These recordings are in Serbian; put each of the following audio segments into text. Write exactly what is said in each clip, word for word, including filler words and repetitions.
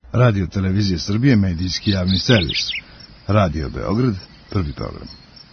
Radio Televizije Srbije, medijski javni servis. Radio Beograd, prvi program.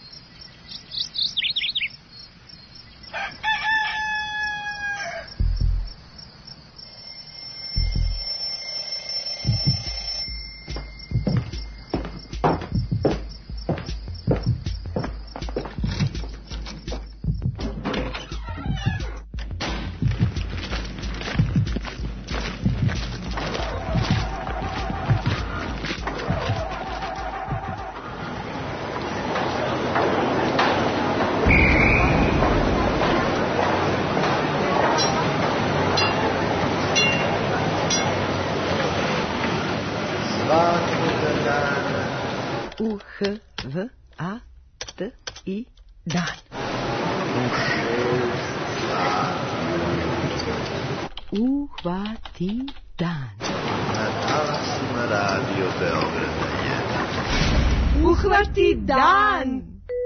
Uhvati dan. Na talasima Radio Beograda je Uhvati dan.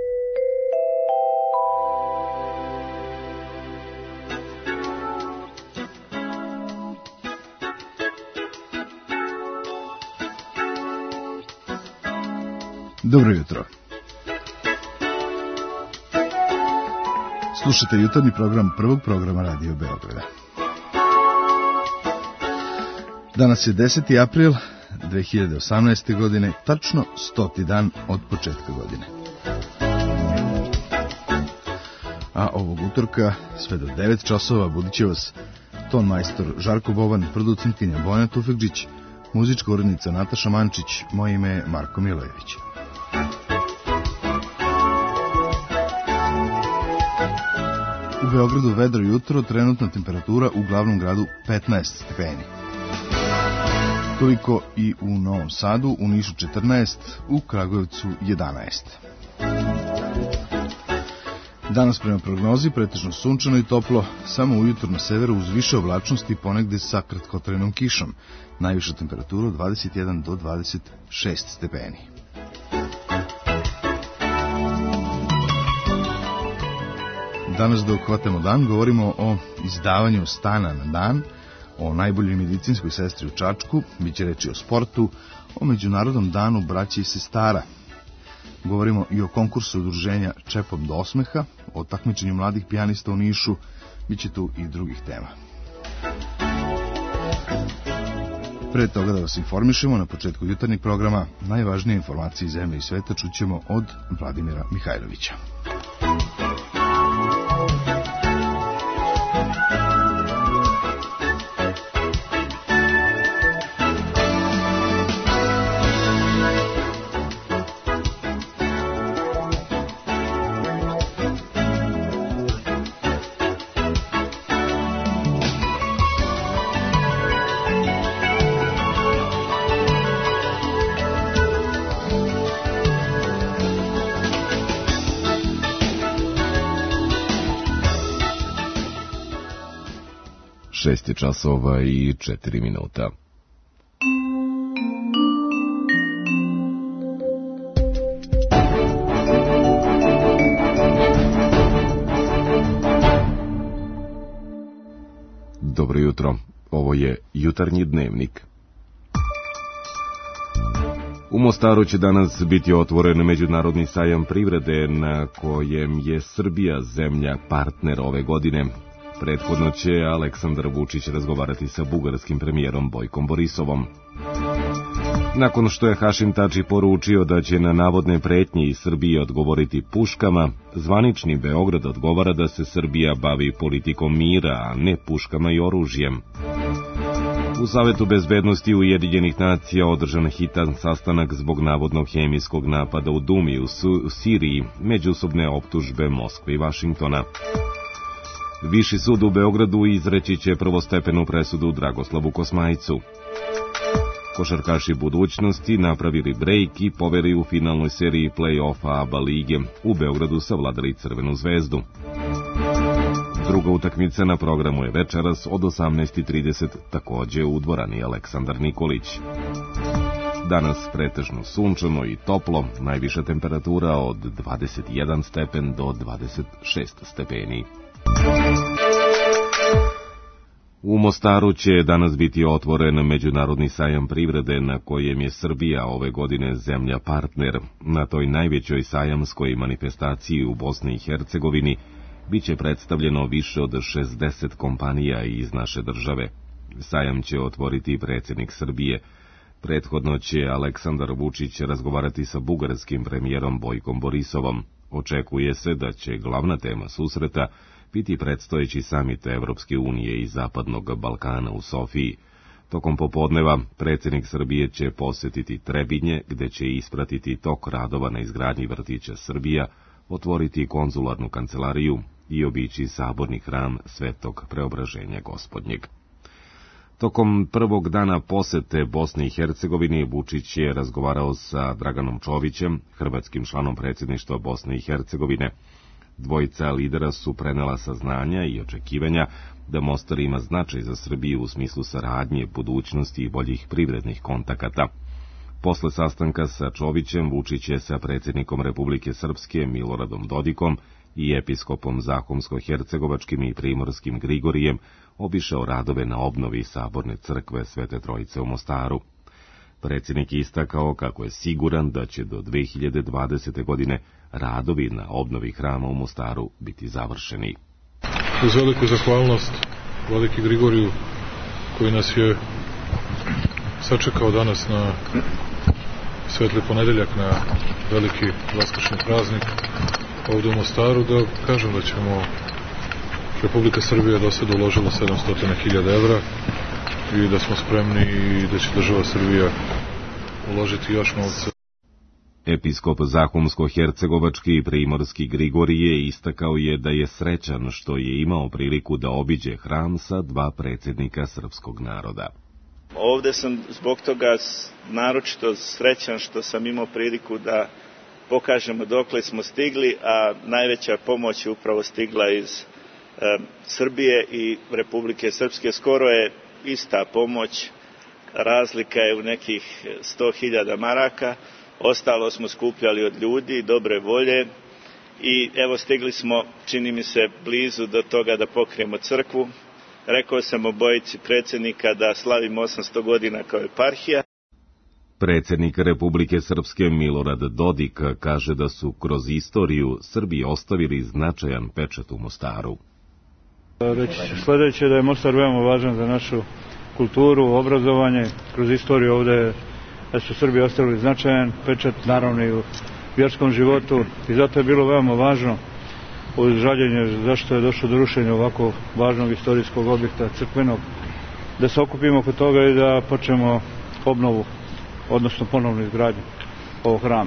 Dobro jutro. Slušate jutarnji program prvog programa Radio Beograda. Danas je deseti april dve hiljade osamnaeste. godine, tačno stoti dan od početka godine. A ovog utorka sve do devet časova budit će vas ton majstor Žarko Boban, producentkinja Bojana Tufekđić, muzička urednica Nataša Mančić, moje ime je Marko Milojević. U Beogradu vedro jutro, trenutna temperatura u glavnom gradu petnaest stepeni. Toliko i u Novom Sadu, u Nišu četrnaest, u Kragujevcu jedanaest. Danas prema prognozi pretežno sunčano i toplo, samo ujutro na severu uz više oblačnosti ponegde sa kratkotrenom kišom. Najviša temperatura od dvadeset jedan do dvadeset šest stepeni. Danas dok hvatamo dan govorimo o izdavanju stana na dan, o najboljoj medicinskoj sestri u Čačku, bit će reći o sportu, o Međunarodnom danu braće i sestara. Govorimo i o konkursu udruženja Čepom do osmeha, o takmičenju mladih pijanista u Nišu, bit će tu i drugih tema. Pre toga da vas informišemo, na početku jutarnjeg programa najvažnije informacije iz zemlje i sveta čućemo od Vladimira Mihajlovića. Šest je časova i četiri minuta. Dobro jutro, ovo je jutarnji dnevnik. U Mostaru će danas biti otvoren međunarodni sajam privrede na kojem je Srbija zemlja partner ove godine. Prethodno će Aleksandar Vučić razgovarati sa bugarskim premijerom Bojkom Borisovom. Nakon što je Hašim Tači poručio da će na navodne pretnje iz Srbije odgovoriti puškama, zvanični Beograd odgovara da se Srbija bavi politikom mira, a ne puškama i oružjem. U Savetu bezbednosti Ujedinjenih nacija održan hitan sastanak zbog navodnog hemijskog napada u Dumi u, u Siriji, međusobne optužbe Moskve i Vašingtona. Viši sud u Beogradu izreći će prvostepenu presudu Dragoslavu Kosmajcu. Košarkaši budućnosti napravili brejk i poveri u finalnoj seriji play-offa ABA lige. U Beogradu savladali Crvenu zvezdu. Druga utakmica na programu je večeras od osamnaest i trideset, takođe u dvorani Aleksandar Nikolić. Danas pretežno sunčano i toplo, najviša temperatura od dvadeset jedan stepen do dvadeset šest stepeni. U Mostaru će danas biti otvoren međunarodni sajam privrede na kojem je Srbija ove godine zemlja partner. Na toj najvećoj sajamskoj manifestaciji u Bosni i Hercegovini biće predstavljeno više od šezdeset kompanija iz naše države. Sajam će otvoriti predsjednik Srbije. Prethodno će Aleksandar Vučić razgovarati sa bugarskim premijerom Bojkom Borisovom. Očekuje se da će glavna tema susreta biti predstojeći samit Evropske unije i Zapadnog Balkana u Sofiji. Tokom popodneva predsjednik Srbije će posjetiti Trebinje, gde će ispratiti tok radova na izgradnji vrtića Srbija, otvoriti konzularnu kancelariju i obići saborni hram Svetog Preobraženja Gospodnjeg. Tokom prvog dana posete Bosni i Hercegovini Vučić je razgovarao sa Draganom Čovićem, hrvatskim članom predsjedništva Bosne i Hercegovine. Dvojica lidera su prenela saznanja i očekivanja da Mostar ima značaj za Srbiju u smislu saradnje, budućnosti i boljih privrednih kontakata. Posle sastanka sa Čovićem, Vučić je sa predsjednikom Republike Srpske Miloradom Dodikom i episkopom Zahumsko-hercegovačkim i primorskim Grigorijem obišao radove na obnovi saborne crkve Svete Trojice u Mostaru. Predsjednik je istakao kako je siguran da će do dve hiljade dvadesete. godine radovi na obnovi hrama u Mostaru biti završeni. Uz veliku zahvalnost Vladiki Grigoriju koji nas je sačekao danas na svetli ponedeljak, na veliki vaskršnji praznik ovdje u Mostaru, da kažem da ćemo Republika Srbija do sada uložila sedamsto hiljada evra i da smo spremni i da će država Srbija uložiti još novca. Episkop Zahumsko-hercegovački i primorski Grigorije istakao je da je srećan što je imao priliku da obiđe hram sa dva predsjednika srpskog naroda. Ovde sam zbog toga naročito srećan što sam imao priliku da pokažemo dokle smo stigli, a najveća pomoć je upravo stigla iz e, Srbije i Republike Srpske. Skoro je ista pomoć, razlika je u nekih sto hiljada maraka, ostalo smo skupljali od ljudi, dobre volje i evo stigli smo, čini mi se, blizu do toga da pokrijemo crkvu. Rekao sam obojici predsjednika da slavimo osamsto godina kao eparhija. Predsjednik Republike Srpske Milorad Dodik kaže da su kroz istoriju Srbi ostavili značajan pečat u Mostaru. Reći sljedeće da je Mostar veoma važan za našu kulturu, obrazovanje. Kroz istoriju ovdje da su Srbi ostavili značajan pečat, naravno i u vjerskom životu, i zato je bilo veoma važno uz žaljenje zašto je došlo do rušenja ovako važnog istorijskog objekta crkvenog, da se okupimo oko toga i da počnemo obnovu, odnosno ponovnu izgradnju ovog hrama.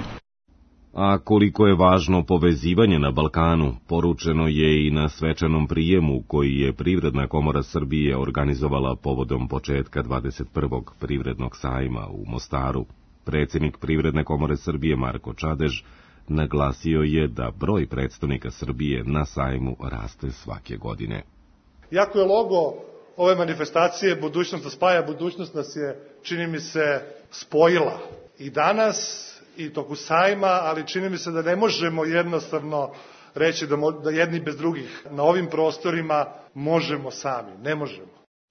A koliko je važno povezivanje na Balkanu, poručeno je i na svečanom prijemu koji je Privredna komora Srbije organizovala povodom početka dvadeset prvog privrednog sajma u Mostaru. Predsjednik Privredne komore Srbije Marko Čadež naglasio je da broj predstavnika Srbije na sajmu raste svake godine. Jako je logo ove manifestacije budućnost da spaja, budućnost nas je, čini mi se, spojila i danas i toku sajma, ali čini mi se da ne možemo jednostavno reći da, mo, da jedni bez drugih na ovim prostorima možemo sami, ne možemo.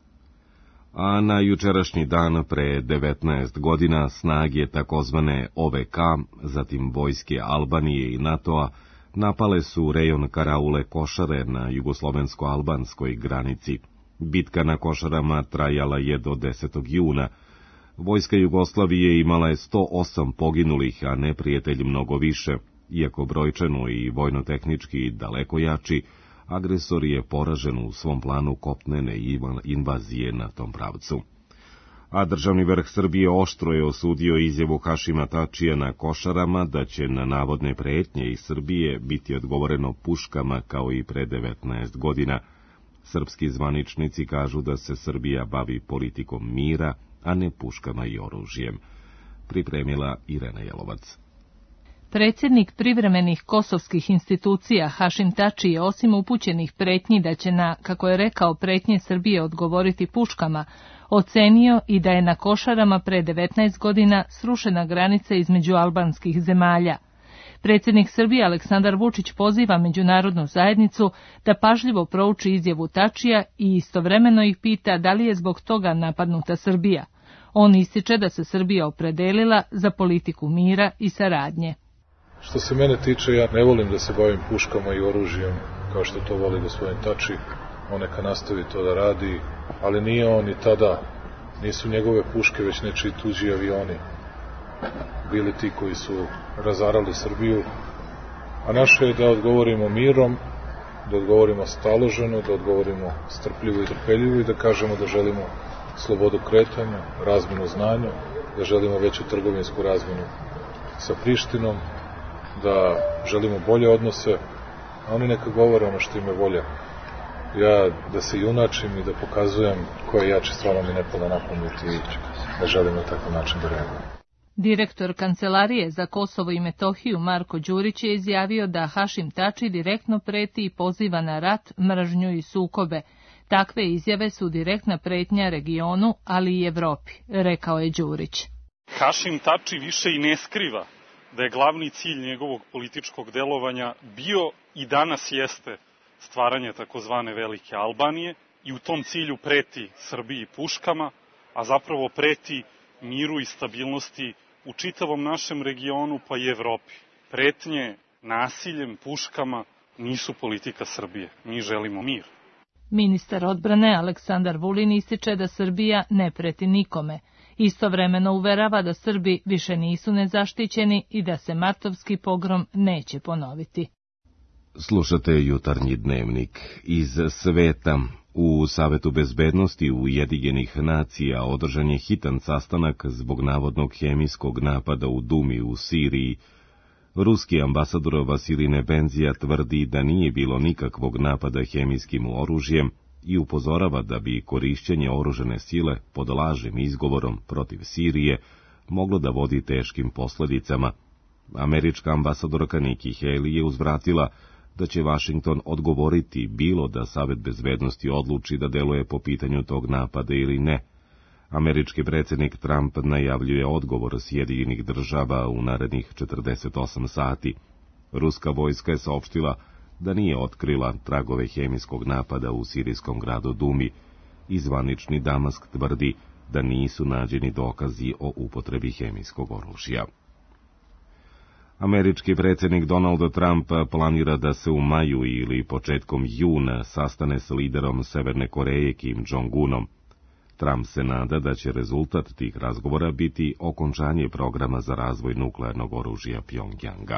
A na jučerašnji dan pre devetnaest godina snage takozvane O V K, zatim vojske Albanije i NATO-a, napale su rejon karaule Košare na jugoslovensko-albanskoj granici. Bitka na Košarama trajala je do desetog juna. Vojska Jugoslavije imala je sto osam poginulih, a neprijatelj mnogo više. Iako brojčano i vojno-tehnički daleko jači, agresor je poražen u svom planu kopnene invazije na tom pravcu. A državni vrh Srbije oštro je osudio izjavu Hašima Tačija na Košarama da će na navodne pretnje iz Srbije biti odgovoreno puškama kao i pre devetnaest godina. Srpski zvaničnici kažu da se Srbija bavi politikom mira, a ne puškama i oružjem. Pripremila Irena Jelovac. Predsjednik privremenih kosovskih institucija Hašim Tači je osim upućenih pretnji da će na, kako je rekao, pretnje Srbije odgovoriti puškama, ocenio i da je na Košarama pre devetnaest godina srušena granica između albanskih zemalja. Predsjednik Srbije Aleksandar Vučić poziva međunarodnu zajednicu da pažljivo prouči izjavu Tačija i istovremeno ih pita da li je zbog toga napadnuta Srbija. On ističe da se Srbija opredelila za politiku mira i saradnje. Što se mene tiče, ja ne volim da se bavim puškama i oružjem, kao što to voli gospodin Tači. On neka nastavi to da radi, ali nije on i tada, nisu njegove puške, već nečiji tuđi avioni bili ti koji su razarali Srbiju. A naše je da odgovorimo mirom, da odgovorimo staloženo, da odgovorimo strpljivo i trpeljivo i da kažemo da želimo slobodu kretanja, razmenu znanja, da želimo veću trgovinsku razmenu sa Prištinom, da želimo bolje odnose, a oni neka govore ono što im je volja. Ja da se junačim i da pokazujem ko je jači, stvarno mi ne pada na pamet i da želim na takav način da reagujem. Direktor Kancelarije za Kosovo i Metohiju Marko Đurić je izjavio da Hašim Tači direktno preti i poziva na rat, mržnju i sukobe. Takve izjave su direktna pretnja regionu, ali i Evropi, rekao je Đurić. Hašim Tači više i ne skriva da je glavni cilj njegovog političkog delovanja bio i danas jeste stvaranje takozvane Velike Albanije i u tom cilju preti Srbiji puškama, a zapravo preti miru i stabilnosti u čitavom našem regionu pa i Evropi. Pretnje nasiljem, puškama nisu politika Srbije. Mi želimo mir. Ministar odbrane Aleksandar Vulin ističe da Srbija ne preti nikome. Istovremeno uverava da Srbi više nisu nezaštićeni i da se martovski pogrom neće ponoviti. Slušate jutarnji dnevnik iz sveta. U Savetu bezbednosti Ujedinjenih nacija održan je hitan sastanak zbog navodnog hemijskog napada u Dumi u Siriji. Ruski ambasador Vasilij Nebenzija tvrdi da nije bilo nikakvog napada hemijskim oružjem i upozorava da bi korišćenje oružane sile pod lažnim izgovorom protiv Sirije moglo da vodi teškim posljedicama. Američka ambasadorka Nikki Haley je uzvratila da će Vašington odgovoriti bilo da Savet bezbednosti odluči da deluje po pitanju tog napada ili ne. Američki predsjednik Trump najavljuje odgovor Sjedinjenih država u narednih četrdeset osam sati. Ruska vojska je saopštila da nije otkrila tragove hemijskog napada u sirijskom gradu Dumi i zvanični Damask tvrdi da nisu nađeni dokazi o upotrebi hemijskog oružja. Američki predsjednik Donald Trump planira da se u maju ili početkom juna sastane s liderom Severne Koreje Kim Jong-unom. Trump se nada da će rezultat tih razgovora biti okončanje programa za razvoj nuklearnog oružja Pjongjanga.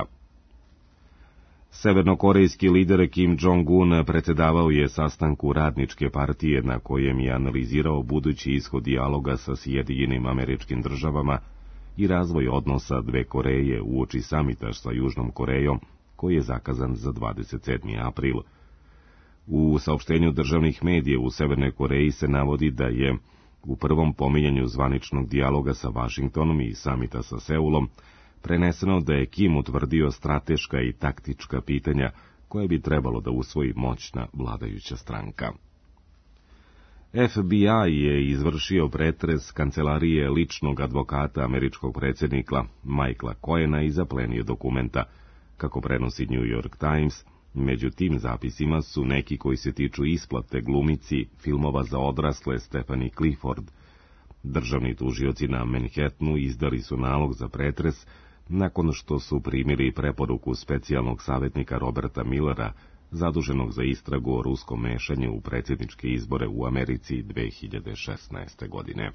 Severnokorejski lider Kim Jong-un predsjedavao je sastanku radničke partije na kojem je analizirao budući ishod dijaloga sa Sjedinjenim Američkim Državama i razvoj odnosa dve Koreje uoči samita sa Južnom Korejom, koji je zakazan za dvadeset sedmi april. U saopštenju državnih medija u Severnoj Koreji se navodi da je u prvom pominjanju zvaničnog dijaloga sa Vašingtonom i samita sa Seulom preneseno da je Kim utvrdio strateška i taktička pitanja koje bi trebalo da usvoji moćna vladajuća stranka. F B I je izvršio pretres kancelarije ličnog advokata američkog predsjednika Michaela Cohena i zaplenio dokumenta. Kako prenosi New York Times, među tim zapisima su neki koji se tiču isplate glumici filmova za odrasle Stephanie Clifford. Državni tužioci na Manhattanu izdali su nalog za pretres nakon što su primili preporuku specijalnog savjetnika Roberta Millera, zaduženog za istragu o ruskom mešanju u predsjedničke izbore u Americi dve hiljade šesnaeste. godine.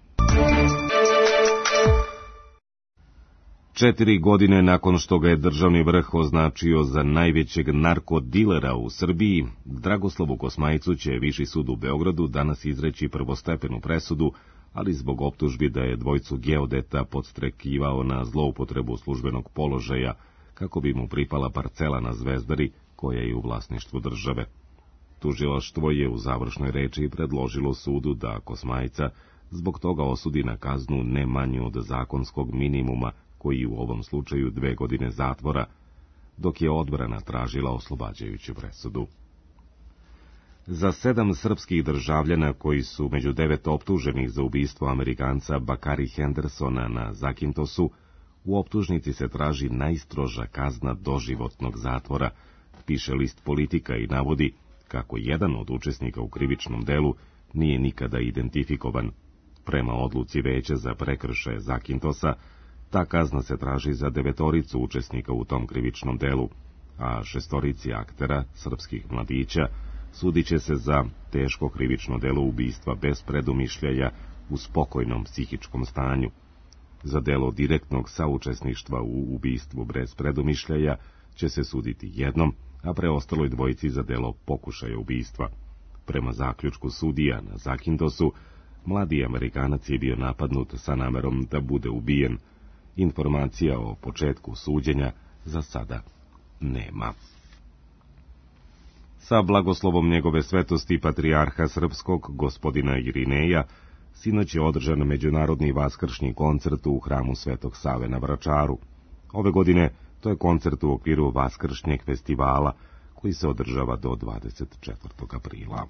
Četiri godine nakon što ga je državni vrh označio za najvećeg narkodilera u Srbiji, Dragoslavu Kosmajcu će Viši sud u Beogradu danas izreći prvostepenu presudu, ali zbog optužbi da je dvojcu geodeta podstrekivao na zloupotrebu službenog položaja kako bi mu pripala parcela na Zvezdari, koja je u vlasništvu države. Tužilaštvo je u završnoj reči predložilo sudu da Kosmajca zbog toga osudi na kaznu ne manju od zakonskog minimuma, koji u ovom slučaju dve godine zatvora, dok je odbrana tražila oslobađajuću presudu. Za sedam srpskih državljana koji su među devet optuženih za ubistvo Amerikanca Bakari Hendersona na Zakintosu, U optužnici se traži najstroža kazna doživotnog zatvora, piše list Politika i navodi kako jedan od učesnika u krivičnom delu nije nikada identifikovan. Prema odluci Veća za prekršaje Zakintosa, ta kazna se traži za devetoricu učesnika u tom krivičnom delu, a šestorici aktera, srpskih mladića, sudit će se za teško krivično delo ubistva bez predumišljaja u spokojnom psihičkom stanju. Za delo direktnog saučesništva u ubistvu bez predumišljaja će se suditi jednom, a preostaloj dvojici za delo pokušaja ubistva. Prema zaključku sudija na Zakintosu, mladi Amerikanac je bio napadnut sa namerom da bude ubijen. Informacija o početku suđenja za sada nema. Sa blagoslovom njegove svetosti patrijarha srpskog gospodina Irineja, sinoć je održan međunarodni vaskršnji koncert u hramu Svetog Save na Vračaru. Ove godine to je koncert u okviru Vaskršnjeg festivala, koji se održava do dvadeset četvrtog aprila.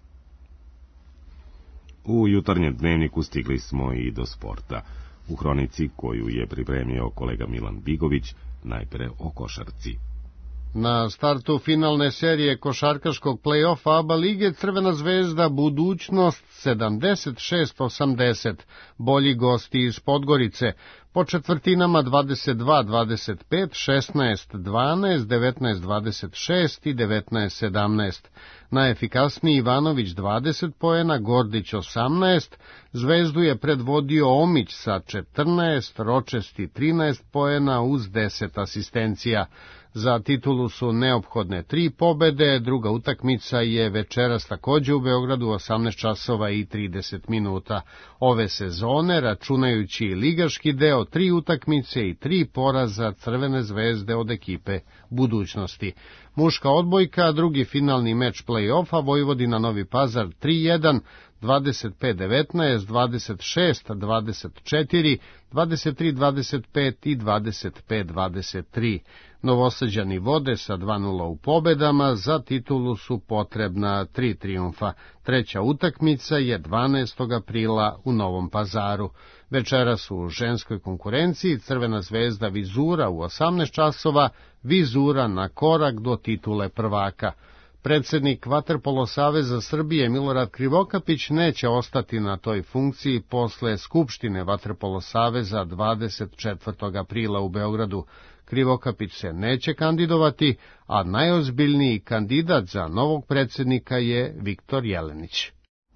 U jutarnjem dnevniku stigli smo i do sporta. U hronici koju je pripremio kolega Milan Bigović, najpre o košarci. Na startu finalne serije košarkaškog play-offa A B A lige Crvena zvezda budućnost sedamdeset šest osamdeset, bolji gosti iz Podgorice, po četvrtinama dvadeset dva dvadeset pet, šesnaest dvanaest, devetnaest dvadeset šest i devetnaest sedamnaest. Najefikasniji Ivanović dvadeset poena, Gordić osamnaest, Zvezdu je predvodio Omić sa četrnaest, Ročesti trinaest poena uz deset asistencija. Za titulu su neophodne tri pobede, druga utakmica je večeras takođe u Beogradu osamnaest časova i trideset minuta. Ove sezone, računajući ligaški deo, tri utakmice i tri poraza Crvene zvezde od ekipe budućnosti. Muška odbojka, drugi finalni meč play-offa, Vojvodina Novi Pazar tri jedan, dvadeset pet devetnaest, dvadeset šest dvadeset četiri, dvadeset tri dvadeset pet i dvadeset pet dvadeset tri. Novosađani vode sa dva nula u pobedama, za titulu su potrebna tri trijumfa. Treća utakmica je dvanaestog aprila u Novom Pazaru. Večeras u ženskoj konkurenciji Crvena zvezda Vizura u osamnaest časova, Vizura na korak do titule prvaka. Predsednik Vaterpolo saveza Srbije Milorad Krivokapić neće ostati na toj funkciji posle Skupštine Vaterpolo saveza dvadeset četvrtog aprila u Beogradu. Krivokapić se neće kandidovati, a najozbiljniji kandidat za novog predsednika je Viktor Jelenić.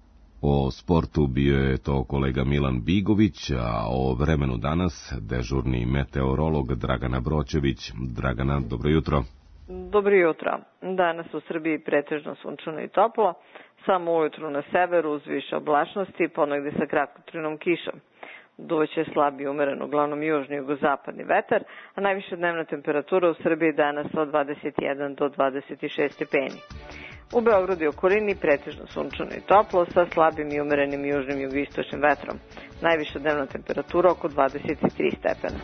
O sportu bio je to kolega Milan Bigović, a o vremenu danas dežurni meteorolog Dragana Broćević. Dragana, dobro jutro. Dobro jutro. Danas u Srbiji pretežno sunčano i toplo, samo ujutru na severu uz više oblačnosti, ponegde sa kratkotrajnom kišom. Duvaće slabi umeren, uglavnom južni i jugozapadni vetar, a najviša dnevna temperatura u Srbiji danas od dvadeset jedan do dvadeset šest stepeni. U Beogradu i okolini pretežno sunčano i toplo sa slabim i umerenim južnim i jugoistočnim vetrom. Najviša dnevna temperatura oko dvadeset tri stepena.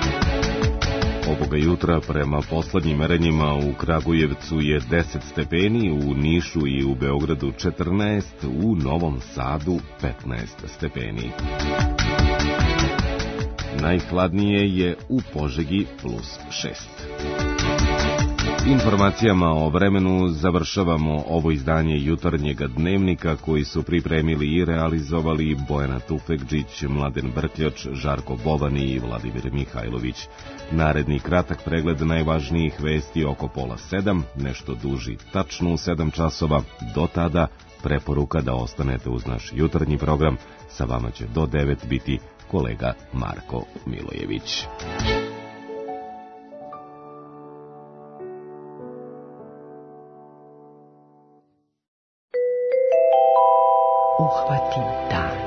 Ovoga jutra prema poslednjim merenjima u Kragujevcu je deset stepeni, u Nišu i u Beogradu četrnaest, u Novom Sadu petnaest stepeni. Najhladnije je u Požegi plus šest. Informacijama o vremenu završavamo ovo izdanje jutarnjega dnevnika koji su pripremili i realizovali Bojana Tufekđić, Mladen Brkljač, Žarko Bobani i Vladimir Mihajlović. Naredni kratak pregled najvažnijih vesti oko pola sedam, nešto duži tačno u sedam časova. Do tada preporuka da ostanete uz naš jutarnji program. Sa vama će do devet biti kolega Marko Milojević. Uhvati dan.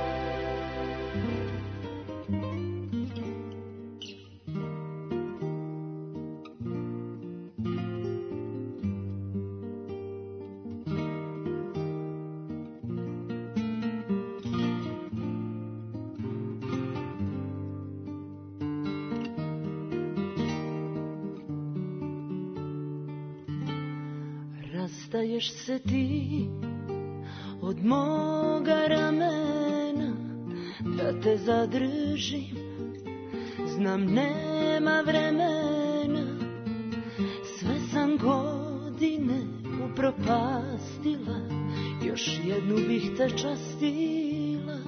Rastaješ se ti od moga ramena, da te zadržim, znam nema vremena, sve sam godine upropastila, još jednu bih te častila.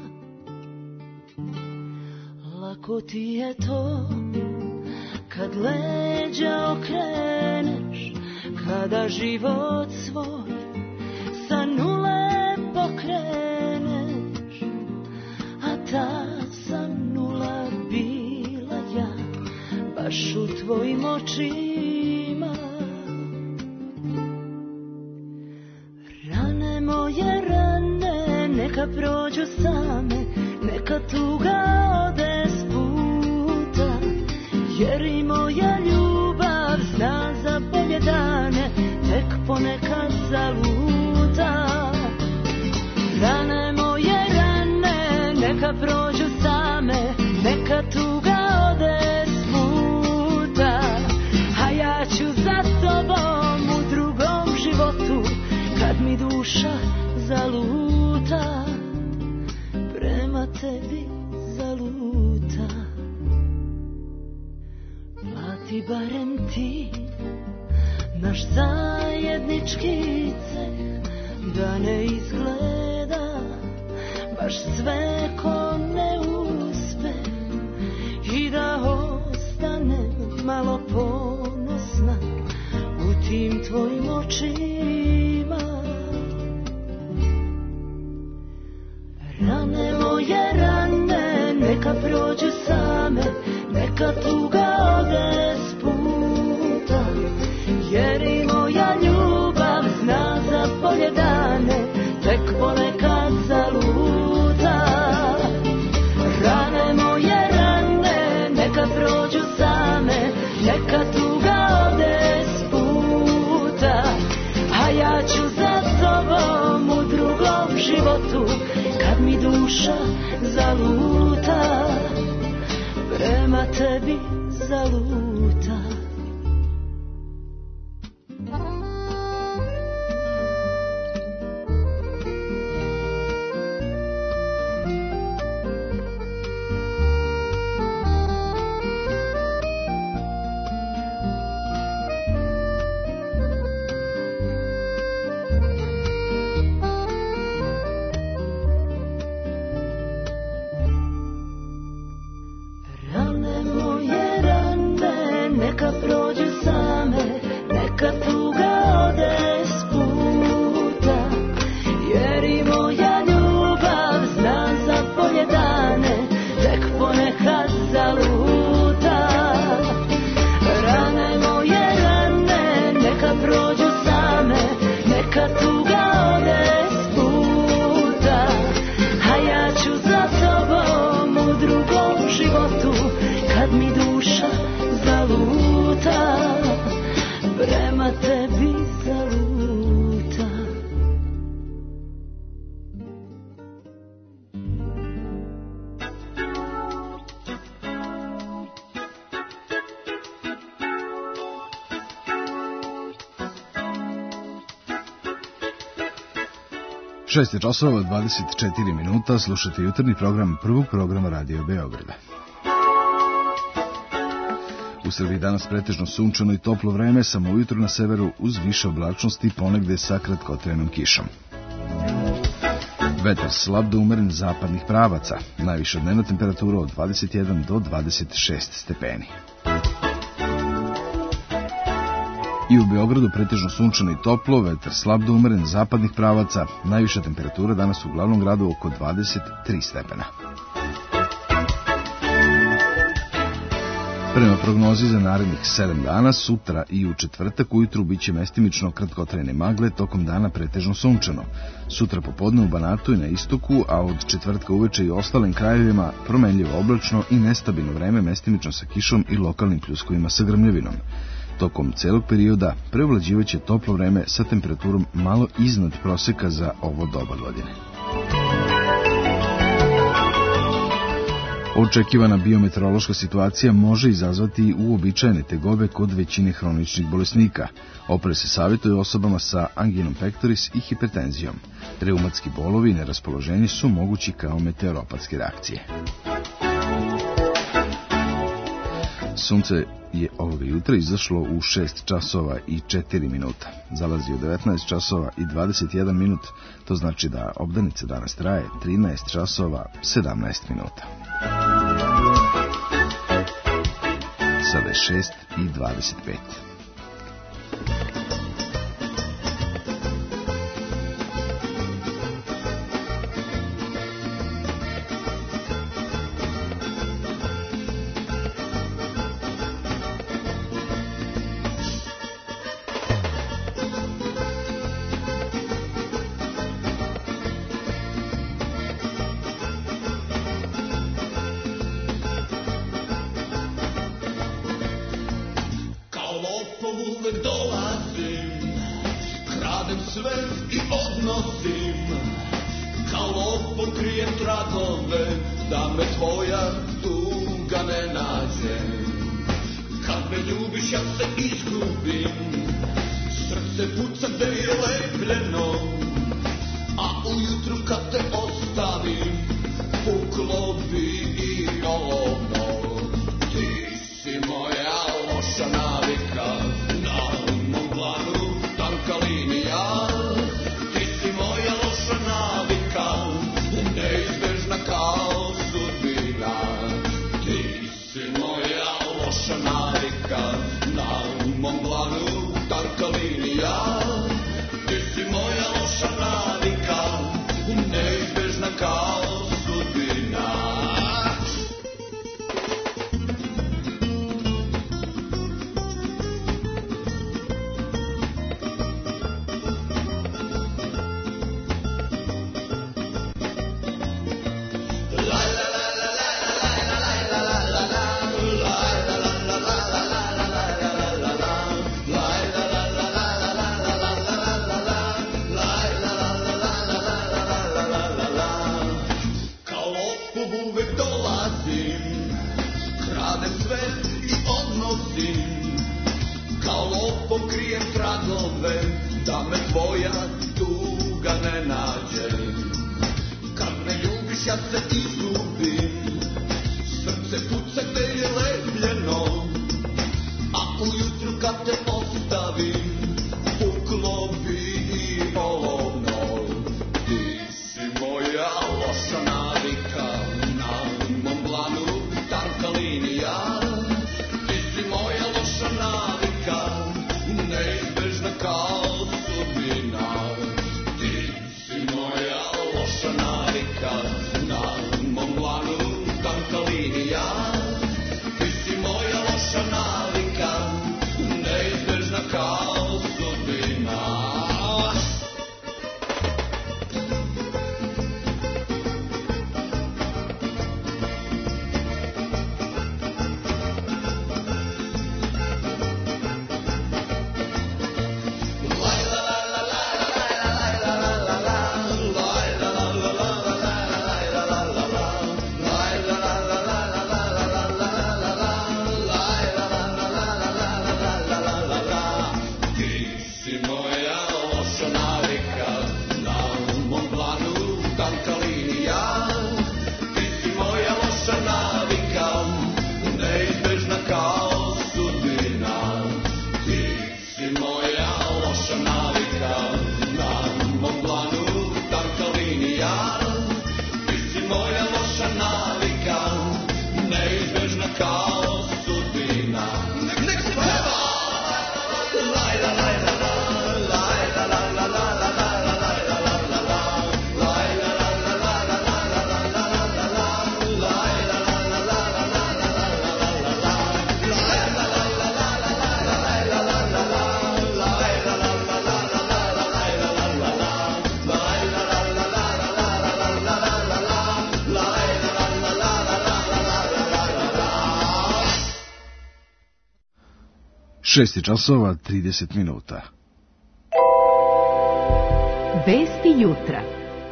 Lako ti je to kad leđa okreneš, kada život svoj sa nule pokreneš, a ta sam nula bila ja, baš u tvojim očima. Rane moje rane, neka prođu same, neka tuga ode s puta, jer i moja ljubav zna za bolje dane, tek ponekad zaluta. Rane moje rane, neka prođu same, neka tuga ode s puta, a ja ću za tobom u drugom životu, kad mi duša zaluta, prema tebi zaluta. Plati barem ti naš zajednički ceh, da ne izgleda baš sve ko ne uspe, i da ostanem malo ponosna u tim tvojim očima. Rane moje rane, neka prođu same, neka tuga ode s puta, jer i moja ljubav zna za bolje dane, tek ponekad zaluta. Rane moje rane, neka prođu same, neka tuga ode s puta, a ja ću za tobom u drugom životu, kad mi duša zaluta, prema tebi zaluta. šest je časova, dvadeset četiri minuta, slušate jutarnji program prvog programa Radio Beograda. U Srbiji danas pretežno sunčano i toplo vreme, samo ujutro na severu uz više oblačnosti, ponegde sa kratkotrajnom kišom. Vetar slab do umeren zapadnih pravaca, najviša dnevna temperatura od dvadeset jedan do dvadeset šest stepeni. I u Beogradu pretežno sunčano i toplo, vetar slab do umeren zapadnih pravaca, najviša temperatura danas u glavnom gradu oko dvadeset tri stepena. Prema prognozi za narednih sedam dana, sutra i u četvrtak ujutru biće mestimično kratkotrajne magle, tokom dana pretežno sunčano. Sutra popodne u Banatu i na istoku, a od četvrtka uveče i ostalim krajevima promenljivo oblačno i nestabilno vreme, mestimično sa kišom i lokalnim pljuskovima sa grmljavinom. Tokom celog perioda preovlađivaće toplo vreme sa temperaturom malo iznad proseka za ovo doba godine. Očekivana biometeorološka situacija može izazvati uobičajene tegobe kod većine hroničnih bolesnika. Opre se savjetuje osobama sa anginom pectoris i hipertenzijom. Reumatski bolovi i neraspoloženje su mogući kao meteoropatske reakcije. Sunce je ovoga jutra izašlo u šest časova i četiri minuta. Zalazi u devetnaest časova i dvadeset jedan minut. To znači da obdanica danas traje trinaest časova sedamnaest minuta. Sada je šest i dvadeset pet. šest časova trideset minuta. Vesti jutra.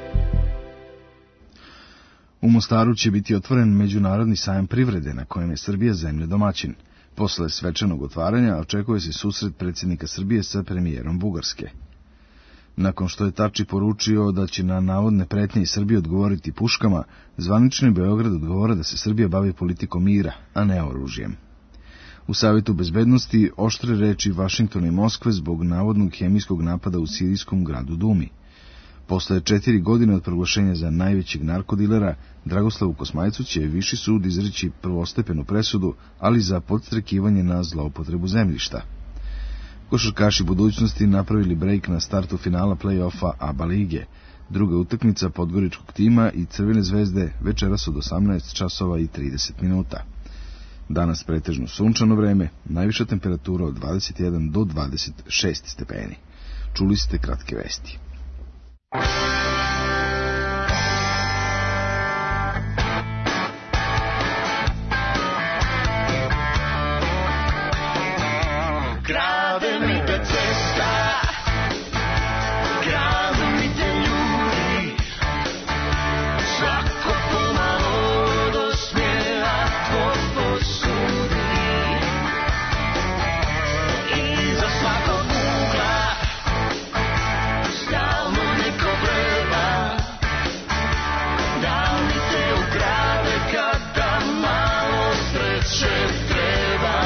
U Mostaru će biti otvoren Međunarodni sajam privrede na kojem je Srbija zemlja domaćin. Posle svečanog otvaranja očekuje se susret predsjednika Srbije sa premijerom Bugarske. Nakon što je Tači poručio da će na navodne pretnje iz Srbije odgovoriti puškama, zvanični Beograd odgovora da se Srbija bavi politikom mira, a ne oružjem. U Savjetu bezbednosti oštre reči Vašingtona i Moskve zbog navodnog hemijskog napada u sirijskom gradu Dumi. Posle četiri godine od proglašenja za najvećeg narkodilera, Dragoslavu Kosmajcu će viši sud izreći prvostepenu presudu, ali za podstrekivanje na zloupotrebu zemljišta. Košarkaši budućnosti napravili brejk na startu finala play-offa ABA lige. Druga utakmica podgoričkog tima i Crvene zvezde večeras od osamnaest časova i trideset minuta. Danas pretežno sunčano vreme, najviša temperatura od dvadeset jedan do dvadeset šest stepeni. Čuli ste kratke vesti. Grade mi te cesta, grade mi te ljudi, svako pomalo do smjera tvoj posudi. Iza svakog ugla stalno neko vreba, da mi te ukrade kada malo sreće treba.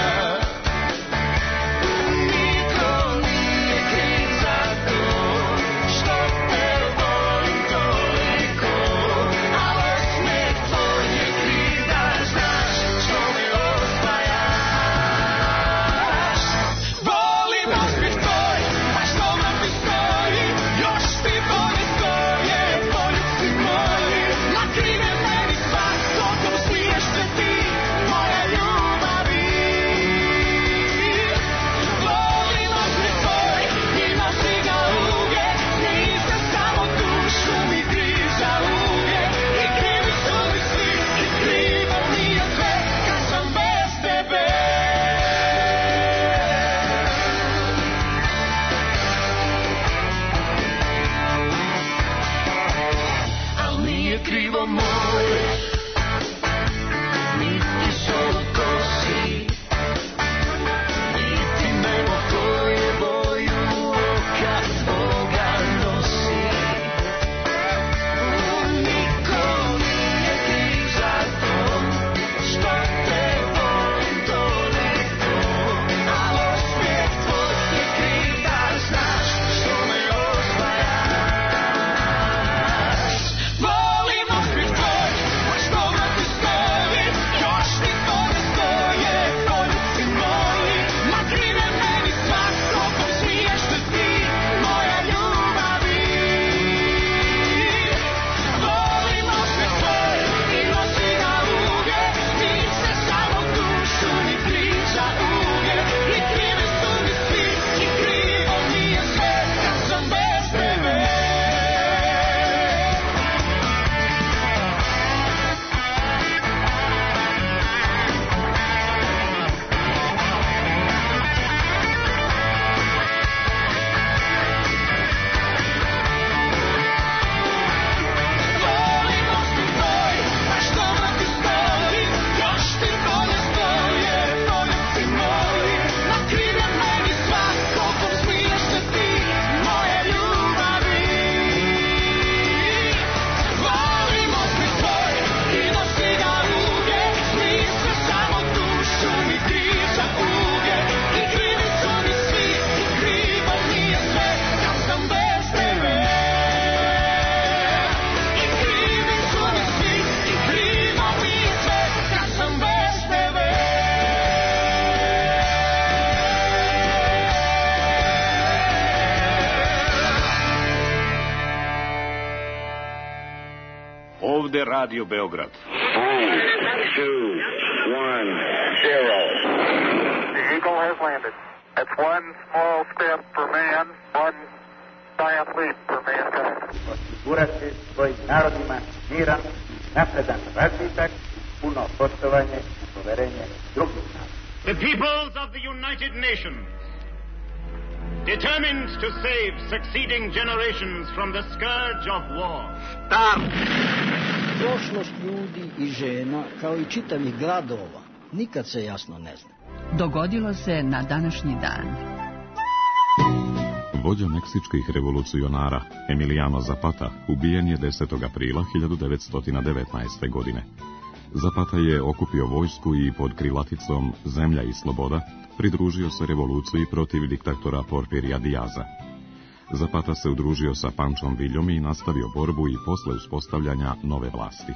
Ovde Radio Beograd. Three, two, one, zero. The Eagle has landed. That's one small step for man, one giant leap for mankind. Osigurati svojim narodima miran, napredan razvitak, puno poštovanje i poverenje drugih naroda. The peoples of the United Nations, determined to save succeeding generations from the scourge of war. Start! Prošlost ljudi i žena, kao i čitavih gradova, nikad se jasno ne zna. Dogodilo se na današnji dan. Vođa meksičkih revolucionara Emiliano Zapata ubijen je desetog aprila hiljadu devetsto devetnaeste. godine. Zapata je okupio vojsku i pod krilaticom Zemlja i sloboda pridružio se revoluciji protiv diktatora Porfirija Dijaza. Zapata se udružio sa Pančom Viljom i nastavio borbu i posle uspostavljanja nove vlasti.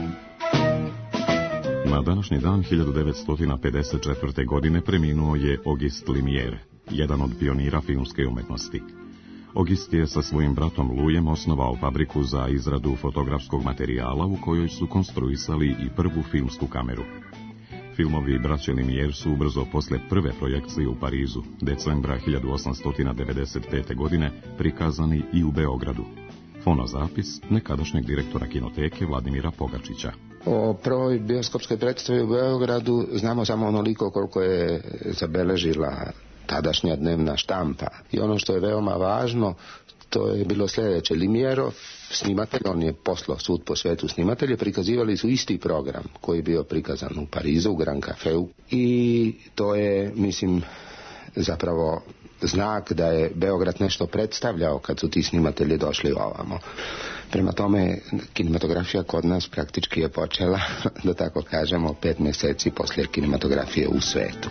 Na današnji dan hiljadu devetsto pedeset četvrte. godine preminuo je Auguste Lumière, jedan od pionira filmske umetnosti. Auguste je sa svojim bratom Louisom osnovao fabriku za izradu fotografskog materijala u kojoj su konstruisali i prvu filmsku kameru. Filmovi braće Lumière su ubrzo posle prve projekcije u Parizu, decembra hiljadu osamsto devedeset pete. godine, prikazani i u Beogradu. Fonozapis nekadašnjeg direktora kinoteke Vladimira Pogačića. O prvoj bioskopskoj predstavi u Beogradu znamo samo onoliko koliko je zabeležila tadašnja dnevna štampa. I ono što je veoma važno, to je bilo sljedeće. Lumièrov snimatelj, on je poslao svud po svetu snimatelje, prikazivali su isti program koji je bio prikazan u Parizu, u Grand Cafeu. I to je, mislim, zapravo znak da je Beograd nešto predstavljao kad su ti snimatelji došli ovamo. Prema tome, kinematografija kod nas praktički je počela, da tako kažemo, pet mjeseci poslije kinematografije u svetu.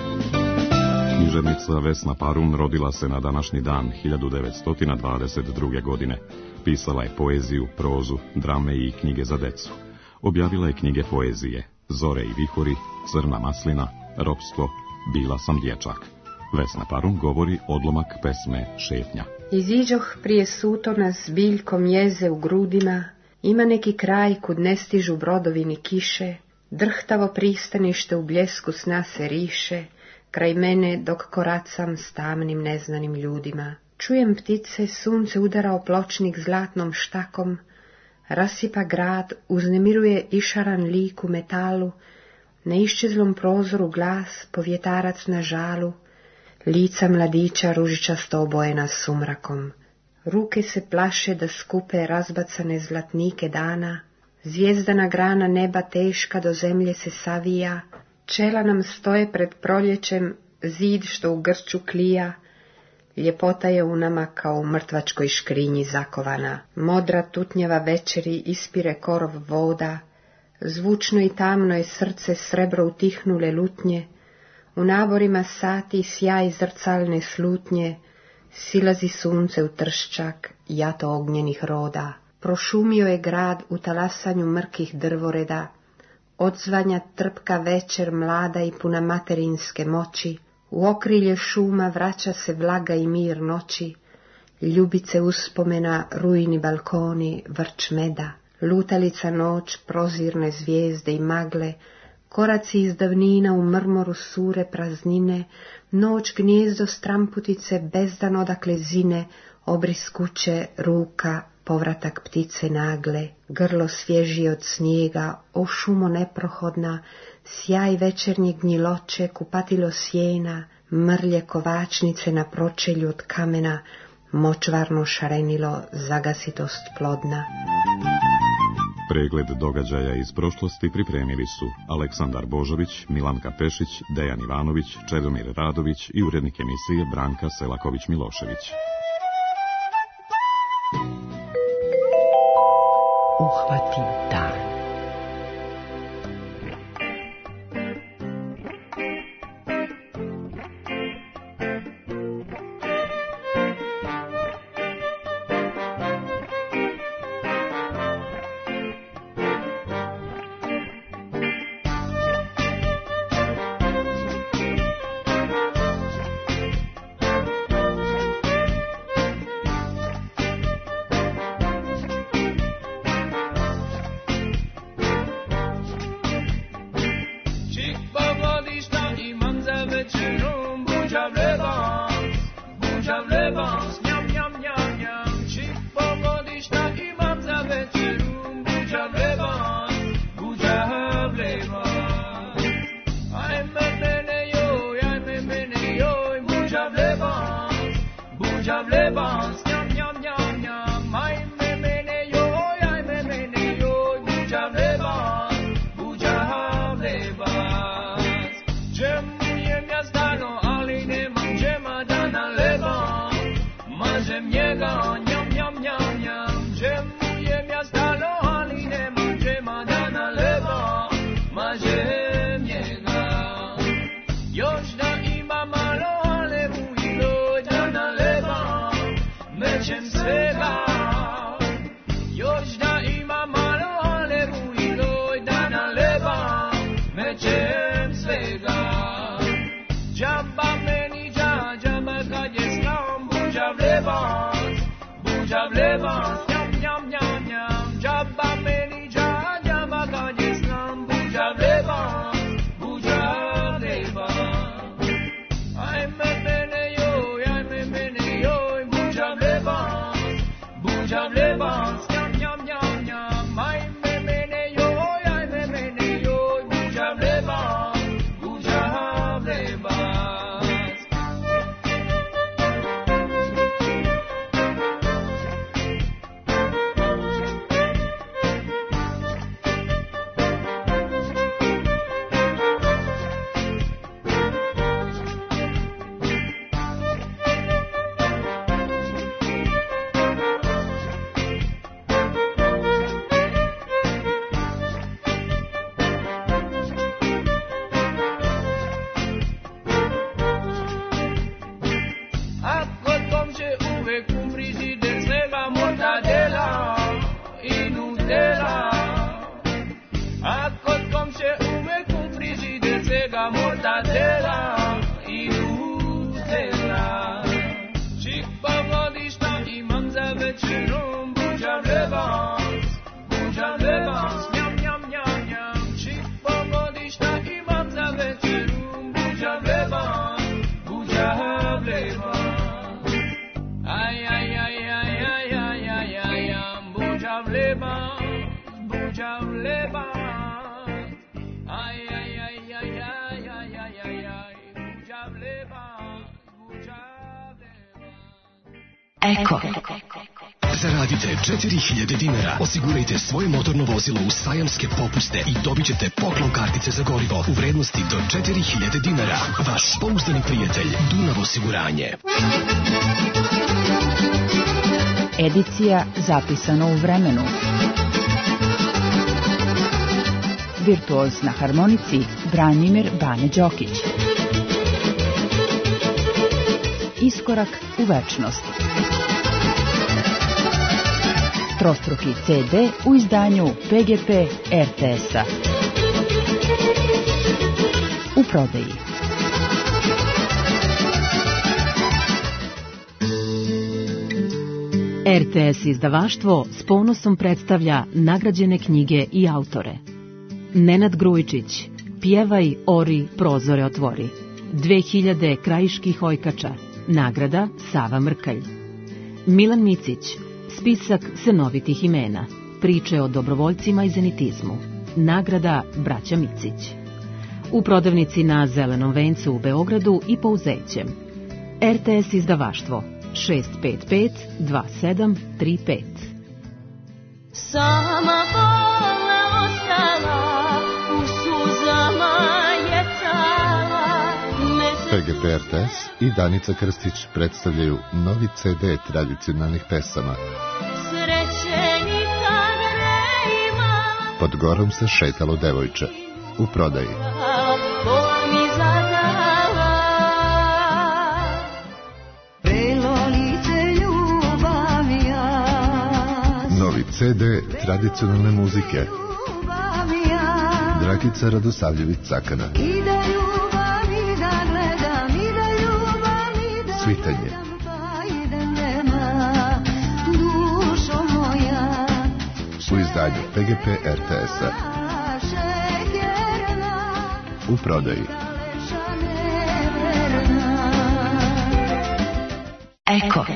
Književnica Vesna Parun rodila se na današnji dan hiljadu devetsto dvadeset druge. godine. Pisala je poeziju, prozu, drame i knjige za decu. Objavila je knjige poezije Zore i vihori, Crna maslina, Ropstvo, Bila sam dječak. Vesna Parun govori odlomak pesme Šetnja. Iziđoh prije sutona s biljkom jeze u grudima, ima neki kraj kud ne stižu brodovi ni kiše, drhtavo pristanište u bljesku sna se riše, kraj mene dok koracam s tamnim neznanim ljudima. Čujem ptice, sunce udara o pločnik zlatnom štakom, rasipa grad, uznemiruje išaran lik u metalu, na iščezlom prozoru glas, povjetarac na žalu, lica mladića ružičasto obojena sumrakom. Ruke se plaše da skupe razbacane zlatnike dana, zvijezdana grana neba teška do zemlje se savija, čela nam stoje pred proljećem, zid što u grču klija, ljepota je u nama kao u mrtvačkoj škrinji zakovana. Modra tutnjava večeri ispire korov voda, zvučno i tamno je srce srebro utihnule lutnje, u naborima sati sjaj zrcalne slutnje, silazi sunce u trščak, jato ognjenih roda. Prošumio je grad u talasanju mrkih drvoreda, odzvanja trpka večer mlada i puna materinske moći, u okrilje šuma vraća se vlaga i mir noći, ljubice uspomena, rujni balkoni, vrč meda, lutalica noć, prozirne zvijezde i magle, koraci iz davnina u mrmoru sure praznine, noć gnijezdo stramputice, bezdan odakle zine, obris kuće, ruka, povratak ptice nagle, grlo svježije od snijega, o šumo neprohodna, sjaj večernje gnjiloče, kupatilo sjena, mrlje kovačnice na pročelju od kamena, močvarno šarenilo, zagasitost plodna. Pregled događaja iz prošlosti pripremili su Aleksandar Božović, Milanka Pešić, Dejan Ivanović, Čedomir Radović i urednik emisije Branka Selaković-Milošević. Uhvati dan. Jabba meni ja, jabba kad je slam, buđav lebans, buđav lebans, njam, njam, njam, njam. Jabba meni ja, jabba kad je slam, buđav lebans, buđav lebans. Ajme mene joj, ajme mene joj, buđav lebans, buđav lebans, njam, njam, njam, njam. Ajme mene joj, ajme mene joj, buđav lebans, buđav lebans. Mortadela i Nutella. Čikpa vodišta imam za večerom, buđav lebans, buđav lebans, njam, njam, njam, njam. Čikpa vodišta imam za večerom, buđav lebans, buđav lebans. Aj, aj, aj, aj, aj, aj, aj, aj, aj, buđav lebans, buđav lebans. Aj, aj, aj, aj, aj, aj, aj, aj, aj, buđav lebans, buđav lebans. Eko. Zaradite četiri hiljade dinara, osigurajte svoje motorno vozilo u sajamske popuste i dobit ćete poklon kartice za gorivo u vrednosti do četiri hiljade dinara. Vaš pouzdani prijatelj Dunav osiguranje. Edicija zapisana u vremenu. Virtuoz na harmonici Branimir Bane Đokić. Iskorak u večnost. Trostruki ce de u izdanju pe ge pe er te es-a. U prodaji. er te es izdavaštvo s ponosom predstavlja nagrađene knjige i autore. Nenad Grujičić, Pjevaj, ori, prozore otvori. dve hiljade krajiških ojkača. Nagrada Sava Mrkalj. Milan Micić, Spisak senovitih imena. Priče o dobrovoljcima i zenitizmu. Nagrada Braća Micić. U prodavnici na Zelenom vencu u Beogradu i Pouzećem. er te es izdavaštvo šest pet pet dva sedam tri pet. Sama bolna ostala, u suzama je cala. pe ge pe er te es i Danica Krstić predstavljaju novi ce de tradicionalnih pesama. Sreće nikad ne ima, Pod gorom se šetalo devojče. U prodaji. bol mi zadala. Belo lice ljubav ja, Novi ce de tradicionalne muzike. ljubav ja. Dragica Radosavljević Cakana. I da ljubav i da gledam, i da ljubav i da Svitanje. pa i da nema, dušo moja. U izdanju pe ge pe er te es-a. U prodaji. Eko.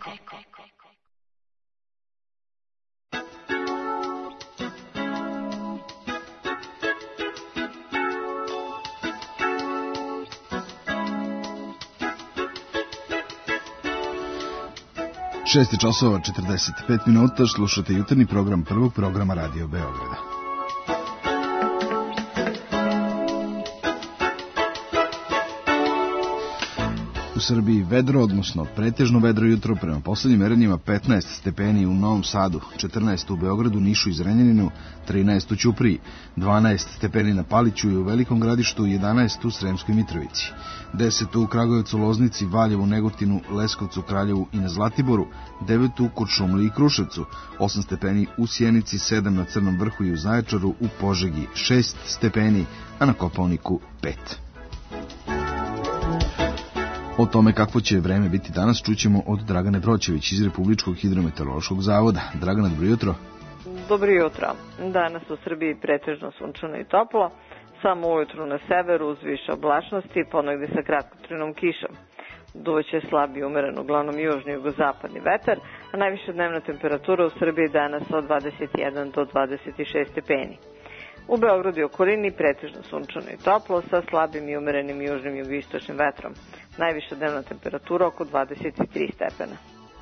šest časova četrdeset pet minuta, slušate jutarnji program prvog programa Radio Beograda. U Srbiji vedro, odnosno pretežno vedro jutro, prema poslednjim merenjima petnaest stepeni u Novom Sadu, četrnaest u Beogradu, Nišu i Zrenjaninu, trinaest u Ćupriji, dvanaest stepeni na Paliću i u Velikom Gradištu, jedanaest u Sremskoj Mitrovici, deset u Kragujevcu, Loznici, Valjevu, Negotinu, Leskovcu, Kraljevu i na Zlatiboru, devet u Kuršumliji i Kruševcu, osam stepeni u Sjenici, sedam na Crnom Vrhu i u Zaječaru, u Požegi šest stepeni, a na Kopaoniku pet. O tome kakvo će vreme biti danas čućemo od Dragane Broćević iz Republičkog hidrometeorološkog zavoda. Dragana, dobro jutro. Dobro jutro. Danas u Srbiji pretežno sunčano i toplo, samo ujutru na severu uz više oblačnosti, ponegde sa kratkotrajnom kišom. Duvaće slabi umeren uglavnom južni jugozapadni vetar, a najviša dnevna temperatura u Srbiji danas od dvadeset jedan do dvadeset šest stepeni. U Beogradu i okolini pretežno sunčano i toplo sa slabim i umerenim južnim jugoistočnim vetrom. Najviša dnevna temperatura oko dvadeset tri stepena.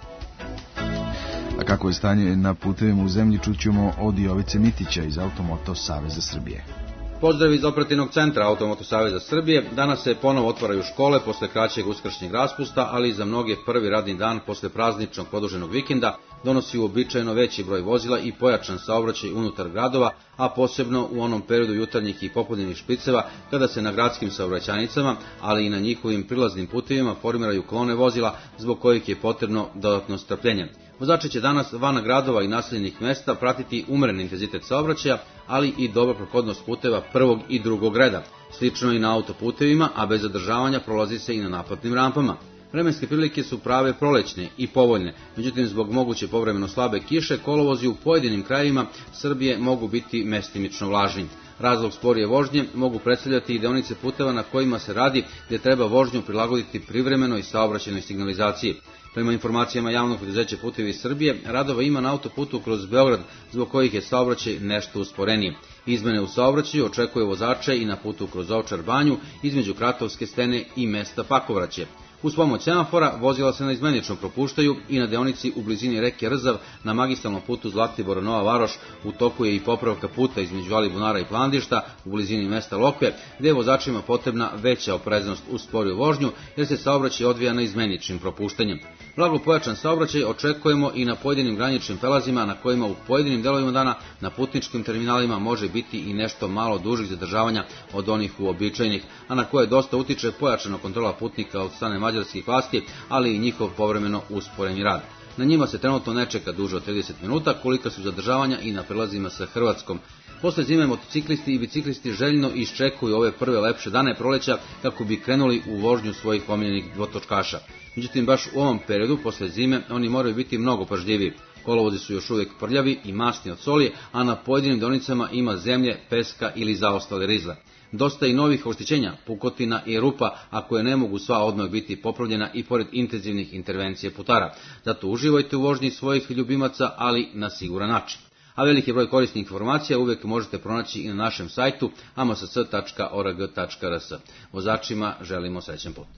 A kako je stanje na putevima u zemlji čućemo od Jovice Mitića iz Automoto Saveza Srbije. Pozdrav iz operativnog centra Automoto Saveza Srbije. Danas se ponovo otvaraju škole posle kraćeg uskršnjeg raspusta, ali i za mnoge prvi radni dan posle prazničnog produženog vikenda donosi uobičajeno veći broj vozila i pojačan saobraćaj unutar gradova, a posebno u onom periodu jutarnjih i popodnevnih špiceva kada se na gradskim saobraćajnicama, ali i na njihovim prilaznim putevima formiraju kolone vozila zbog kojih je potrebno dodatno strpljenje. Vozači će danas van gradova i naseljenih mesta pratiti umeren intenzitet saobraćaja, ali i dobra prohodnost puteva prvog i drugog reda. Slično i na autoputevima, a bez zadržavanja prolazi se i na naplatnim rampama. Vremenske prilike su prave prolećne i povoljne, međutim zbog moguće povremeno slabe kiše, kolovozi u pojedinim krajevima Srbije mogu biti mestimično vlažni. Razlog sporije vožnje mogu predstavljati i deonice puteva na kojima se radi gdje treba vožnju prilagoditi privremenoj saobraćajnoj signalizaciji. Prema informacijama javnog preduzeća Putevi Srbije, radova ima na autoputu kroz Beograd, zbog kojih je saobraćaj nešto usporeniji. Izmene u saobraćaju očekuje vozače i na putu kroz Ovčar Banju, između Kratovske stene i mesta Pakovraće. Uz pomoć semafora vozila se naizmenično propuštaju i na deonici u blizini reke Rzav na magistralnom putu Zlatibor Nova Varoš u toku je i popravka puta između Alibunara i Plandišta u blizini mesta Lokve, gde je vozačima potrebna veća opreznost uz sporiju vožnju jer se saobraćaj odvija naizmeničnim propuštanjem. Blago pojačan saobraćaj očekujemo i na pojedinim graničnim prelazima na kojima u pojedinim delovima dana na putničkim terminalima može biti i nešto malo dužih zadržavanja od onih uobičajenih, a na koje dosta utiče pojačana kontrola putnika od strane mađarskih vlasti, ali i njihov povremeno usporeni rad. Na njima se trenutno ne čeka duže od trideset minuta, kolika su zadržavanja i na prelazima sa Hrvatskom. Posle zime motociklisti i biciklisti željno iščekuju ove prve lepše dane proleća kako bi krenuli u vožnju svojih omiljenih dvotočkaša. Međutim, baš u ovom periodu posle zime oni moraju biti mnogo pažljiviji. Kolovozi su još uvijek prljavi i masni od soli, a na pojedinim deonicama ima zemlje, peska ili zaostale rizle. Dosta i novih oštećenja, pukotina i rupa, a koje ne mogu sva odmah biti popravljena i pored intenzivnih intervencija putara. Zato uživajte u vožnji svojih ljubimaca, ali na siguran način. A veliki broj korisnih informacija uvijek možete pronaći i na našem sajtu a m s c tačka o r g tačka r s. Vozačima želimo srećan put.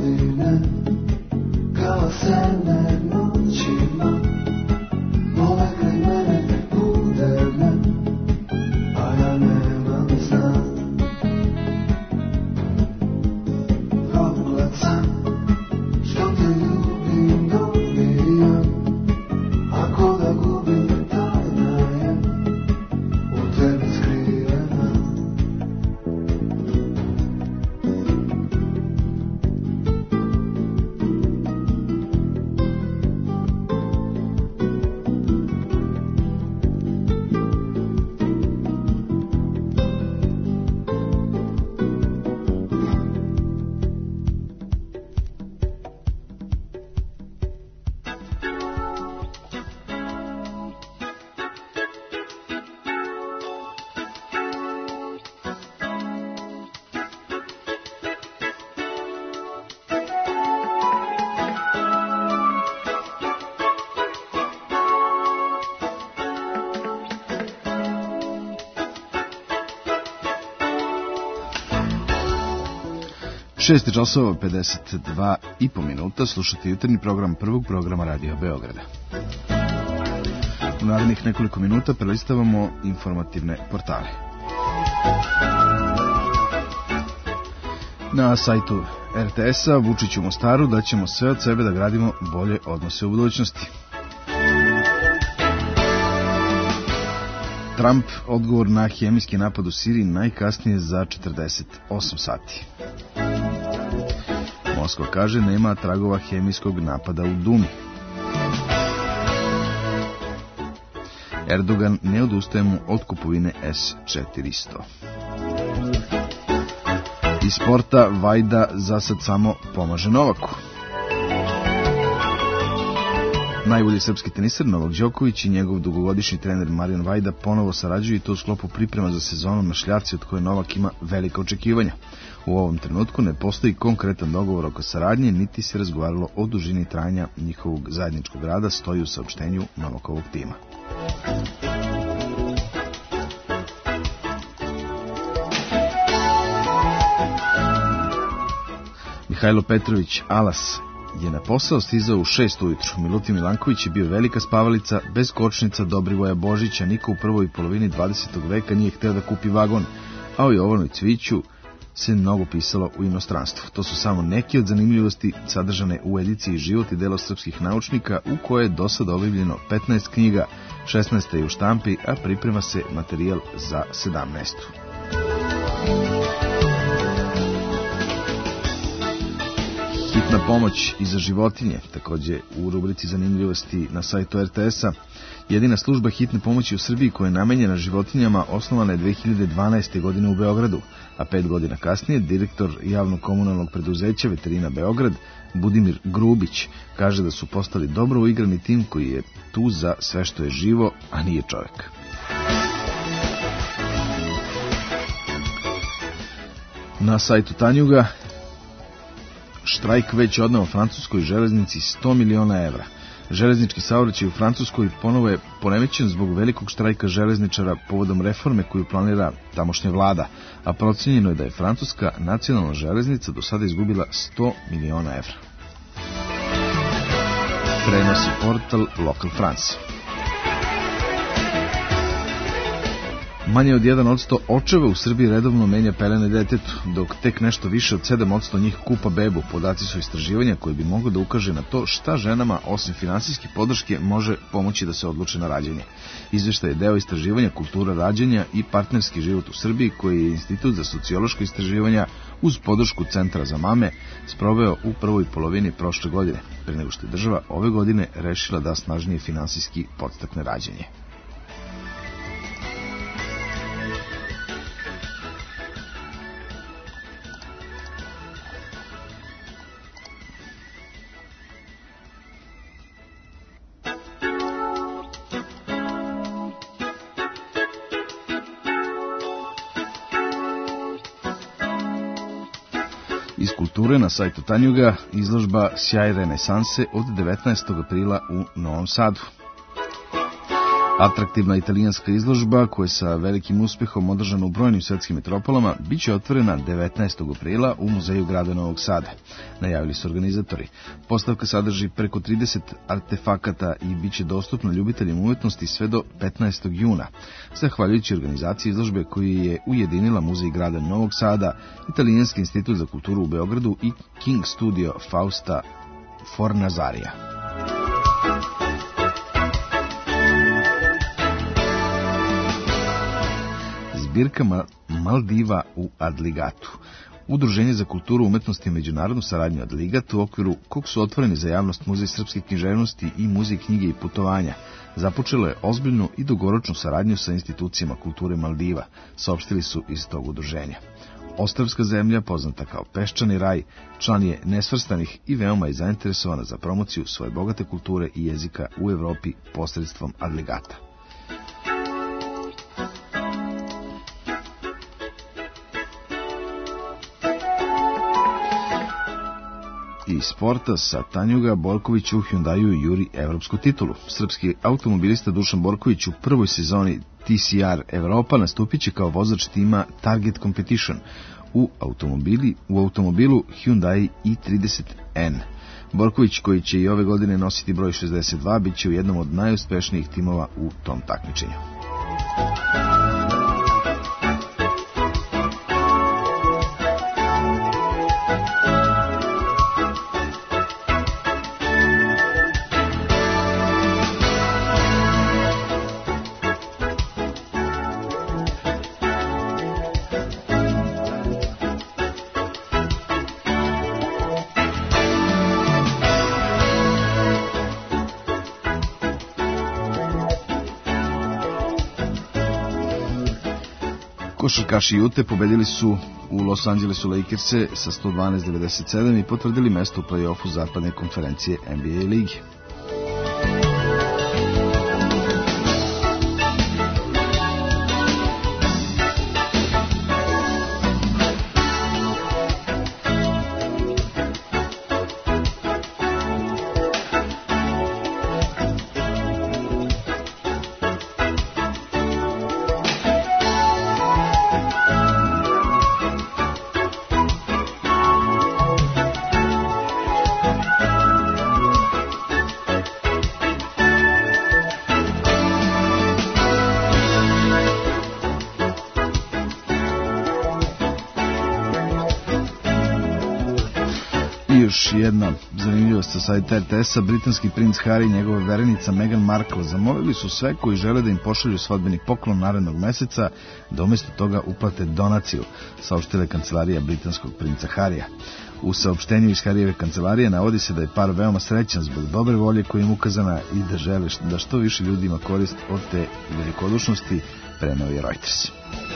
godine, kao sene noćima, mole kraj mene budene, a ja nemam znak. Pogled sam, što te ljubim dobijam, ako da gubim tajna je u tebi skrivena. šest časova pedeset dva i po minuta, slušate jutarnji program prvog programa Radija Beograda. U narednih nekoliko minuta prelistavamo informativne portale. Na sajtu er te es-a Vučić u Mostaru da ćemo sve od sebe da gradimo bolje odnose u budućnosti. Trump odgovor na hemijski napad u Siriji najkasnije za četrdeset osam sati. Moskva kaže nema tragova hemijskog napada u Dumi. Erdogan ne odustaje mu od kupovine es četiristo. Iz sporta Vajda za sad samo pomaže Novaku. Najbolji srpski teniser Novak Đoković i njegov dugogodišnji trener Marijan Vajda ponovo sarađuju i to u sklopu priprema za sezonu na šljaci od koje Novak ima velika očekivanja. U ovom trenutku ne postoji konkretan dogovor oko saradnje, niti se razgovaralo o dužini trajanja njihovog zajedničkog rada, stoji u saopštenju Novakovog tima. Mihajlo Petrović Alas je na posao stizao u šest ujutru. Milutin Milanković je bio velika spavalica, bez kočnica Dobrivoja Božića, niko u prvoj polovini dvadesetog veka nije hteo da kupi vagon, a o Jovanoj Cviću se mnogo pisalo u inostranstvu. To su samo neki od zanimljivosti sadržane u ediciji Život i delo srpskih naučnika, u koje je do sada objavljeno petnaest knjiga, šesnaest je u štampi, a priprema se materijal za sedamnaestu. Hitna pomoć i za životinje, također u rubrici zanimljivosti na sajtu er te es-a. Jedina služba hitne pomoći u Srbiji koja je namenjena životinjama osnovana je dve hiljade dvanaeste. godine u Beogradu, a pet godina kasnije direktor javnog komunalnog preduzeća Veterina Beograd, Budimir Grubić, kaže da su postali dobro uigrani tim koji je tu za sve što je živo, a nije čovjek. Na sajtu Tanjuga, štrajk već odneo francuskoj železnici sto miliona evra. Železnički saobraćaj u Francuskoj ponovo je poremećen zbog velikog štrajka železničara povodom reforme koju planira tamošnja vlada, a procenjeno je da je francuska nacionalna železnica do sada izgubila sto miliona evra. Prenosi portal Local France. Manje od jedan posto očeva u Srbiji redovno menja pelene detetu, dok tek nešto više od sedam posto njih kupa bebu. Podaci su istraživanja koje bi moglo da ukaže na to šta ženama, osim finansijske podrške, može pomoći da se odluče na rađanje. Izveštaj je deo istraživanja Kultura rađanja i partnerski život u Srbiji, koji je Institut za sociološko istraživanja uz podršku Centra za mame sproveo u prvoj polovini prošle godine, pre nego što je država ove godine rešila da snažnije finansijski podstakne rađanje. Iz kulture na sajtu Tanjuga izložba Sjaj renesanse od devetnaestog aprila u Novom Sadu. Atraktivna italijanska izložba, koja je sa velikim uspehom održana u brojnim svetskim metropolama, bit će otvorena devetnaestog aprila u Muzeju grada Novog Sada, najavili su organizatori. Postavka sadrži preko trideset artefakata i bit će dostupna ljubiteljima umetnosti sve do petnaestog juna, zahvaljujući organizaciji izložbe koju je ujedinila Muzej grada Novog Sada, Italijanski institut za kulturu u Beogradu i King Studio Fausta Fornazarija. Zbirka Maldiva u Adligatu. Udruženje za kulturu, umetnosti i međunarodnu saradnju Adligat, u okviru kog su otvoreni za javnost Muzej srpske književnosti i Muzej knjige i putovanja, započelo je ozbiljnu i dugoročnu saradnju sa institucijama kulture Maldiva, saopštili su iz tog udruženja. Ostrvska zemlja, poznata kao Peščani raj, član je nesvrstanih i veoma je zainteresovana za promociju svoje bogate kulture i jezika u Evropi posredstvom Adligata. I sporta, sa Tanjuga Borković u Hyundaiu juri evropsku titulu. Srpski automobilista Dušan Borković u prvoj sezoni T C R Evropa nastupit će kao vozač tima Target Competition u, automobili, u automobilu Hyundai i trideset N. Borković, koji će i ove godine nositi broj šezdeset dva, bit će u jednom od najuspešnijih timova u tom takmičenju. Košarkaši Jute pobedili su u Los Angelesu Lakerse sa sto dvanaest devedeset sedam i potvrdili mesto u play-offu zapadne konferencije N B A ligi. Još jedna zanimljivost sa sajta R T S-a, britanski princ Harry i njegova verenica Meghan Markle zamolili su sve koji žele da im pošalju svadbeni poklon narednog meseca da umjesto toga uplate donaciju, saopštila kancelarija britanskog princa Harrya. U saopštenju iz Harryjeve kancelarije navodi se da je par veoma srećan zbog dobre volje koja im ukazana i da žele da što više ljudi ima korist od te velikodušnosti, preneo je Reuters.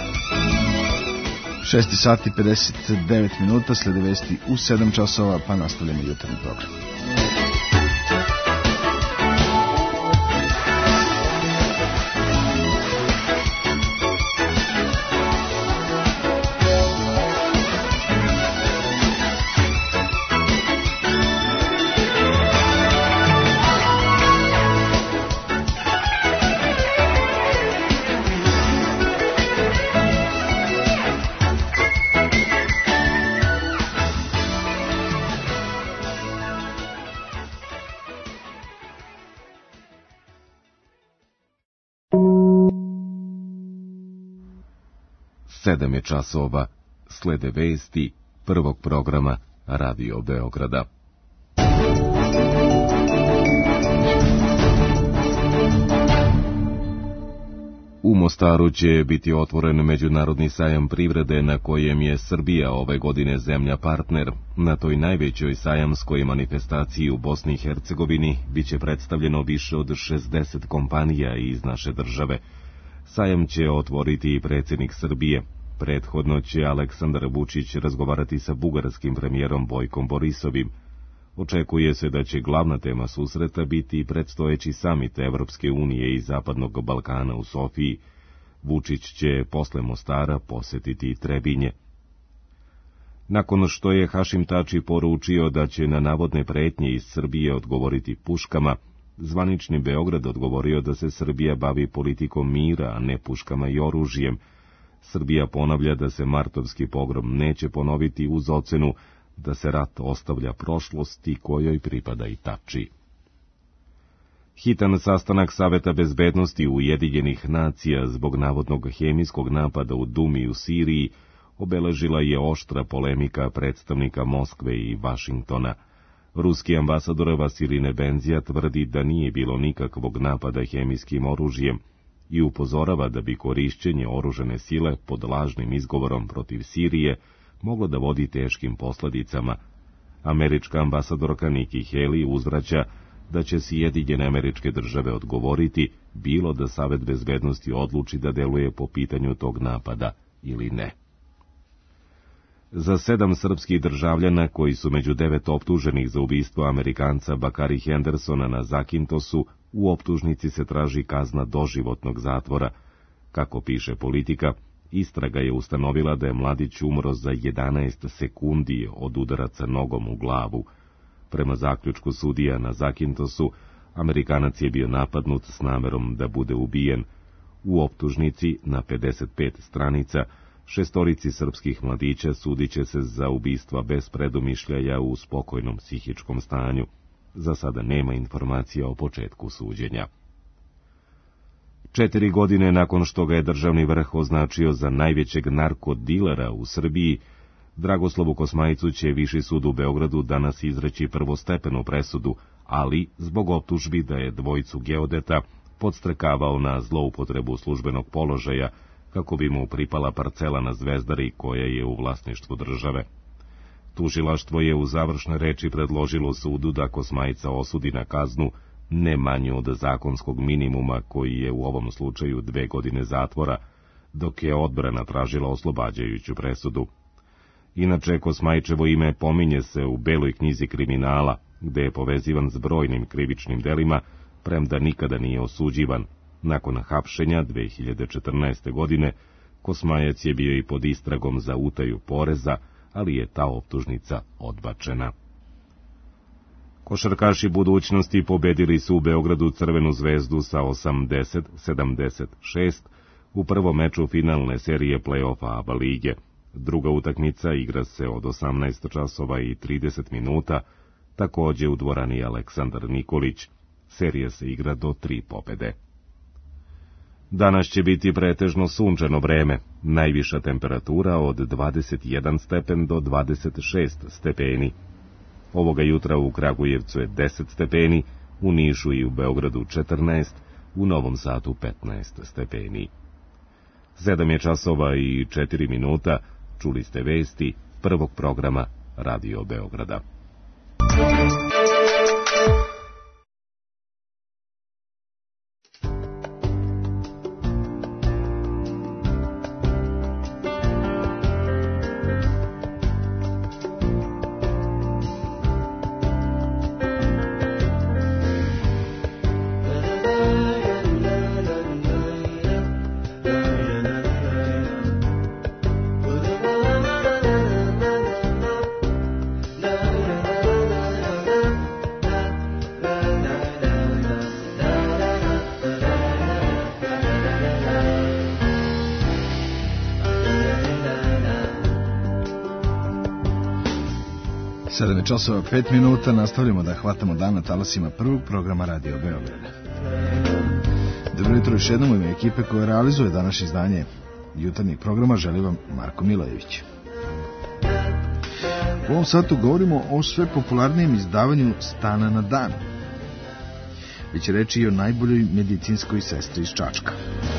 šest sati pedeset devet minuta, slede vesti u sedam časova, pa nastavljamo jutarnji program. Sedam je časova, slede vesti prvog programa Radio Beograda. U Mostaru će biti otvoren međunarodni sajam privrede na kojem je Srbija ove godine zemlja partner. Na toj najvećoj sajamskoj manifestaciji u Bosni i Hercegovini biće predstavljeno više od šezdeset kompanija iz naše države. Sajam će otvoriti i predsjednik Srbije. Prethodno će Aleksandar Vučić razgovarati sa bugarskim premijerom Bojkom Borisovim. Očekuje se da će glavna tema susreta biti predstojeći samit Evropske unije i Zapadnog Balkana u Sofiji. Vučić će posle Mostara posetiti Trebinje. Nakon što je Hašim Tači poručio da će na navodne pretnje iz Srbije odgovoriti puškama, Zvanični Beograd odgovorio da se Srbija bavi politikom mira, a ne puškama i oružjem. Srbija ponavlja da se martovski pogrom neće ponoviti uz ocenu da se rat ostavlja prošlosti kojoj pripada i Tači. Hitan sastanak Saveta bezbednosti Ujedinjenih nacija zbog navodnog hemijskog napada u Dumi u Siriji obeležila je oštra polemika predstavnika Moskve i Vašingtona. Ruski ambasador Vasilij Nebenzija tvrdi da nije bilo nikakvog napada hemijskim oružjem i upozorava da bi korišćenje oružane sile pod lažnim izgovorom protiv Sirije moglo da vodi teškim posledicama. Američka ambasadorka Nikki Haley uzvraća da će Sjedinjene Američke Države odgovoriti bilo da Savet bezbednosti odluči da deluje po pitanju tog napada ili ne. Za sedam srpskih državljana koji su među devet optuženih za ubistvo Amerikanca Bakari Hendersona na Zakintosu, u optužnici se traži kazna doživotnog zatvora. Kako piše Politika, istraga je ustanovila da je mladić umro za jedanaest sekundi od udaraca nogom u glavu. Prema zaključku sudija na Zakintosu, Amerikanac je bio napadnut s namerom da bude ubijen. U optužnici na pedeset pet stranica šestorici srpskih mladića sudiće se za ubistva bez predumišljaja u spokojnom psihičkom stanju. Za sada nema informacija o početku suđenja. Četiri godine nakon što ga je državni vrh označio za najvećeg narkodilera u Srbiji, Dragoslovu Kosmajcu će Viši sud u Beogradu danas izreći prvostepenu presudu, ali zbog optužbi da je dvojicu geodeta podstrekavao na zloupotrebu službenog položaja kako bi mu pripala parcela na Zvezdari koja je u vlasništvu države. Tužilaštvo je u završnoj reči predložilo sudu da Kosmajca osudi na kaznu ne manju od zakonskog minimuma koji je u ovom slučaju dve godine zatvora, dok je odbrana tražila oslobađajuću presudu. Inače, Kosmajčevo ime pominje se u Beloj knjizi kriminala, gde je povezivan s brojnim krivičnim delima, premda nikada nije osuđivan. Nakon hapšenja dve hiljade četrnaeste. godine, Kosmajac je bio i pod istragom za utaju poreza, ali je ta optužnica odbačena. Košarkaši budućnosti pobedili su u Beogradu Crvenu zvezdu sa osamdeset sedamdeset šest u prvom meču finalne serije play-offa ABA lige. Druga utakmica igra se od osamnaest časova i trideset minuta, takođe u dvorani Aleksandar Nikolić. Serija se igra do tri pobede. Danas će biti pretežno sunčano vreme, najviša temperatura od dvadeset jedan stepen do dvadeset šest stepeni. Ovoga jutra u Kragujevcu je deset stepeni, u Nišu i u Beogradu četrnaest, u Novom Sadu petnaest stepeni. Sedam je časova i četiri minuta, čuli ste vesti prvog programa Radio Beograda. sedam je časova pet minuta, nastavljamo da hvatamo dan na talasima prvog programa Radio Beograda. Dobro jutro još jednom u ime ekipe koja realizuje današnje izdanje jutarnjeg programa, želi vam Marko Milojević. U ovom satu govorimo o sve popularnijem izdavanju Stana na dan. Biće reći i o najboljoj medicinskoj sestri iz Čačka.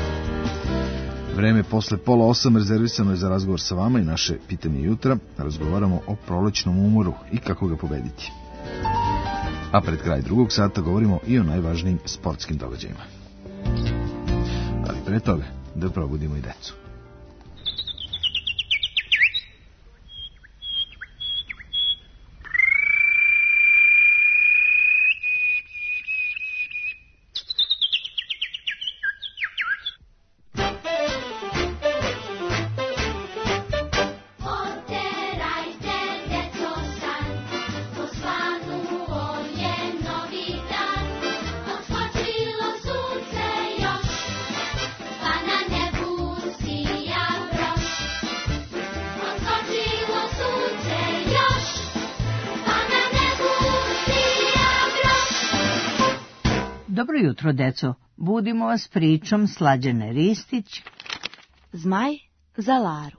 Vreme posle pola osam rezervisano je za razgovor sa vama i naše pitanje jutra. Razgovaramo o prolećnom umoru i kako ga pobediti. A pred kraj drugog sata govorimo i o najvažnijim sportskim događajima. Ali pre toga da probudimo i decu. Oterajte, djeco san, po svanu je novi dan. Dobro jutro, deco. Budimo vas pričom Slađane Ristić. Zmaj za Laru.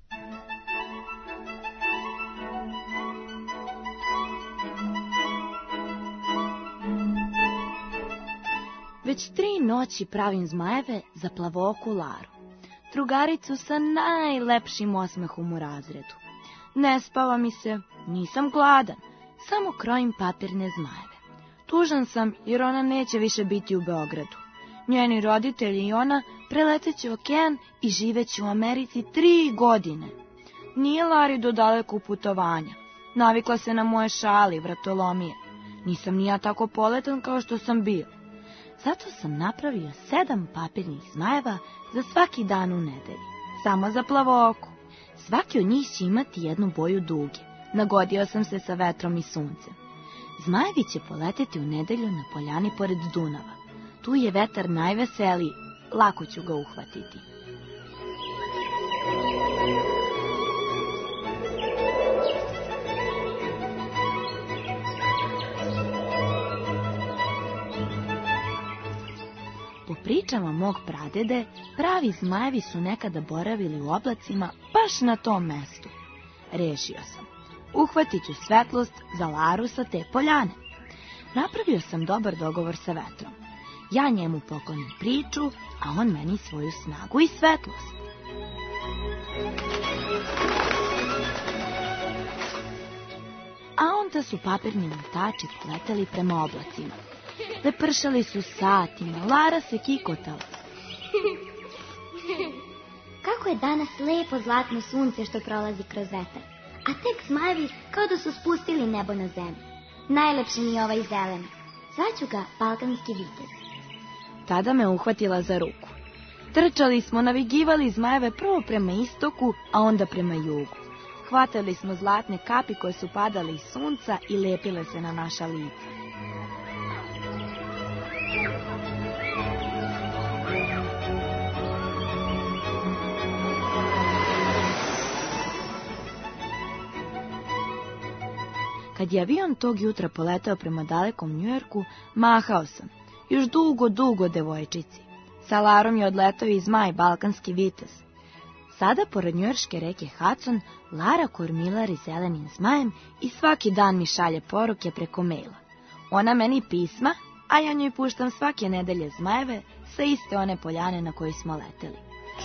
Već tri noći pravim zmajeve za plavooku Laru, drugaricu sa najlepšim osmehom u razredu. Ne spava mi se, nisam gladan, samo krojim papirne zmajeve. Tužan sam jer ona neće više biti u Beogradu. Njeni roditelji i ona preleteće okean i živeće u Americi tri godine. Nije Lari do daleko putovanja. Navikla se na moje šali, vratolomije. Nisam ni ja tako poletan kao što sam bio. Zato sam napravio sedam papirnih zmajeva za svaki dan u nedelji. Samo za plavooku. Svaki od njih će imati jednu boju duge. Nagodio sam se sa vetrom i suncem. Zmajevi će poleteti u nedelju na poljani pored Dunava. Tu je vetar najveseliji, lako ću ga uhvatiti. Po pričama mog pradede, pravi zmajevi su nekada boravili u oblacima baš na tom mestu. Rešio sam. Uhvatit ću svetlost za Laru sa te poljane. Napravio sam dobar dogovor sa vetrom. Ja njemu poklonim priču, a on meni svoju snagu i svetlost. A onda su papirni mutači leteli prema oblacima. Lepršali su satima, Lara se kikotala. Kako je danas lepo zlatno sunce što prolazi kroz vetar, a tek zmajevi kao da su spustili nebo na zemlju. Najlepši mi je ovaj zeleni. Zvaću ga balkanski vitez. Tada me uhvatila za ruku. Trčali smo, navigivali zmajeve prvo prema istoku, a onda prema jugu. Hvatali smo zlatne kapi koje su padale iz sunca i lepile se na naša lica. Kad je avion tog jutra poletao prema dalekom Njujorku, mahao sam, još dugo, dugo devojčici. Sa Larom je odletao i zmaj balkanski vitez. Sada, pored njujorške reke Hudson, Lara kormilari zelenim zmajem i svaki dan mi šalje poruke preko maila. Ona meni pisma, a ja njoj puštam svake nedelje zmajeve sa iste one poljane na kojoj smo leteli.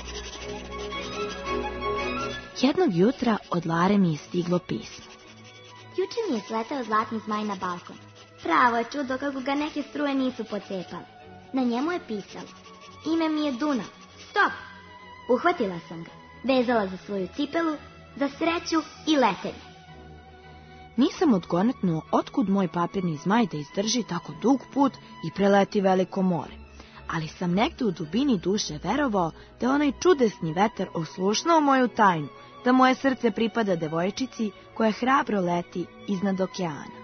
Jednog jutra od Lare mi je stiglo pismo. Juče mi je sletao zlatni zmaj na balkon. Pravo je čudo kako ga neke struje nisu pocepale. Na njemu je pisalo: ime mi je Dunav. Stop! Uhvatila sam ga, vezala za svoju cipelu, za sreću i letenje. Nisam odgonetnuo otkud moj papirni zmaj da izdrži tako dug put i preleti veliko more. Ali sam negde u dubini duše verovao da je onaj čudesni vetar oslušnao moju tajnu, da moje srce pripada devojčici koja hrabro leti iznad okeana.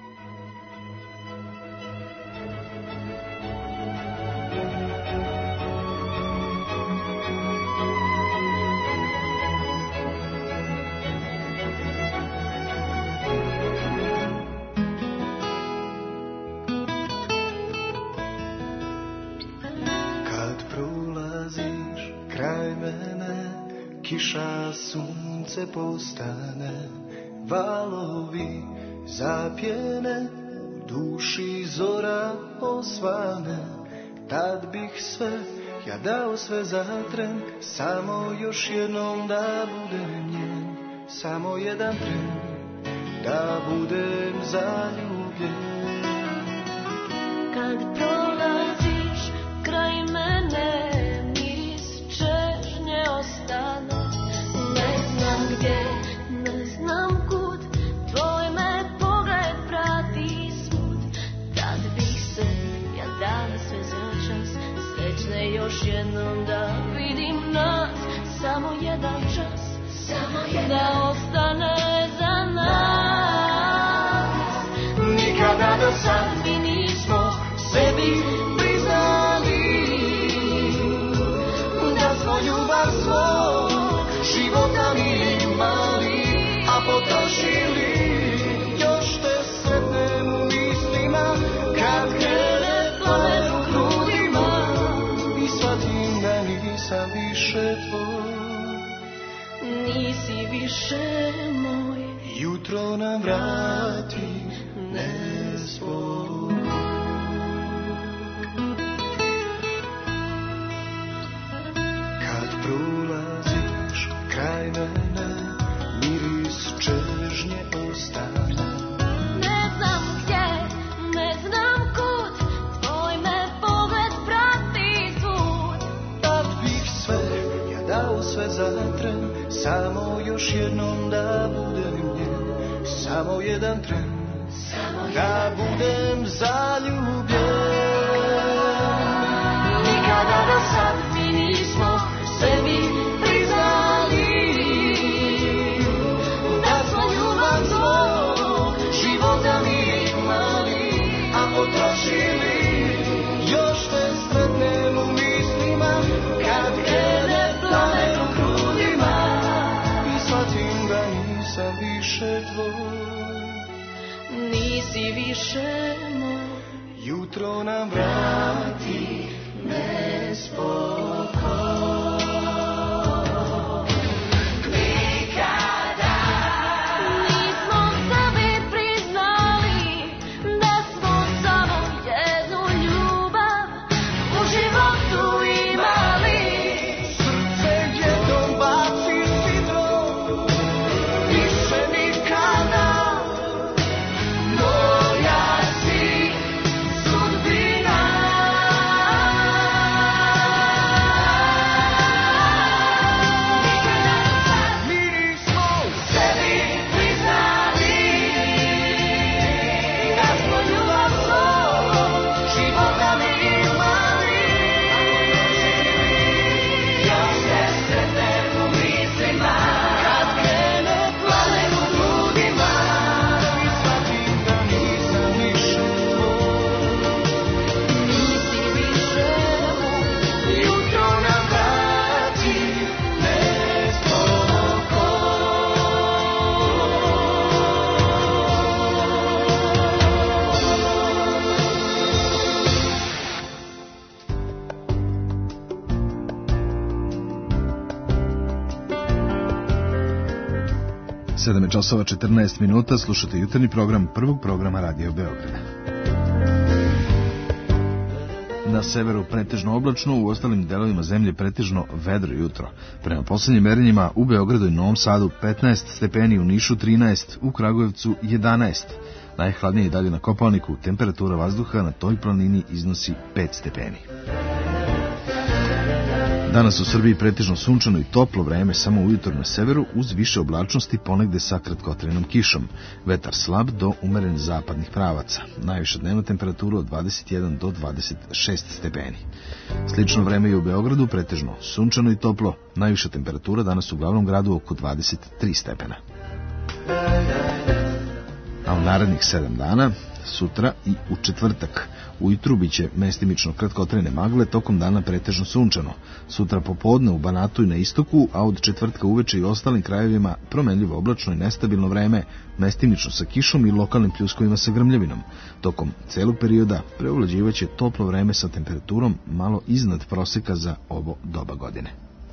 Kad prolaziš kraj mene, kiša, sunce postane, valovi zapjene, u duši zora osvane. Tad bih sve, ja dao sve za tren, samo još jednom da budem njen. Samo jedan tren, da budem zaljubljen. Kad prolaziš kraj mene, miris čežnje ostane. Ne znam gdje, ne znam kud, tvoj me pogled prati svud. Tad bih se, ja dala sve za čas, srećne još jednom da vidim nas. Samo jedan čas, samo jedan, da ostane za nas. Nikada do sad mi nismo sebi priznali da smo ljubav svog života mi imali, a potrošili. Još te sretnem u mislima kad krene planet u krug. nam vrati nespokoj. Kad prolaziš kraj mene, miris čežnje ostane. Ne znam gdje, ne znam kud, tvoj me pogled prati svud. Da bih sve, ja dao sve za tren, samo još jednom da budem njen, samo jedan tren, da budem zaljubljen. Nikada do sad mi nismo sebi priznali da smo ljubav svog života mi imali, a potrošili. Još te sretnem u mislima kad krene planet u grudima i shvatim da nisam više tvoj, Nisi više moj. jutro nam vrati nespokoj. Nikada nismo sebi priznali da smo samo jednu ljubav u životu imali. Srce jednom baci sidro, više nikada. Moja si sudbina. Mi nismo sebi priznali da smo ljubav svog života mi imali. Još se sretnem u mislima kad krene planet u grudima i shvatim da nisam više tvoj, nisi više moj, jutro nam vrati sedam je časova četrnaest minuta, slušate jutarnji program prvog programa Radio Beograda. Na severu pretežno oblačno, u ostalim delovima zemlje pretežno vedro jutro. Prema poslednjim merenjima u Beogradu i Novom Sadu petnaest stepeni, u Nišu trinaest, u Kragujevcu jedanaest. Najhladnije je dalje na Kopaoniku, temperatura vazduha na toj planini iznosi pet stepeni. Danas u Srbiji pretežno sunčano i toplo vreme samo ujutro na severu, uz više oblačnosti, ponegde sa kratkotrenom kišom. Vetar slab do umeren zapadnih pravaca. Najviša dnevna temperatura od dvadeset jedan do dvadeset šest stepeni. Slično vreme i u Beogradu, pretežno sunčano i toplo. Najviša temperatura danas u glavnom gradu oko dvadeset tri stepena. A u narednih sedam dana, sutra i u četvrtak, ujutru biće mestimično kratkotrajne magle, tokom dana pretežno sunčano. Sutra popodne u Banatu i na istoku, a od četvrtka uveče i ostalim krajevima promenljivo oblačno i nestabilno vreme, mestimično sa kišom i lokalnim pljuskovima sa grmljavinom. Tokom celog perioda preovlađivaće toplo vreme sa temperaturom malo iznad proseka za ovo doba godine.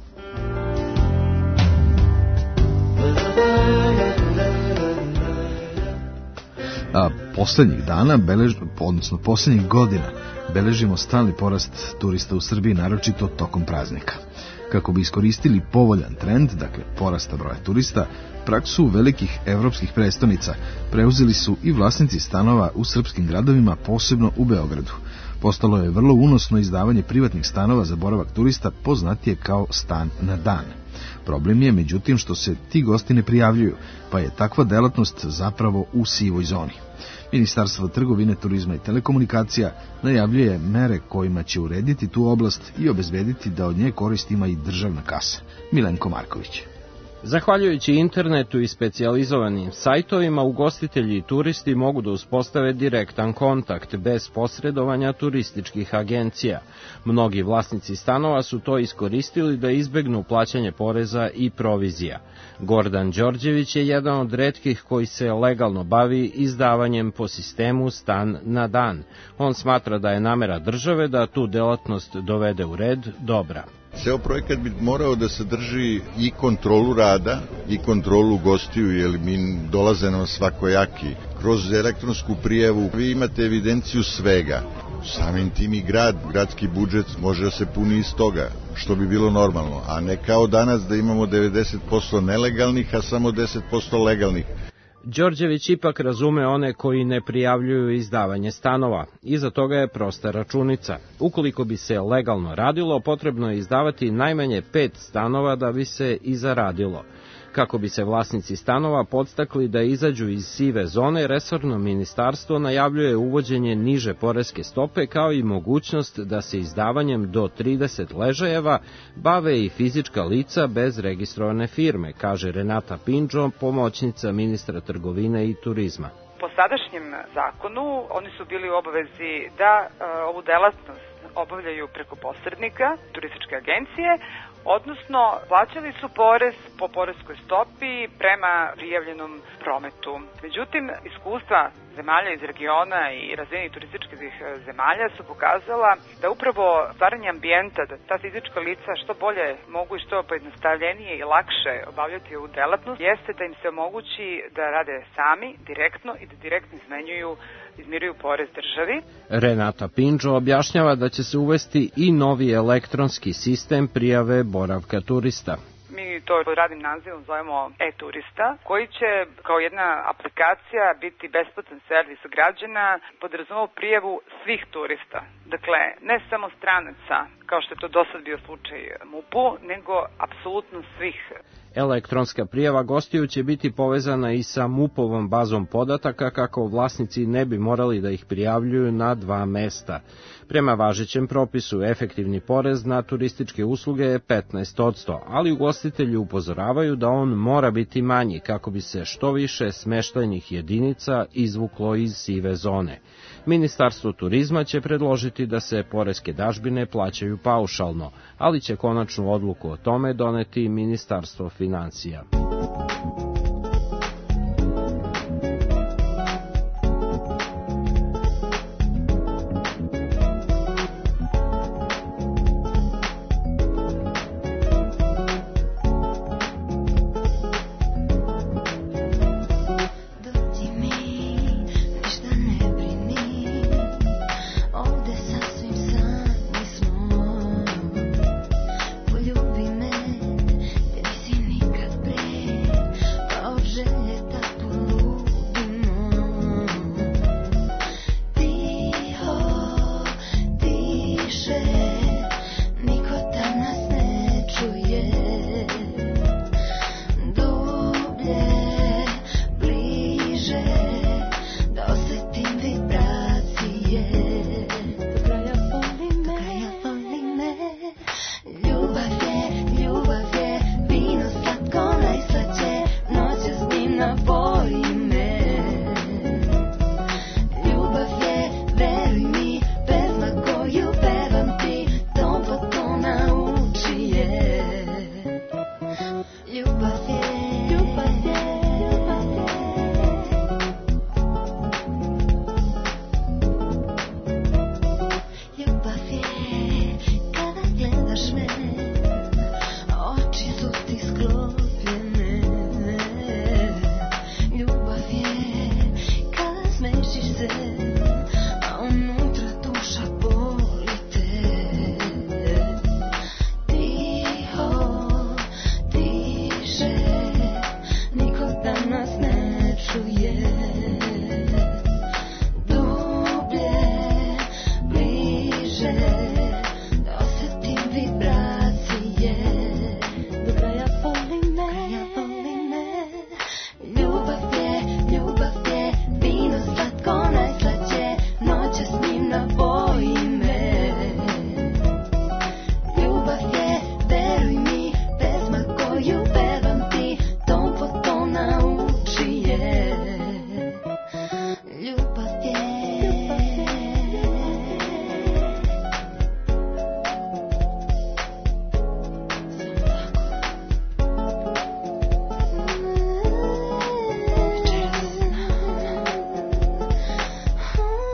A poslednjih dana, belež, odnosno poslednjih godina, beležimo stalni porast turista u Srbiji, naročito tokom praznika. Kako bi iskoristili povoljan trend, dakle porasta broja turista, praksu velikih evropskih prestonica preuzeli su i vlasnici stanova u srpskim gradovima, posebno u Beogradu. Postalo je vrlo unosno izdavanje privatnih stanova za boravak turista, poznatije kao stan na dan. Problem je, međutim, što se ti gosti ne prijavljuju, pa je takva delatnost zapravo u sivoj zoni. Ministarstvo trgovine, turizma i telekomunikacija najavljuje mere kojima će urediti tu oblast i obezbediti da od nje korist ima i državna kasa. Milenko Marković. Zahvaljujući internetu i specijalizovanim sajtovima, ugostitelji i turisti mogu da uspostave direktan kontakt bez posredovanja turističkih agencija. Mnogi vlasnici stanova su to iskoristili da izbegnu plaćanje poreza i provizija. Gordan Đorđević je jedan od retkih koji se legalno bavi izdavanjem po sistemu stan na dan. On smatra da je namera države da tu delatnost dovede u red dobra. Ceo projekat bi morao da sadrži i kontrolu rada i kontrolu gostiju, jer mi dolaze nam svakojaki. Kroz elektronsku prijavu vi imate evidenciju svega. Samim tim i grad, gradski budžet može da se puni iz toga, što bi bilo normalno, a ne kao danas da imamo devedeset posto nelegalnih, a samo deset posto legalnih. Đorđević ipak razume one koji ne prijavljuju izdavanje stanova. Iza toga je prosta računica. Ukoliko bi se legalno radilo, potrebno je izdavati najmanje pet stanova da bi se i zaradilo. Kako bi se vlasnici stanova podstakli da izađu iz sive zone, resorno ministarstvo najavljuje uvođenje niže poreske stope kao i mogućnost da se izdavanjem do trideset ležajeva bave i fizička lica bez registrovane firme, kaže Renata Pindžo, pomoćnica ministra trgovine i turizma. Po sadašnjem zakonu oni su bili u obavezi da e, ovu delatnost obavljaju preko posrednika, turističke agencije, odnosno plaćali su porez po poreskoj stopi prema prijavljenom prometu. Međutim, iskustva zemalja iz regiona i razvijenih turističkih zemalja su pokazala da upravo stvaranje ambijenta, da ta fizička lica što bolje mogu i što pojednostavljenije i lakše obavljati ovu delatnost, jeste da im se omogući da rade sami, direktno i da direktno izmenjuju izmiruju porez državi. Renata Pindžo objašnjava da će se uvesti i novi elektronski sistem prijave boravka turista. Mi to radnim nazivom zovemo e-turista, koji će kao jedna aplikacija biti besplatan servis građana, podrazumeva prijavu svih turista. Dakle, ne samo stranaca, kao što je to do sad bio slučaj M U P-u, nego apsolutno svih. Elektronska prijava gostiju će biti povezana i sa M U P-ovom bazom podataka kako vlasnici ne bi morali da ih prijavljuju na dva mesta. Prema važećem propisu, efektivni porez na turističke usluge je petnaest posto, ali ugostitelji upozoravaju da on mora biti manji kako bi se što više smeštajnih jedinica izvuklo iz sive zone. Ministarstvo turizma će predložiti da se poreske dažbine plaćaju paušalno, ali će konačnu odluku o tome doneti Ministarstvo finansija.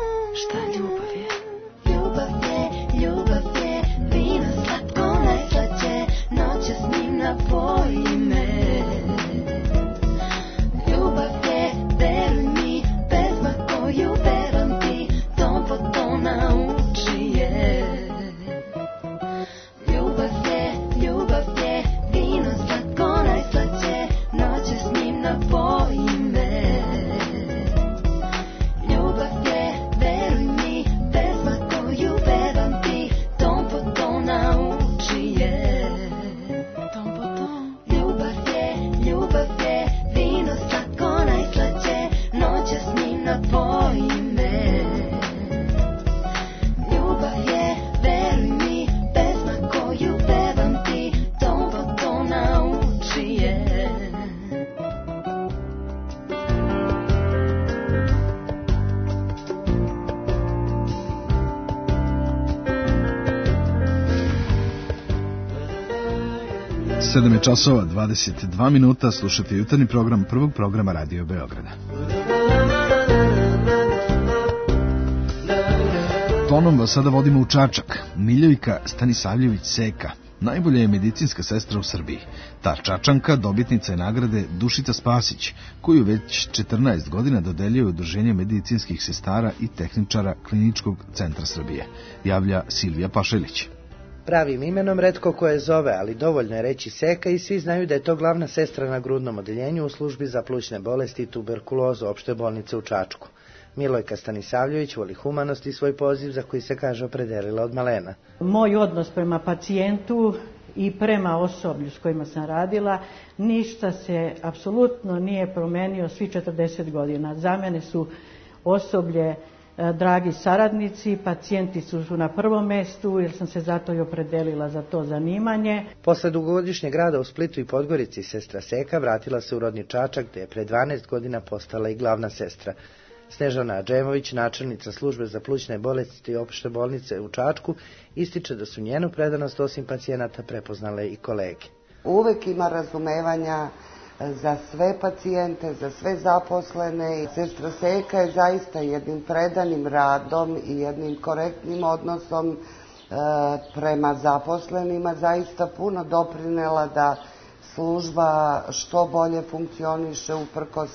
Ljubav je, ljubav je, vino slatko najslađe. sedam je časova, dvadeset dva minuta, slušate jutarnji program prvog programa Radio Beograda. Tonom vas sada vodimo u Čačak. Miljojka Stanisavljević Seka najbolja je medicinska sestra u Srbiji. Ta Čačanka dobitnica je nagrade Dušica Spasić, koju već četrnaest godina dodeljuje Udruženje medicinskih sestara i tehničara Kliničkog centra Srbije, javlja Silvija Pašelić. Pravim imenom retko ko je zove, ali dovoljno je reći Seka i svi znaju da je to glavna sestra na grudnom odeljenju u službi za plućne bolesti i tuberkulozu opšte bolnice u Čačku. Milojka Stanisavljević voli humanost i svoj poziv za koji se kaže opredelila od malena. Moj odnos prema pacijentu i prema osoblju s kojima sam radila, ništa se apsolutno nije promenio svi četrdeset godina. Za mene su osoblje dragi saradnici, pacijenti su na prvom mestu jer sam se zato i opredelila za to zanimanje. Posle dugogodišnjeg rada u Splitu i Podgorici, sestra Seka vratila se u rodni Čačak, gde je pre dvanaest godina postala i glavna sestra. Snežana Adžemović, načelnica službe za plućne bolesti i opšte bolnice u Čačku, ističe da su njenu predanost osim pacijenata prepoznale i kolege. Uvek ima razumevanja za sve pacijente, za sve zaposlene. Sestra Seka je zaista jednim predanim radom i jednim korektnim odnosom e, prema zaposlenima zaista puno doprinela da služba što bolje funkcioniše uprkos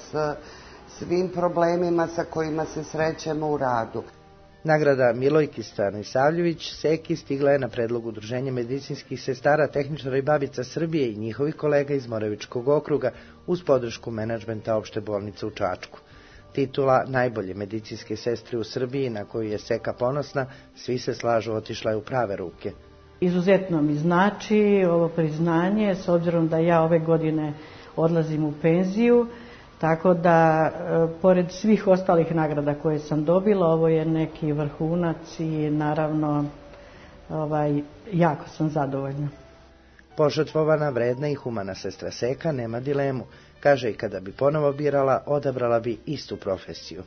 svim problemima sa kojima se srećemo u radu. Nagrada Milojki Stanisavljević Seki stigla je na predlog Udruženja medicinskih sestara, tehničara i babica Srbije i njihovih kolega iz Moravičkog okruga uz podršku menadžmenta opšte bolnice u Čačku. Titula najbolje medicinske sestre u Srbiji, na koju je Seka ponosna, svi se slažu, otišla je u prave ruke. Izuzetno mi znači ovo priznanje, s obzirom da ja ove godine odlazim u penziju, tako da, e, pored svih ostalih nagrada koje sam dobila, ovo je neki vrhunac i naravno ovaj, jako sam zadovoljna. Požrtvovana, vredna i humana sestra Seka nema dilemu. Kaže i kada bi ponovo birala, odabrala bi istu profesiju.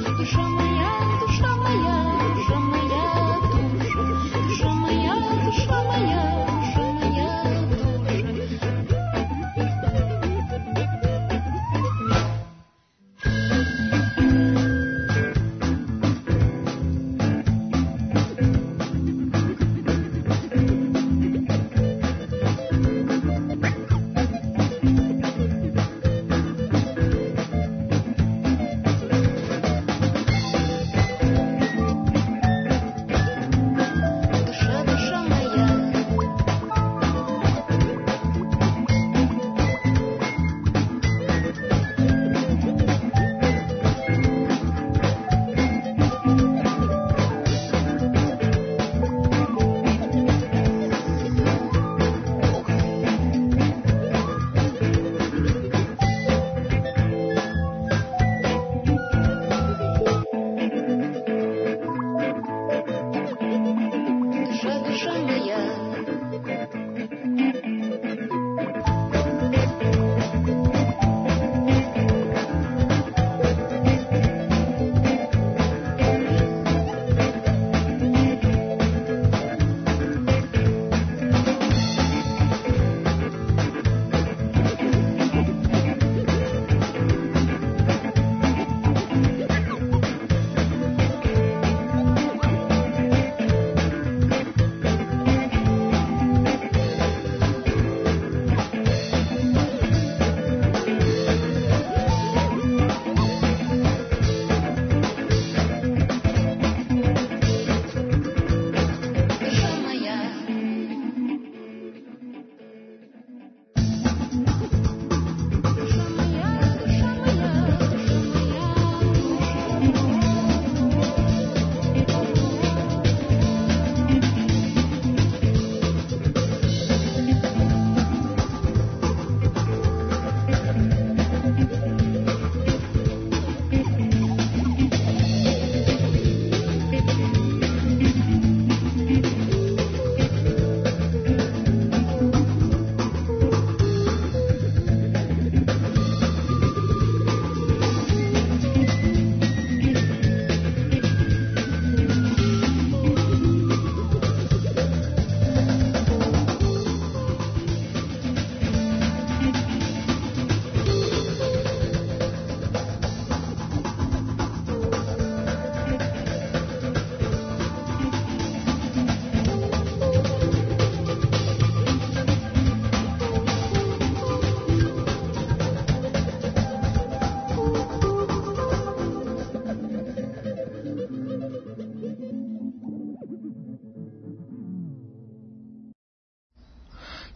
Душа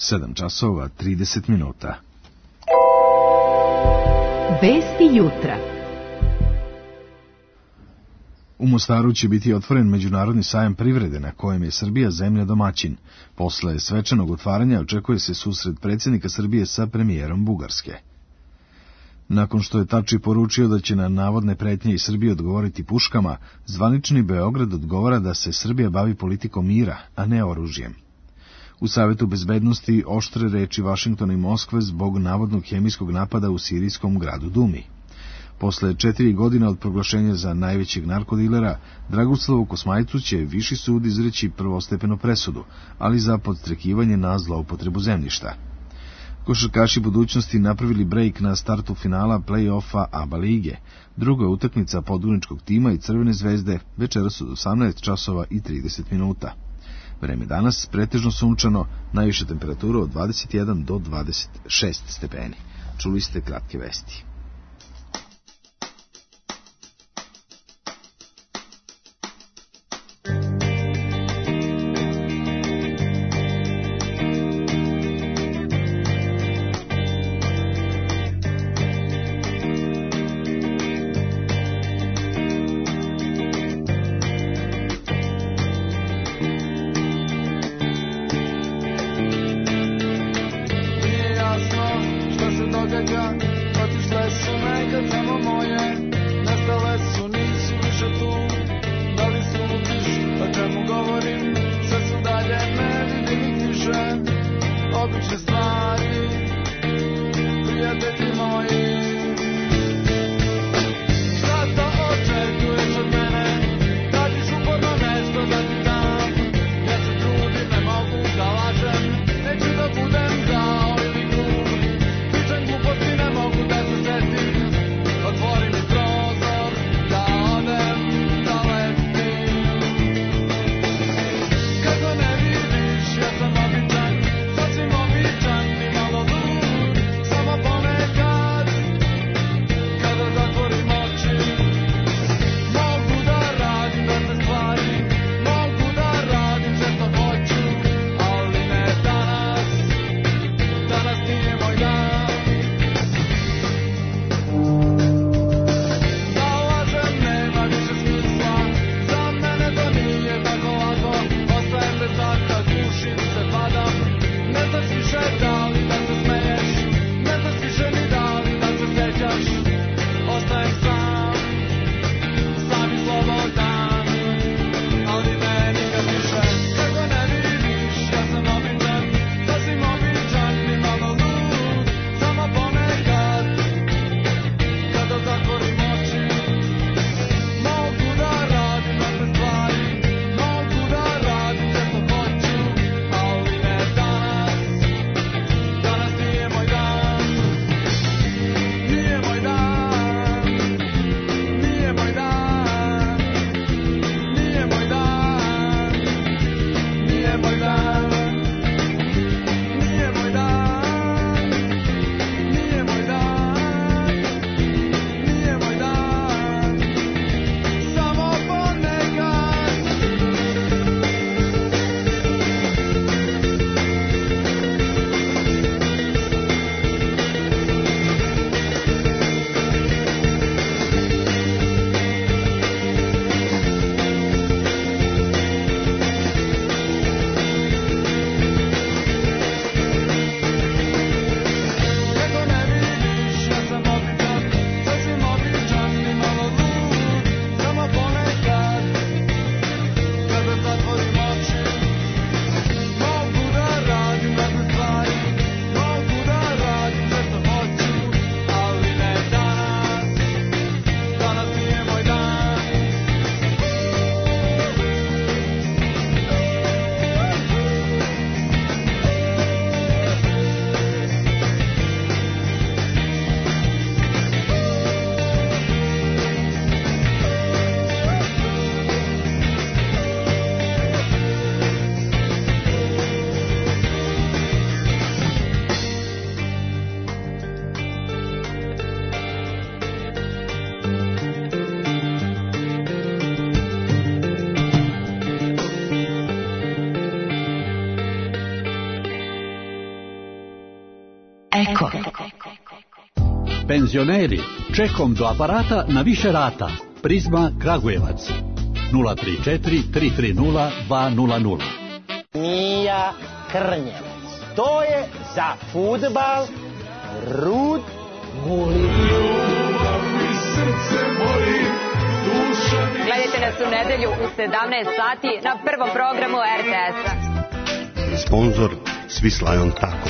sedam časova trideset minuta. Vesti jutra. U Mostaru će biti otvoren Međunarodni sajam privrede na kojem je Srbija zemlja domaćin. Posle svečanog otvaranja očekuje se susret predsjednika Srbije sa premijerom Bugarske. Nakon što je Tači poručio da će na navodne pretnje iz Srbije odgovoriti puškama, zvanični Beograd odgovara da se Srbija bavi politikom mira, a ne oružjem. U Savetu bezbednosti oštre reči Vašingtona i Moskve zbog navodnog hemijskog napada u sirijskom gradu Dumi. Posle četiri godina od proglašenja za najvećeg narkodilera, Dragoslavu Kosmajcu će viši sud izreći prvostepenu presudu, ali za podstrekivanje na zloupotrebu zemljišta. Košarkaši budućnosti napravili brejk na startu finala play-offa ABA lige. Druga utakmica podgorničkog tima i Crvene zvezde večeras od osamnaest časova i trideset minuta. Vreme danas pretežno sunčano, najviša temperatura od dvadeset jedan do dvadeset šest stepeni. Čuli ste kratke vesti. Otišla je Penzioneri, čekom do aparata na više rata. Prizma Kragujevac. nula tri četiri tri tri nula dva nula nula. Mija Krnjevac. To je za fudbal Rud Gulin. Gledajte nas u nedelju u sedamnaest sati na prvom programu er te es-a. Sponzor Swiss Lion Taco.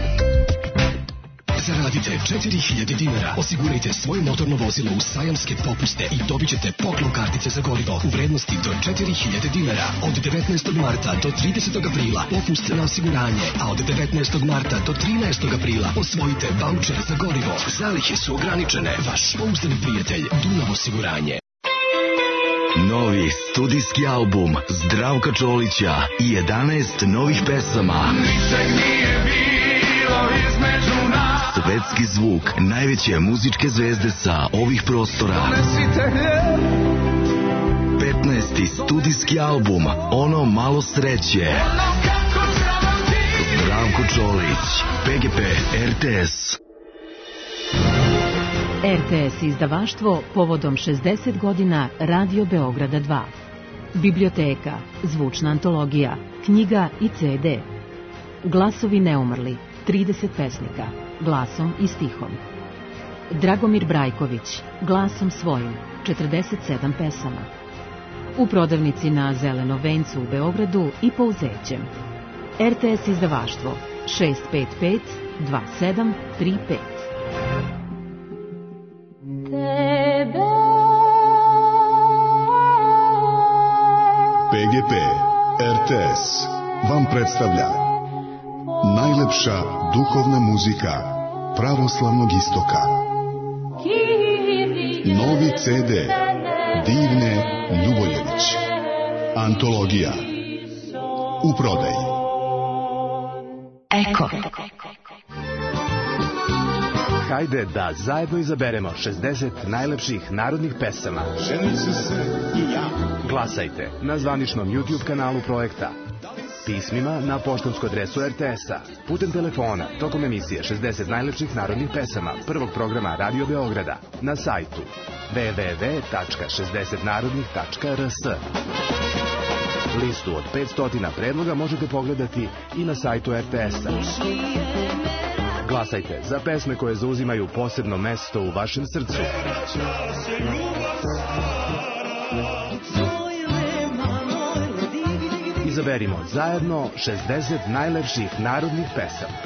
Zaradite četiri hiljade dinara, osigurajte svoje motorno vozilo u sajamske popuste i dobit ćete poklon kartice za gorivo u vrednosti do četiri hiljade dinara. Od devetnaestog marta do tridesetog aprila popust na osiguranje, a od devetnaestog marta do trinaestog aprila osvojite vaučer za gorivo. Zalihe su ograničene. Vaš pouzdani prijatelj Dunav osiguranje. Novi studijski album Zdravka Čolića i jedanaest novih pesama. Ničeg nije bilo između nas. Svetski zvuk najveće muzičke zvezde sa ovih prostora. petnaesti studijski album Ono malo sreće. Zdravko Čolić, pe ge pe, er te es. er te es izdavaštvo povodom šezdeset godina Radio Beograda dva. Biblioteka, zvučna antologija, knjiga i ce de. Glasovi neumrli, trideset pesnika, glasom i stihom. Dragomir Brajković, glasom svojim, četrdeset sedam pesama. U prodavnici na Zelenom vencu u Beogradu i po Uzećem. er te es izdavaštvo šest pet pet dva sedam tri pet. pe ge pe er te es vam predstavlja najlepša duhovna muzika pravoslavnog istoka. Novi ce de Divne Ljuboljević. Antologija. U prodaji. Eko. Hajde da zajedno izaberemo šezdeset najlepših narodnih pesama. Ženice se i ja. Glasajte na zvaničnom YouTube kanalu projekta. Pismima na poštansku adresu er te es-a. Putem telefona tokom emisije šezdeset najlepših narodnih pesama prvog programa Radio Beograda. Na sajtu ve ve ve tačka šezdeset narodnih tačka er es. Listu od petsto predloga možete pogledati i na sajtu er te es-a. Glasajte za pesme koje zauzimaju posebno mesto u vašem srcu. Izaberimo zajedno šezdeset najlepših narodnih pesama.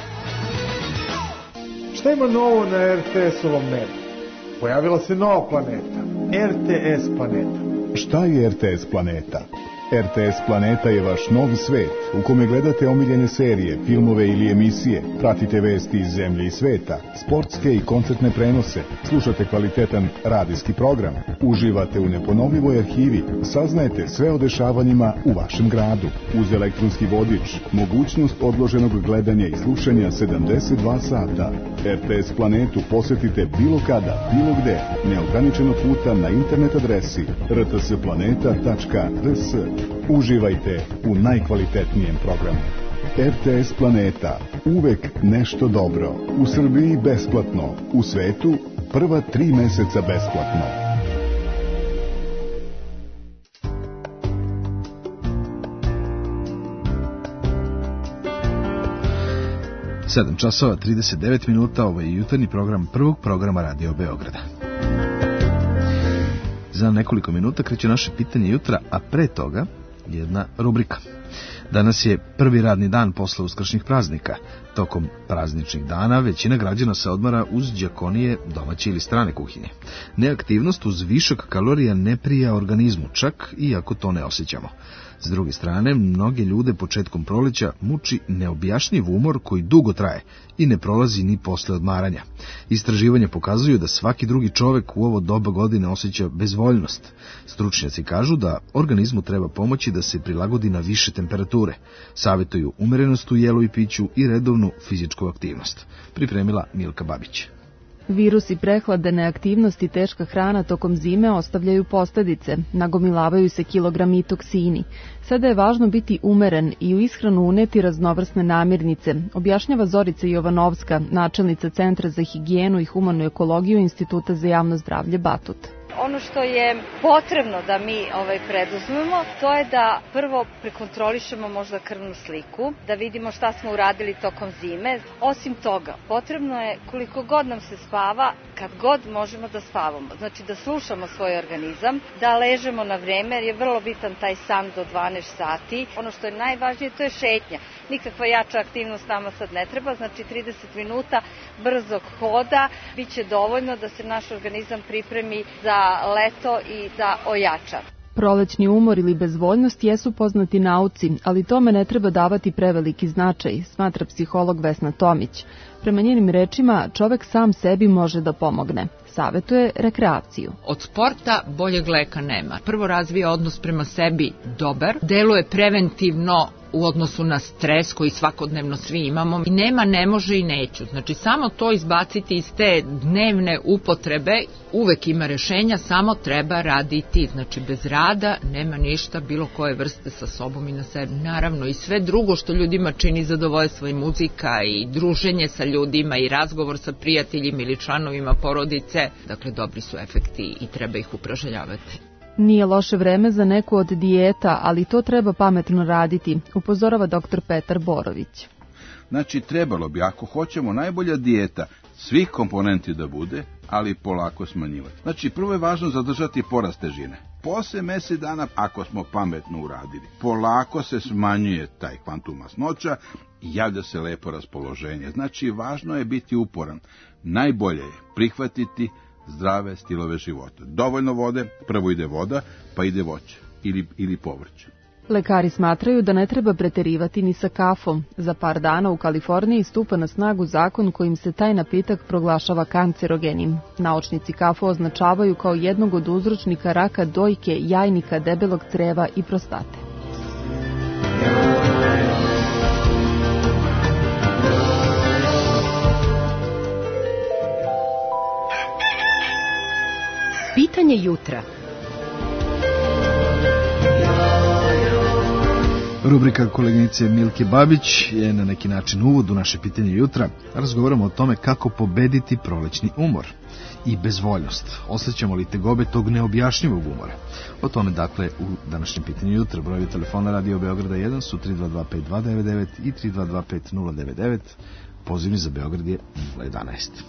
Šta ima novo na er te es-ovom nebu? Pojavila se nova planeta, er te es planeta. Šta je er te es planeta? er te es Planeta je vaš novi svet u kome gledate omiljene serije, filmove ili emisije, pratite vesti iz zemlje i sveta, sportske i koncertne prenose, slušate kvalitetan radijski program, uživate u neponovljivoj arhivi, saznajete sve o dešavanjima u vašem gradu. Uz elektronski vodič, mogućnost odloženog gledanja i slušanja sedamdeset dva sata. er te es Planetu posetite bilo kada, bilo gde, neograničeno puta na internet adresi er te es planeta tačka er es. Uživajte u najkvalitetnijem programu. er te es Planeta. Uvek nešto dobro. U Srbiji besplatno. U svetu prva tri meseca besplatno. sedam časova trideset devet minuta, ovo je jutarnji program prvog programa Radio Beograda. Za nekoliko minuta kreće naše pitanje jutra, a pre toga jedna rubrika. Danas je prvi radni dan posle uskršnjih praznika. Tokom prazničnih dana većina građana se odmara uz đakonije domaće ili strane kuhinje. Neaktivnost uz višak kalorija ne prija organizmu, čak i ako to ne osjećamo. S druge strane, mnoge ljude početkom proleća muči neobjašnjiv umor koji dugo traje i ne prolazi ni posle odmaranja. Istraživanja pokazuju da svaki drugi čovek u ovo doba godine osjeća bezvoljnost. Stručnjaci kažu da organizmu treba pomoći da se prilagodi na više temperature. Savjetuju umerenost u jelu i piću i redovnu fizičku aktivnost. Pripremila Milka Babić. Virusi, prehlade, neaktivnost i teška hrana tokom zime ostavljaju posljedice, nagomilavaju se kilogrami i toksini. Sada je važno biti umeren i u ishranu uneti raznovrsne namirnice, objašnjava Zorica Jovanovska, načelnica Centra za higijenu i humanu ekologiju Instituta za javno zdravlje Batut. Ono što je potrebno da mi ovaj preduzmemo, to je da prvo prekontrolišemo možda krvnu sliku, da vidimo šta smo uradili tokom zime. Osim toga, potrebno je koliko god nam se spava, kad god možemo da spavamo. Znači da slušamo svoj organizam, da ležemo na vreme, jer je vrlo bitan taj san do dvanaest sati. Ono što je najvažnije, to je šetnja. Nikakva jača aktivnost nama sad ne treba, znači trideset minuta brzog hoda biće dovoljno da se naš organizam pripremi za leto i da ojača. Prolećni umor ili bezvoljnost jesu poznati nauci, ali tome ne treba davati preveliki značaj, smatra psiholog Vesna Tomić. Prema njenim rečima, čovek sam sebi može da pomogne. Savetuje rekreaciju. Od sporta boljeg leka nema. Prvo razvija odnos prema sebi dobar, deluje preventivno u odnosu na stres koji svakodnevno svi imamo. I nema, ne može i neću. Znači samo to izbaciti iz te dnevne upotrebe, uvek ima rešenja, samo treba raditi. Znači bez rada nema ništa bilo koje vrste sa sobom i na sebi. Naravno i sve drugo što ljudima čini zadovoljstvo, i muzika i druženje sa ljudima i razgovor sa prijateljima ili članovima porodice. Dakle, dobri su efekti i treba ih upražnjavati. Nije loše vreme za neku od dijeta, ali to treba pametno raditi, upozorava doktor Petar Borović. Znači, trebalo bi, ako hoćemo najbolja dijeta, svih komponenti da bude, ali polako smanjivati. Znači, prvo je važno zadržati porast težine. Posle mesec dana, ako smo pametno uradili, polako se smanjuje taj kvantum masnoća i javlja se lepo raspoloženje. Znači, važno je biti uporan. Najbolje je prihvatiti zdrave stilove života. Dovoljno vode, prvo ide voda, pa ide voće ili, ili povrće. Lekari smatraju da ne treba preterivati ni sa kafom. Za par dana u Kaliforniji stupa na snagu zakon kojim se taj napitak proglašava kancerogenim. Naučnici kafu označavaju kao jednog od uzročnika raka dojke, jajnika, debelog creva i prostate. Pitanje jutra. Rubrika koleginice Milke Babić je na neki način uvod u naše pitanje jutra. Razgovaramo o tome kako pobediti prolećni umor i bezvoljnost. Osjećamo li tegobe tog neobjašnjivog umora? O tome, dakle, u današnjem pitanju jutra. Brojevi telefona Radio Beograda jedan su tri dva dva pet dva devet devet i tri dva dva pet nula devet devet. Pozivni za Beograd je nula jedanaest.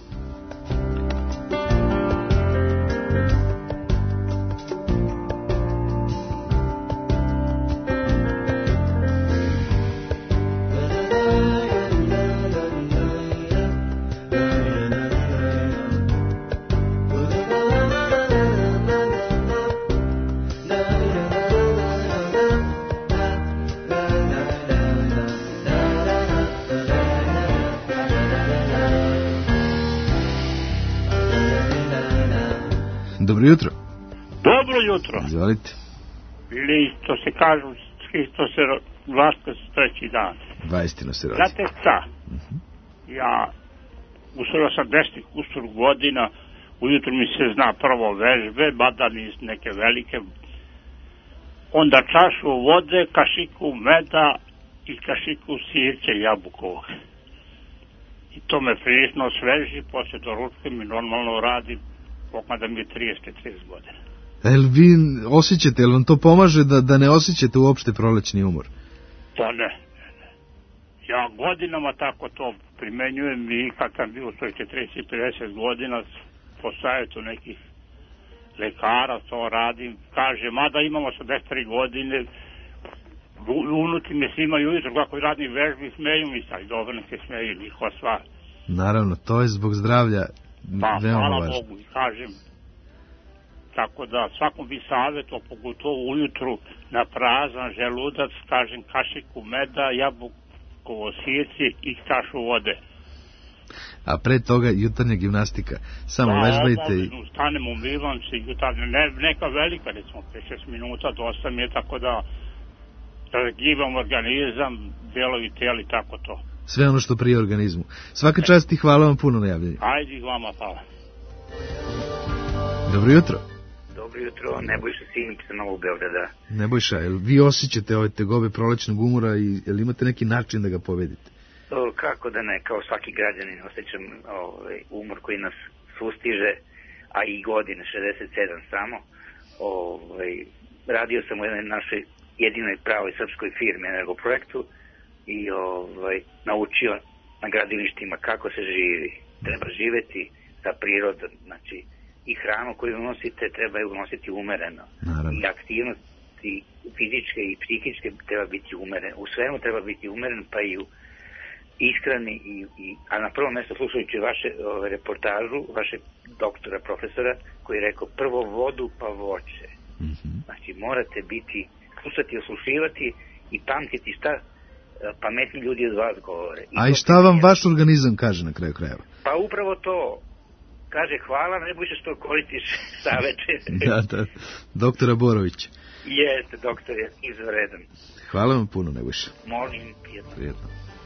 Dobro jutro. Dobro jutro. Izvolite. Ili što se kažu, što se vlaska treći dan. Vajstino se rodi. Znate šta? Uh-huh. Ja u sedamdeset kusur godina ujutru mi se zna prvo vežbe, mada niz neke velike. Onda čašu vode, kašiku meda i kašiku sirće jabukovog. I to me prilično sveži, posle doručka mi normalno radim. Pokada mi je trideset tri godina. Jel vi osjećate, jel vam to pomaže da, da ne osjećate uopšte prolećni umor? To ne, ne, ne. Ja godinama tako to primenjujem i kad sam bio svoj četrdeset pedeset godina po savjetu nekih lekara to radim. Kaže, mada imamo osamdeset tri godine, unuti me se imaju ujutro kako radim vežbi, smeju mi sad, dobro nek se smeju, njihova stvar. Naravno, to je zbog zdravlja. Pa, hvala Bogu, kažem. Tako da, svakom bi savjeto, pogotovo ujutru, na prazan želudac, kažem, kašiku meda, jabukovo sirće i čašu vode. A pre toga jutarnja gimnastika. Samo da, vežbajte i... Da, stanem, umivam se, jutarnja, ne, neka velika, recimo, pet šest minuta, dosta mi je, tako da, da givam organizam, delovi tijeli, tako to. sve ono što prije organizmu. Svaka čast i hvala vam puno na javljanju. Ajde i vama, hvala. Dobro jutro. Dobro jutro, Nebojša Simić sa Novog Beograda. Nebojša, jel vi osjećate ove tegobe prolećnog umora i jel imate neki način da ga pobedite? O, kako da ne, kao svaki građanin osjećam ovaj, umor koji nas sustiže, a i godine, šezdeset sedam samo. Ovaj, radio sam u jednoj našoj jedinoj pravoj srpskoj firmi, Energoprojektu, i ovaj, naučio na gradilištima kako se živi. Treba živeti sa prirodom, znači i hranu koju unosite treba je unositi umereno. Naravno. I aktivnosti fizičke i psihičke treba biti umerene. U svemu treba biti umeren, pa i u ishrani. I, i, a na prvom mjestu slušajući vaše ove, reportažu, vaše doktora, profesora, koji je rekao prvo vodu pa voće. Mm-hmm. Znači morate biti, slušati, oslušivati i pamtiti šta pametni ljudi od vas govore. I a i šta vam vaš organizam kaže na kraju krajeva? Pa upravo to. Kaže hvala, ne bojte što koristiš savete. Da, da. Doktora Borović. Jeste, doktor je izvredan. Hvala vam puno, ne bojte. Molim, prijetno. Prijetno.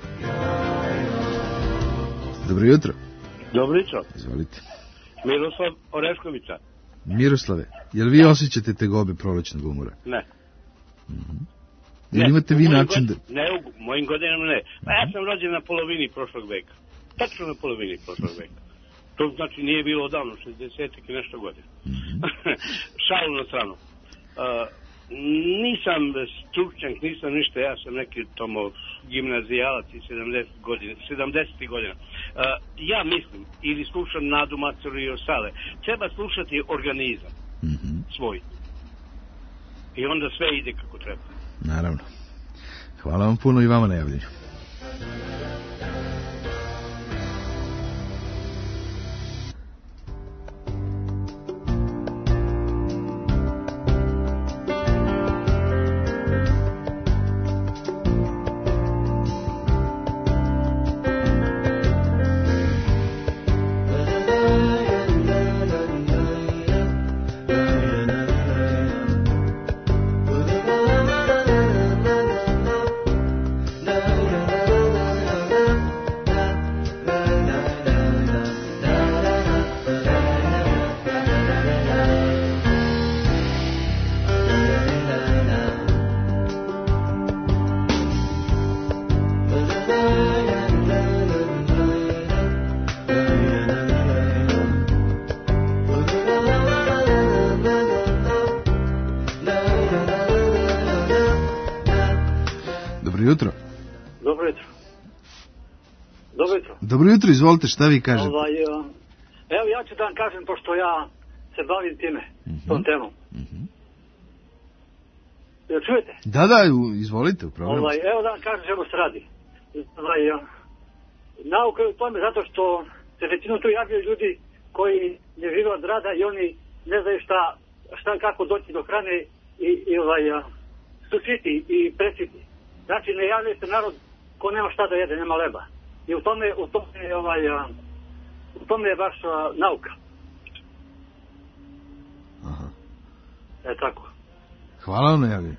Dobro jutro. Dobro jutro. Izvolite. Miroslav Oreškovića. Miroslave, jel vi osjećate tegobe prolećnog umora? Ne. Mm-hmm. Jel imate vi način da... Ne, u mojim godinama ne. Pa ja sam rođen na polovini prošlog veka. Tačno na polovini prošlog veka. To znači nije bilo odavno, šezdeset i nešto godina. Mm-hmm. Šalu na stranu. Uh, nisam stručnjak, nisam ništa, ja sam neki tomo gimnazijalac i sedamdeset godina, sedamdeset godina. Uh, ja mislim, ili slušam Nadu Macoru i ostale, treba slušati organizam mm-hmm. svoj. I onda sve ide kako treba. Naravno. Hvala vam puno i vama na javljanju. Dobro jutro, izvolite, šta vi kažete? Ovaj, evo ja ću da vam kažem, pošto ja se bavim time, mm-hmm. tom temom. Mm-hmm. Jel čujete? Da, da, izvolite, upravo. Ovaj, evo da vam kažem čemu se radi. Ovaj, nauka je u tome zato što se većinom tu javljaju ljudi koji ne žive od rada i oni ne znaju šta, šta kako doći do hrane i, i ovaj, su siti i presiti. Znači ne javljaju se narod ko nema šta da jede, nema leba. I u tome, u tome, ovaj, u tome je baš a, nauka. Aha. E tako. Hvala vam na javljanju.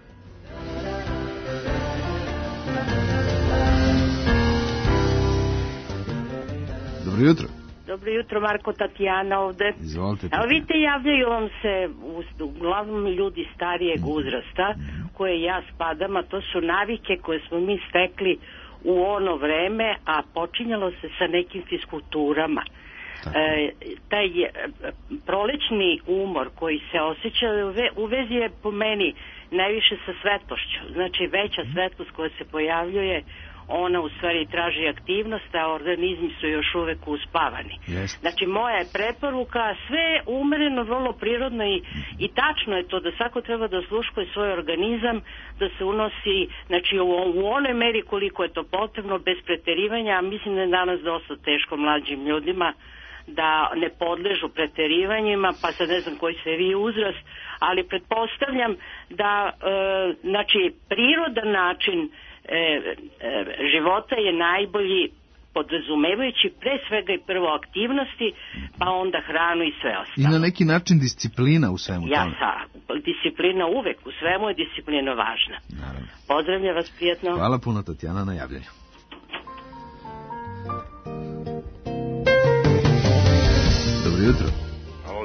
Dobro jutro. Dobro jutro, Marko, Tatjana ovde. Izvolite. Evo vidite, javljaju vam se uglavnom ljudi starijeg uzrasta, koje ja spadam, a to su navike koje smo mi stekli u ono vreme, a počinjalo se sa nekim fiskulturama. E, taj e, prolećni umor koji se osjeća u vezi je po meni najviše sa svetlošću. Znači veća svetlost koja se pojavljuje, ona u stvari traži aktivnost, a organizmi su još uvek uspavani. Yes. Znači moja je preporuka, sve je umereno, vrlo prirodno i, i tačno je to da svako treba da osluškuje svoj organizam, da se unosi znači u, u onoj meri koliko je to potrebno, bez preterivanja, a mislim da je danas dosta teško mlađim ljudima da ne podležu preterivanjima, pa sad ne znam koji ste vi uzrast, ali pretpostavljam da e, znači prirodan način E, e, života je najbolji, podrazumevajući pre svega i prvo aktivnosti, pa onda hranu i sve ostalo. I na neki način disciplina u svemu ja, tome. Ja, disciplina uvek, u svemu je disciplina važna. Naravno. Pozdravljam vas, prijetno. Hvala puno, Tatjana, na javljanju.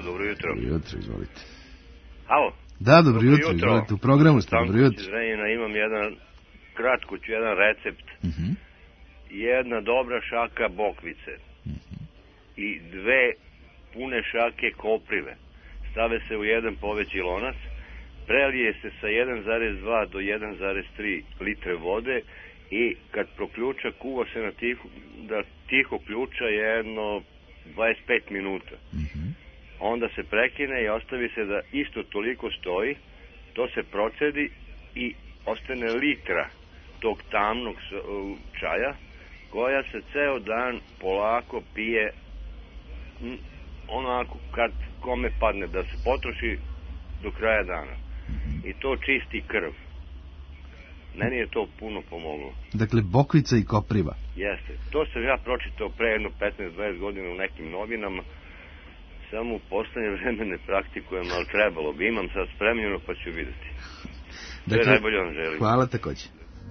dobro jutro. Dobro jutro, izvolite. Alo? Da, dobro jutro, izvolite, u programu ste, dobro jutro. Iz Zrenjanina imam jedan, kratko ću, jedan recept. Uh-huh. Jedna dobra šaka bokvice uh-huh. i dve pune šake koprive. Stave se u jedan poveći lonac, prelije se sa jedan zarez dva do jedan zarez tri litre vode i kad proključa, kuva se na tiho, da tiho ključa jedno dvadeset pet minuta. Uh-huh. Onda se prekine i ostavi se da isto toliko stoji, to se procedi i ostane litra tog tamnog čaja, koja se ceo dan polako pije onako kad kome padne, da se potroši do kraja dana. I to čisti krv. Meni je to puno pomoglo. Dakle, bokvica i kopriva. Jeste. To sam ja pročitao pre jedno petnaest dvadeset godina u nekim novinama. Samo u poslednje vreme ne praktikujem, ali trebalo bi. Imam sad spremljeno pa ću vidjeti. Sve dakle, najbolje vam želim. Hvala takođe.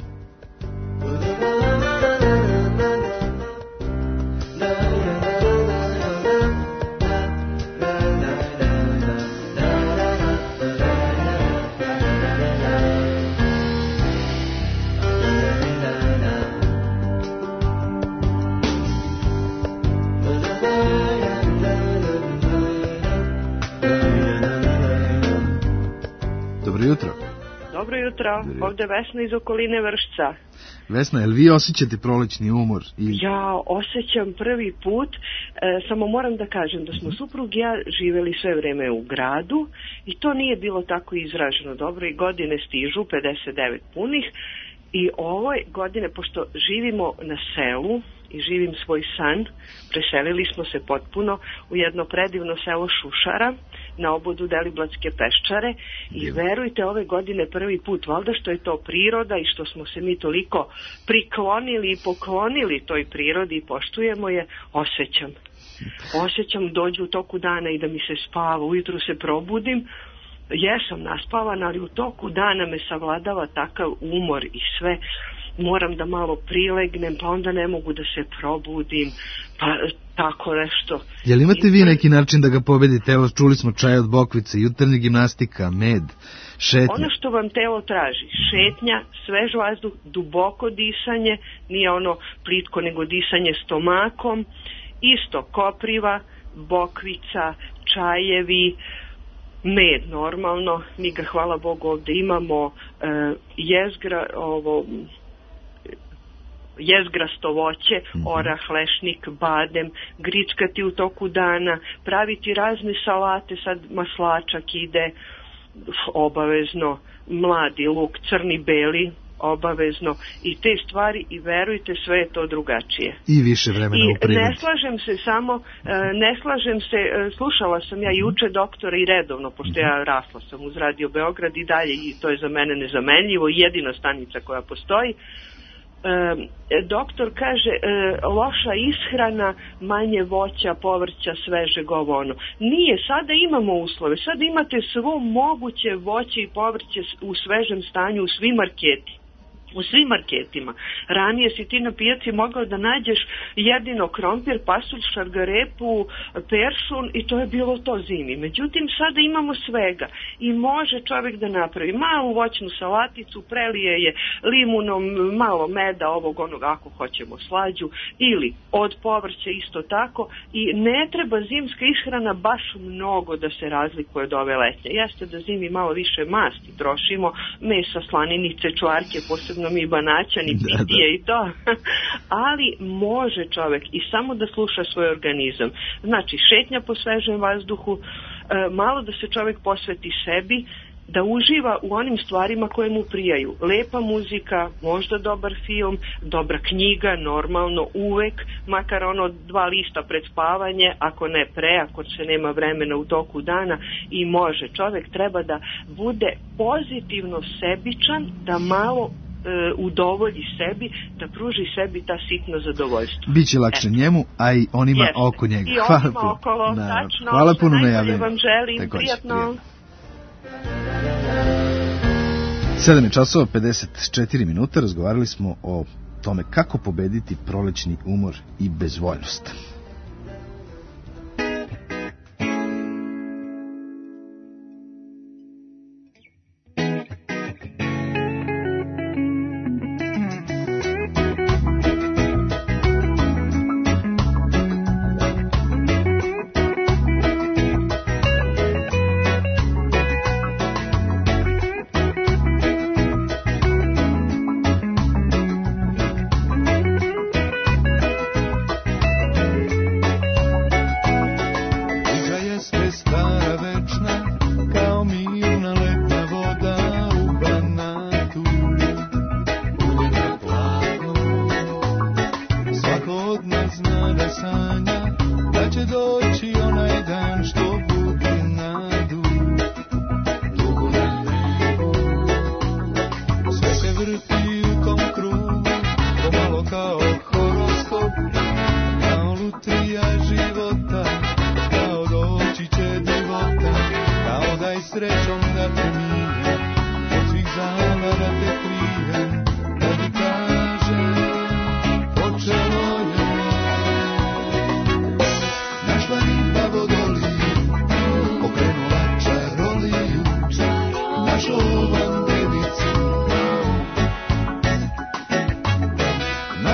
Dobro jutro. Dobro jutro, ovde Vesna iz okoline Vršca. Vesna, jel vi osjećate prolećni umor? I... Ja osjećam prvi put, e, samo moram da kažem da smo suprug i ja živeli sve vreme u gradu i to nije bilo tako izraženo dobro i godine stižu, pedeset devet punih, i ove godine, pošto živimo na selu i živim svoj san, preselili smo se potpuno u jedno predivno selo Šušara na obodu Deliblatske peščare i verujte, ove godine prvi put, valjda što je to priroda i što smo se mi toliko priklonili i poklonili toj prirodi i poštujemo je, osjećam. Osjećam dođu u toku dana i da mi se spava, ujutru se probudim, jesam naspavan, ali u toku dana me savladava takav umor i sve, moram da malo prilegnem, pa onda ne mogu da se probudim, pa tako nešto. Jel imate vi neki način da ga pobedite? Evo, čuli smo čaj od bokvice, jutarnja gimnastika, med, šetnja. Ono što vam telo traži, šetnja, svež vazduh, duboko disanje, nije ono plitko nego disanje stomakom, isto kopriva, bokvica, čajevi, med normalno, mi ga hvala Bogu ovde imamo, uh, jezgra, ovo, jezgrasto voće, orah, lešnik, badem, gričkati u toku dana, praviti razne salate, sad maslačak ide obavezno, mladi luk, crni, beli, obavezno, i te stvari, i verujte, sve je to drugačije. I više vremena u prirodi. I ne slažem se samo, ne slažem se, slušala sam ja juče doktora i redovno, pošto ja rasla sam uz Radio Beograd i dalje, i to je za mene nezamenljivo, jedina stanica koja postoji. E, doktor kaže e, loša ishrana, manje voća, povrća, svežeg, ovo ono. Nije, sada imamo uslove, sada imate svo moguće voće i povrće u svežem stanju u svim marketi. U svim marketima. Ranije si ti na pijaci mogao da nađeš jedino krompir, pasulj, šargarepu, peršun i to je bilo to zimi. Međutim, sada imamo svega i može čovjek da napravi malu voćnu salaticu, prelije je limunom, malo meda, ovog onog, ako hoćemo slađu, ili od povrća isto tako, i ne treba zimska ishrana baš mnogo da se razlikuje od ove letnje. Jeste da zimi malo više masti trošimo, mesa, slaninice, čvarke, posebno mi banaćan i pitije i to, ali može čovek i samo da sluša svoj organizam. Znači, šetnja po svežem vazduhu, malo da se čovek posveti sebi, da uživa u onim stvarima koje mu prijaju. Lepa muzika, možda dobar film, dobra knjiga, normalno, uvek, makar ono dva lista pred spavanje, ako ne pre, ako se nema vremena u toku dana, i može. Čovek treba da bude pozitivno sebičan, da malo udovolji sebi, da pruži sebi ta sitno zadovoljstvo. Biće lakše e. njemu, a i onima Jeste. oko njega. I onima okolo, tačno. Hvala puno na javljanju. Vam želim, Takođe, prijatno. sedam je časova pedeset četiri minuta, razgovarali smo o tome kako pobediti prolećni umor i bezvoljnost.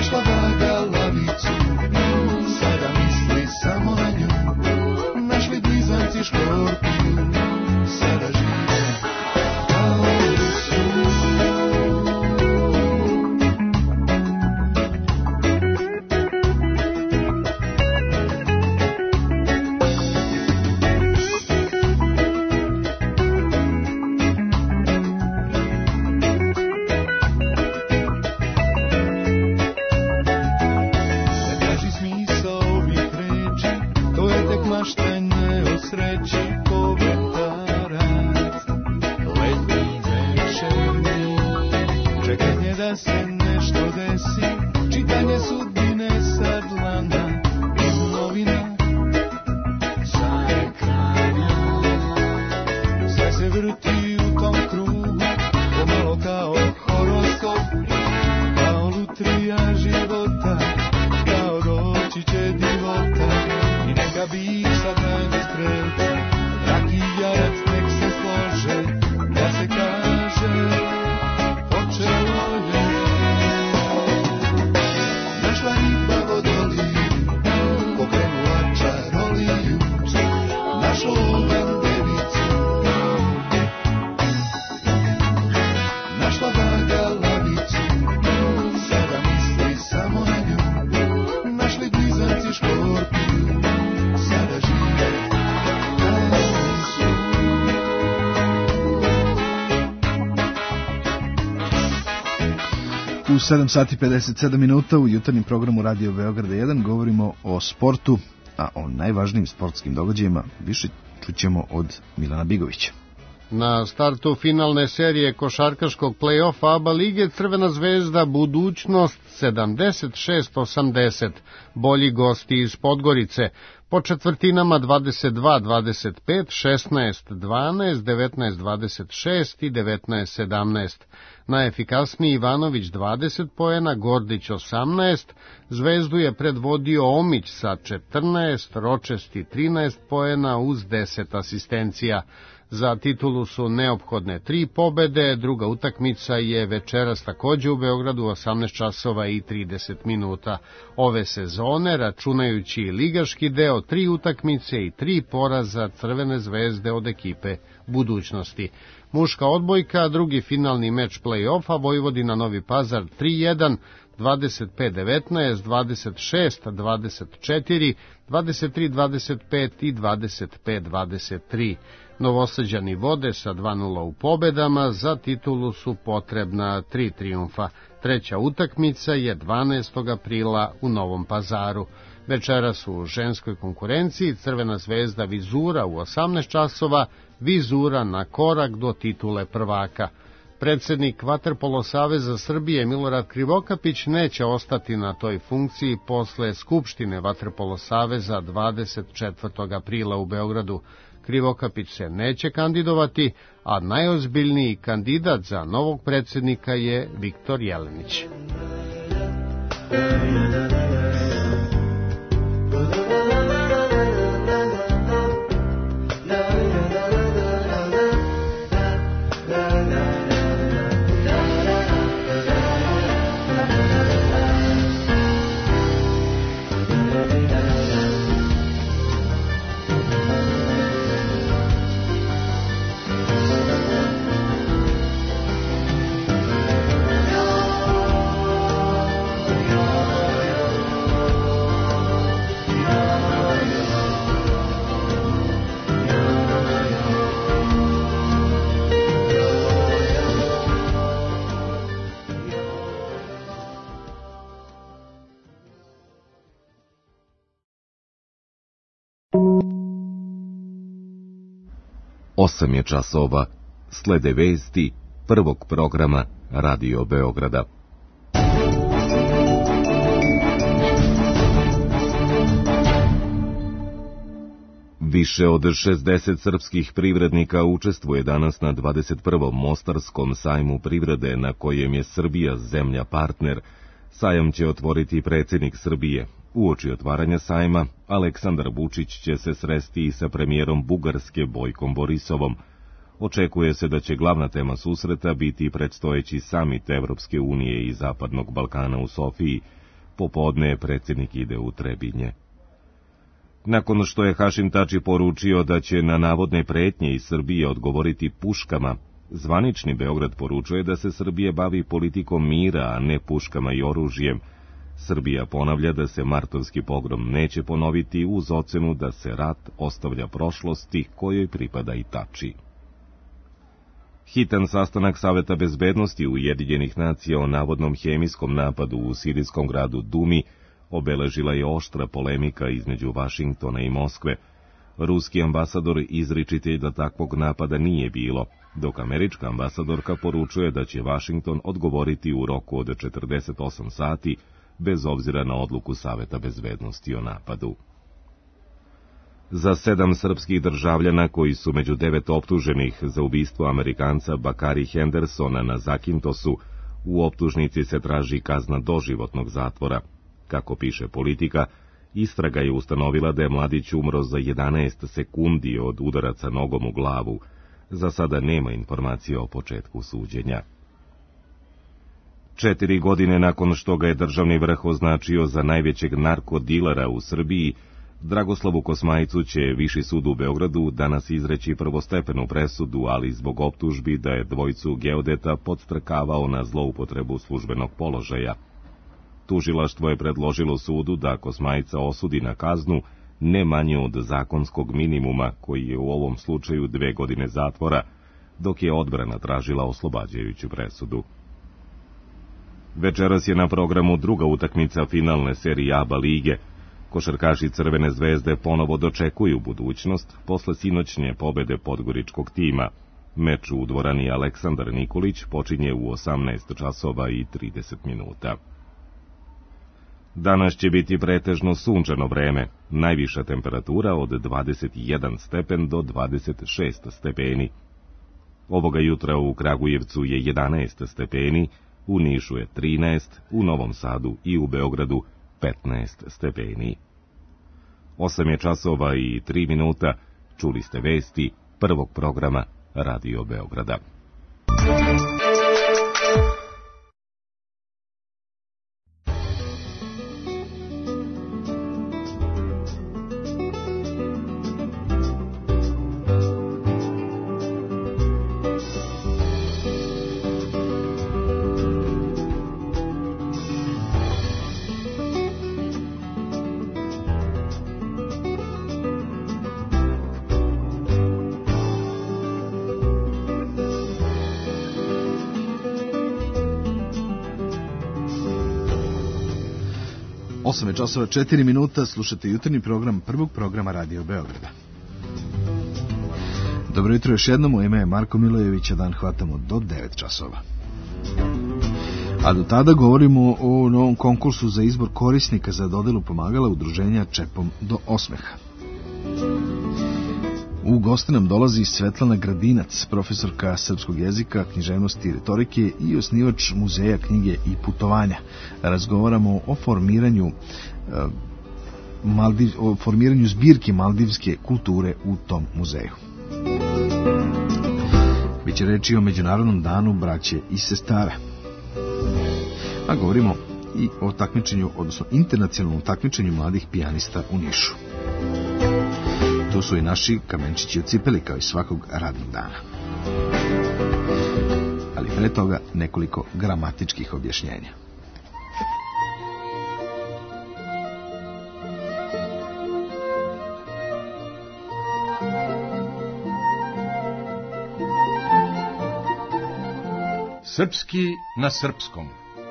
Našla vaga lavicu, sada misli samo na nju. Našli blizanci škorpiju, sada žive kao u snu. U sedam sati pedeset sedam minuta u jutarnjem programu Radio Beograda jedan govorimo o sportu, a o najvažnijim sportskim događajima više čućemo od Milana Bigovića. Na startu finalne serije košarkaškog play-offa A B A lige Crvena zvezda Budućnost sedamdeset šest osamdeset, bolji gosti iz Podgorice, po četvrtinama dvadeset dva dvadeset pet, šesnaest dvanaest, devetnaest dvadeset šest i devetnaest sedamnaest. Najefikasniji Ivanović dvadeset poena, Gordić osamnaest, Zvezdu je predvodio Omić sa četrnaest, Ročesti trinaest poena uz deset asistencija. Za titulu su neophodne tri pobede, druga utakmica je večeras takođe u Beogradu osamnaest časova i trideset minuta. Ove sezone, računajući ligaški deo, tri utakmice i tri poraza Crvene zvezde od ekipe Budućnosti. Muška odbojka, drugi finalni meč play-offa, Vojvodina Novi Pazar tri jedan, dvadeset pet devetnaest, dvadeset šest dvadeset četiri, dvadeset tri dvadeset pet i dvadeset pet dvadeset tri. Novosađani vode sa dva nula u pobedama, za titulu su potrebna tri trijumfa. Treća utakmica je dvanaestog aprila u Novom Pazaru. Večeras u ženskoj konkurenciji Crvena zvezda Vizura u osamnaest časova, Vizura na korak do titule prvaka. Predsednik Vaterpolo saveza Srbije Milorad Krivokapić neće ostati na toj funkciji posle Skupštine Vaterpolo saveza dvadeset četvrtog aprila u Beogradu. Krivokapić se neće kandidovati, a najozbiljniji kandidat za novog predsednika je Viktor Jelenić. Osam je časova, slede vesti prvog programa Radio Beograda. Više od šezdeset srpskih privrednika učestvuje danas na dvadeset prvom Mostarskom sajmu privrede na kojem je Srbija zemlja partner. Sajam će otvoriti predsjednik Srbije. Uoči otvaranja sajma, Aleksandar Vučić će se sresti i sa premijerom Bugarske Bojkom Borisovom. Očekuje se da će glavna tema susreta biti predstojeći samit Evropske unije i Zapadnog Balkana u Sofiji. Popodne predsjednik ide u Trebinje. Nakon što je Hašim Tači poručio da će na navodne pretnje iz Srbije odgovoriti puškama, zvanični Beograd poručuje da se Srbija bavi politikom mira, a ne puškama i oružjem. Srbija ponavlja da se martovski pogrom neće ponoviti uz ocenu da se rat ostavlja prošlosti kojoj pripada i Tači. Hitan sastanak Saveta bezbednosti Ujedinjenih nacija o navodnom hemijskom napadu u sirijskom gradu Dumi obeležila je oštra polemika između Vašingtona i Moskve. Ruski ambasador izričite da takvog napada nije bilo, dok američka ambasadorka poručuje da će Vašington odgovoriti u roku od četrdeset osam sati, bez obzira na odluku Saveta bezbednosti o napadu. Za sedam srpskih državljana koji su među devet optuženih za ubistvo Amerikanca Bakari Hendersona na Zakintosu, u optužnici se traži kazna doživotnog zatvora. Kako piše Politika, istraga je ustanovila da je mladić umro za jedanaest sekundi od udaraca nogom u glavu. Za sada nema informacija o početku suđenja. Četiri godine nakon što ga je državni vrh označio za najvećeg narkodilera u Srbiji, Dragoslavu Kosmajcu će Viši sud u Beogradu danas izreći prvostepenu presudu, ali zbog optužbi da je dvojicu geodeta podstrekavao na zloupotrebu službenog položaja. Tužilaštvo je predložilo sudu da Kosmajca osudi na kaznu ne manje od zakonskog minimuma, koji je u ovom slučaju dve godine zatvora, dok je odbrana tražila oslobađajuću presudu. Večeras je na programu druga utakmica finalne serije A B A lige. Košarkaši Crvene zvezde ponovo dočekuju budućnost posle sinoćnje pobede podgoričkog tima. Meč u dvorani Aleksandar Nikolić počinje u osamnaest časova i trideset minuta. Danas će biti pretežno sunčano vreme, najviša temperatura od dvadeset jedan stepen do dvadeset šest stepeni. Ovoga jutra u Kragujevcu je jedanaest stepeni, u Nišu je trinaest, u Novom Sadu i u Beogradu petnaest stepeni. Osam je časova i tri minuta, čuli ste vesti prvog programa Radio Beograda. osam je časova četiri minuta, slušate jutarnji program prvog programa Radio Beograda. Dobro jutro još jednom, moje ime je Marko Milojević, a dan hvatamo do devet časova. A do tada govorimo o novom konkursu za izbor korisnika za dodelu pomagala udruženja Čepom do osmeha. U goste nam dolazi Svetlana Gradinac, profesorka srpskog jezika, književnosti i retorike i osnivač Muzeja knjige i putovanja. Razgovaramo o formiranju, Maldiv, o formiranju zbirke maldivske kulture u tom muzeju. Biće reči o Međunarodnom danu braće i sestara. A govorimo i o takmičenju, odnosno internacionalnom takmičenju mladih pijanista u Nišu. Tu su i naši kamenčići u cipeli kao i svakog radnog dana. Ali pre toga nekoliko gramatičkih objašnjenja. Srpski na srpskom.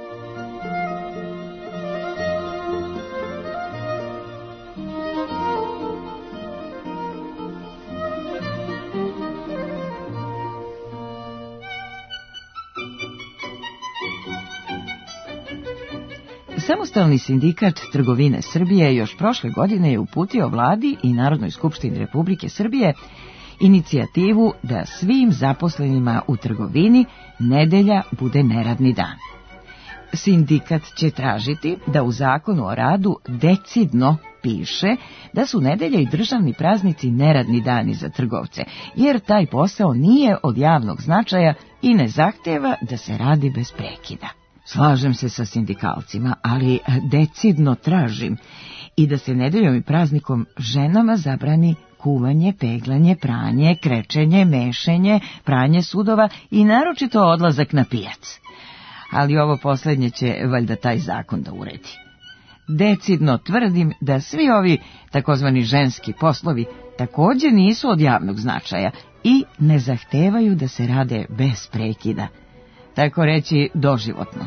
Samostalni sindikat trgovine Srbije još prošle godine je uputio vladi i Narodnoj skupštini Republike Srbije inicijativu da svim zaposlenima u trgovini nedelja bude neradni dan. Sindikat će tražiti da u zakonu o radu decidno piše da su nedelja i državni praznici neradni dani za trgovce, jer taj posao nije od javnog značaja i ne zahteva da se radi bez prekida. Slažem se sa sindikalcima, ali decidno tražim i da se nedeljom i praznikom ženama zabrani kuvanje, peglanje, pranje, krečenje, mešenje, pranje sudova i naročito odlazak na pijac. Ali ovo posljednje će valjda taj zakon da uredi. Decidno tvrdim da svi ovi takozvani ženski poslovi također nisu od javnog značaja i ne zahtevaju da se rade bez prekida. Tako reći doživotno.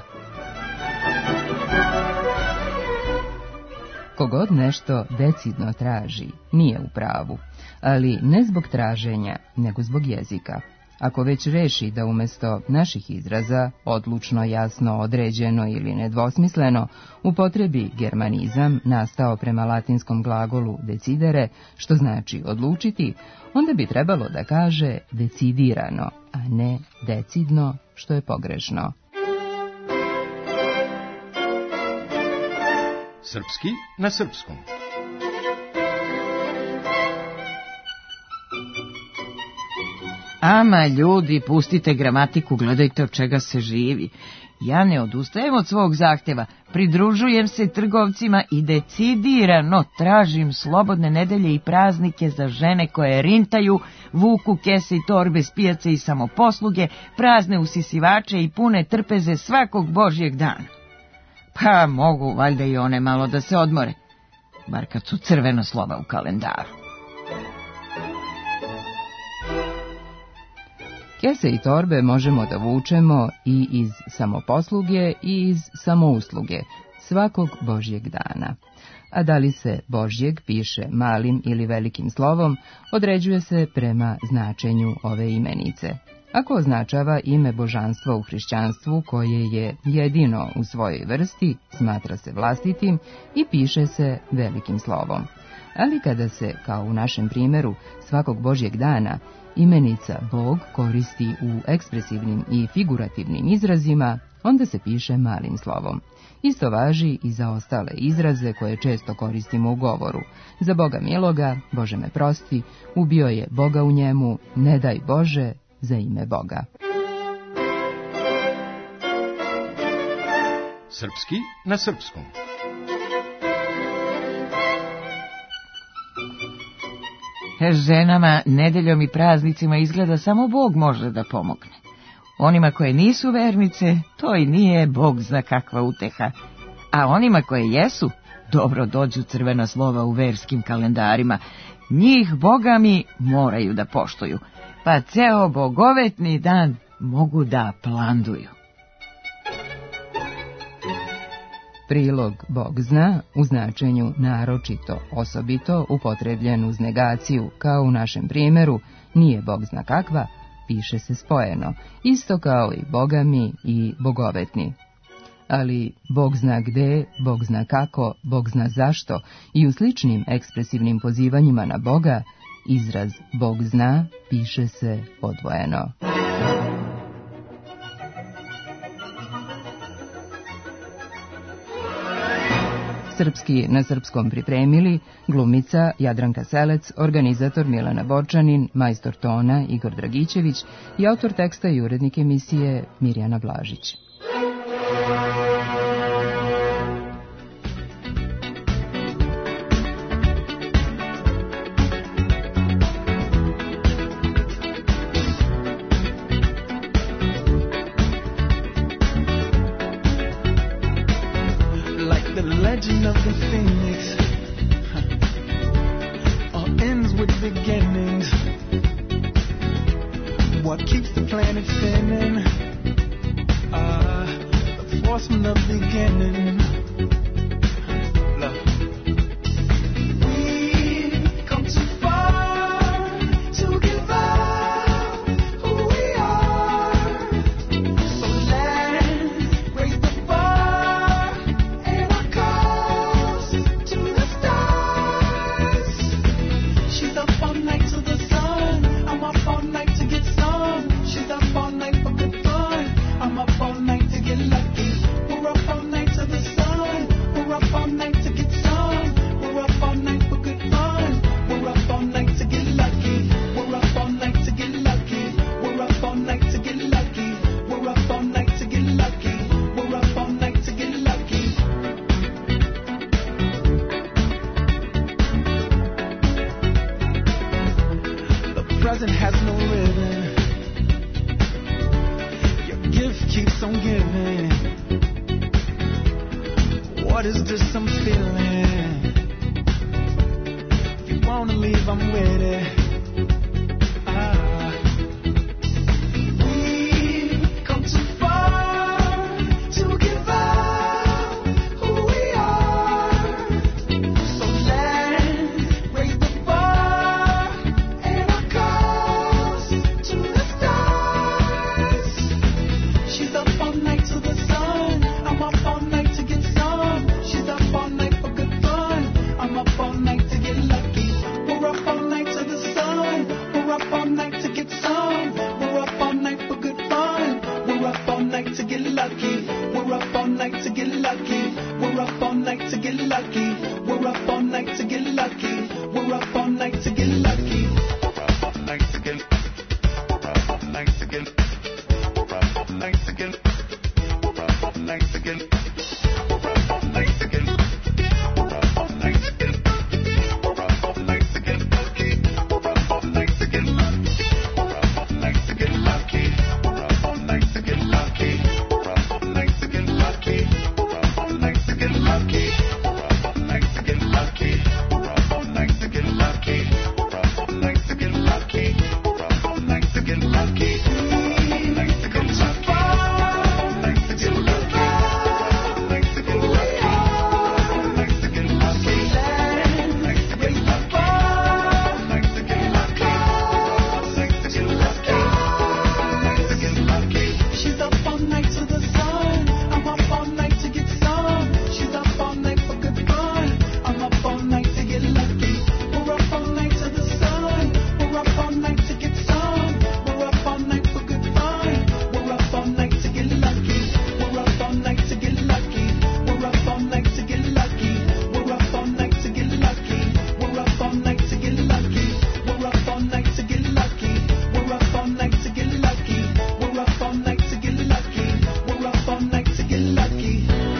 Kogod nešto decidno traži, nije u pravu, ali ne zbog traženja, nego zbog jezika. Ako već reši da umjesto naših izraza, odlučno, jasno, određeno ili nedvosmisleno, upotrebi germanizam nastao prema latinskom glagolu decidere, što znači odlučiti, onda bi trebalo da kaže decidirano, a ne decidno, što je pogrešno. Srpski na srpskom. Ama ljudi, pustite gramatiku, gledajte od čega se živi. Ja ne odustajem od svog zahteva, pridružujem se trgovcima i decidirano tražim slobodne nedelje i praznike za žene koje rintaju, vuku kese i torbe s pijace i samoposluge, prazne usisivače i pune trpeze svakog božjeg dana. Pa mogu valjda i one malo da se odmore, bar kad su crvena slova u kalendaru. Kese i torbe možemo da vučemo i iz samoposluge i iz samousluge, svakog božjeg dana. A da li se božjeg piše malim ili velikim slovom, određuje se prema značenju ove imenice. Ako označava ime božanstva u hrišćanstvu koje je jedino u svojoj vrsti, smatra se vlastitim i piše se velikim slovom. Ali kada se, kao u našem primjeru, svakog božjeg dana, imenica Bog koristi u ekspresivnim i figurativnim izrazima, onda se piše malim slovom. Isto važi i za ostale izraze koje često koristimo u govoru. Za Boga miloga, Bože me prosti, ubio je Boga u njemu, ne daj Bože, za ime Boga. Srpski na srpskom. Ženama, nedeljom i praznicima izgleda samo Bog može da pomogne. Onima koje nisu vernice, to i nije Bog zna kakva uteha. A onima koje jesu, dobro dođu crvena slova u verskim kalendarima. Njih, Boga mi, moraju da poštuju, pa ceo bogovetni dan mogu da planduju. Prilog Bog zna u značenju naročito, osobito upotrebljen uz negaciju, kao u našem primjeru, nije Bog zna kakva, piše se spojeno, isto kao i Boga mi i bogovetni. Ali Bog zna gde, Bog zna kako, Bog zna zašto i u sličnim ekspresivnim pozivanjima na Boga, izraz Bog zna piše se odvojeno. Srpski na srpskom pripremili glumica Jadranka Selec, organizator Milana Borčanin, majstor tona Igor Dragićević i autor teksta i urednik emisije Mirjana Blažić. Legend of the Phoenix huh. All ends with beginnings. What keeps the planet spinning? Uh, the force from the beginning. Love. We've come too far to give up who we are. So let's raise the bar and our cause to the stars. She's up all night to the sun. I'm up all night to get some. She's up all night for good fun. I'm up all night to get lucky. We're up all night to the sun. What is this I'm feeling? If you wanna leave, I'm with it. Ah. We've come too far to give up who we are. So let's raise the bar and our goals to the stars. She's up all night to the sun. I'm up all night to get some. She's up all night for good fun. I'm up all night to get lucky. We're up all night to the sun. We're up all night to get some. We're up all night for good fun. We're up all night to get lucky. We're up all night to get lucky. We're up all night to get lucky. We're up all night to get lucky. We're up all night to get lucky. We're up all night to get. We're up all night to get. We're up all night to get. We're up all night to get. We're up all night to get. We're up all night to get. We're up all night to get lucky. We're up all night to get lucky. We're up all night to get lucky. We're up all night to get lucky. We're up all night to get lucky. We're up all night to get lucky. We're up all night to get lucky. We're up all night to get lucky. We're up all night to get lucky. We're up all night to get lucky. We're up all night to get lucky. She's up all night to the sun. I'm up all night to get some. She's up all night for good fun. I'm up all night to get lucky. We're up all night to the sun. We're up all night to get some. We're up all night for good fun. We're up all night to get lucky. We're up all night to get lucky. We're up all night to get lucky. We're up all night to get lucky. We're up all night to get lucky. We're up all night to get lucky. We're up all night to get lucky. We're up all night to get lucky. We're up all night to get lucky.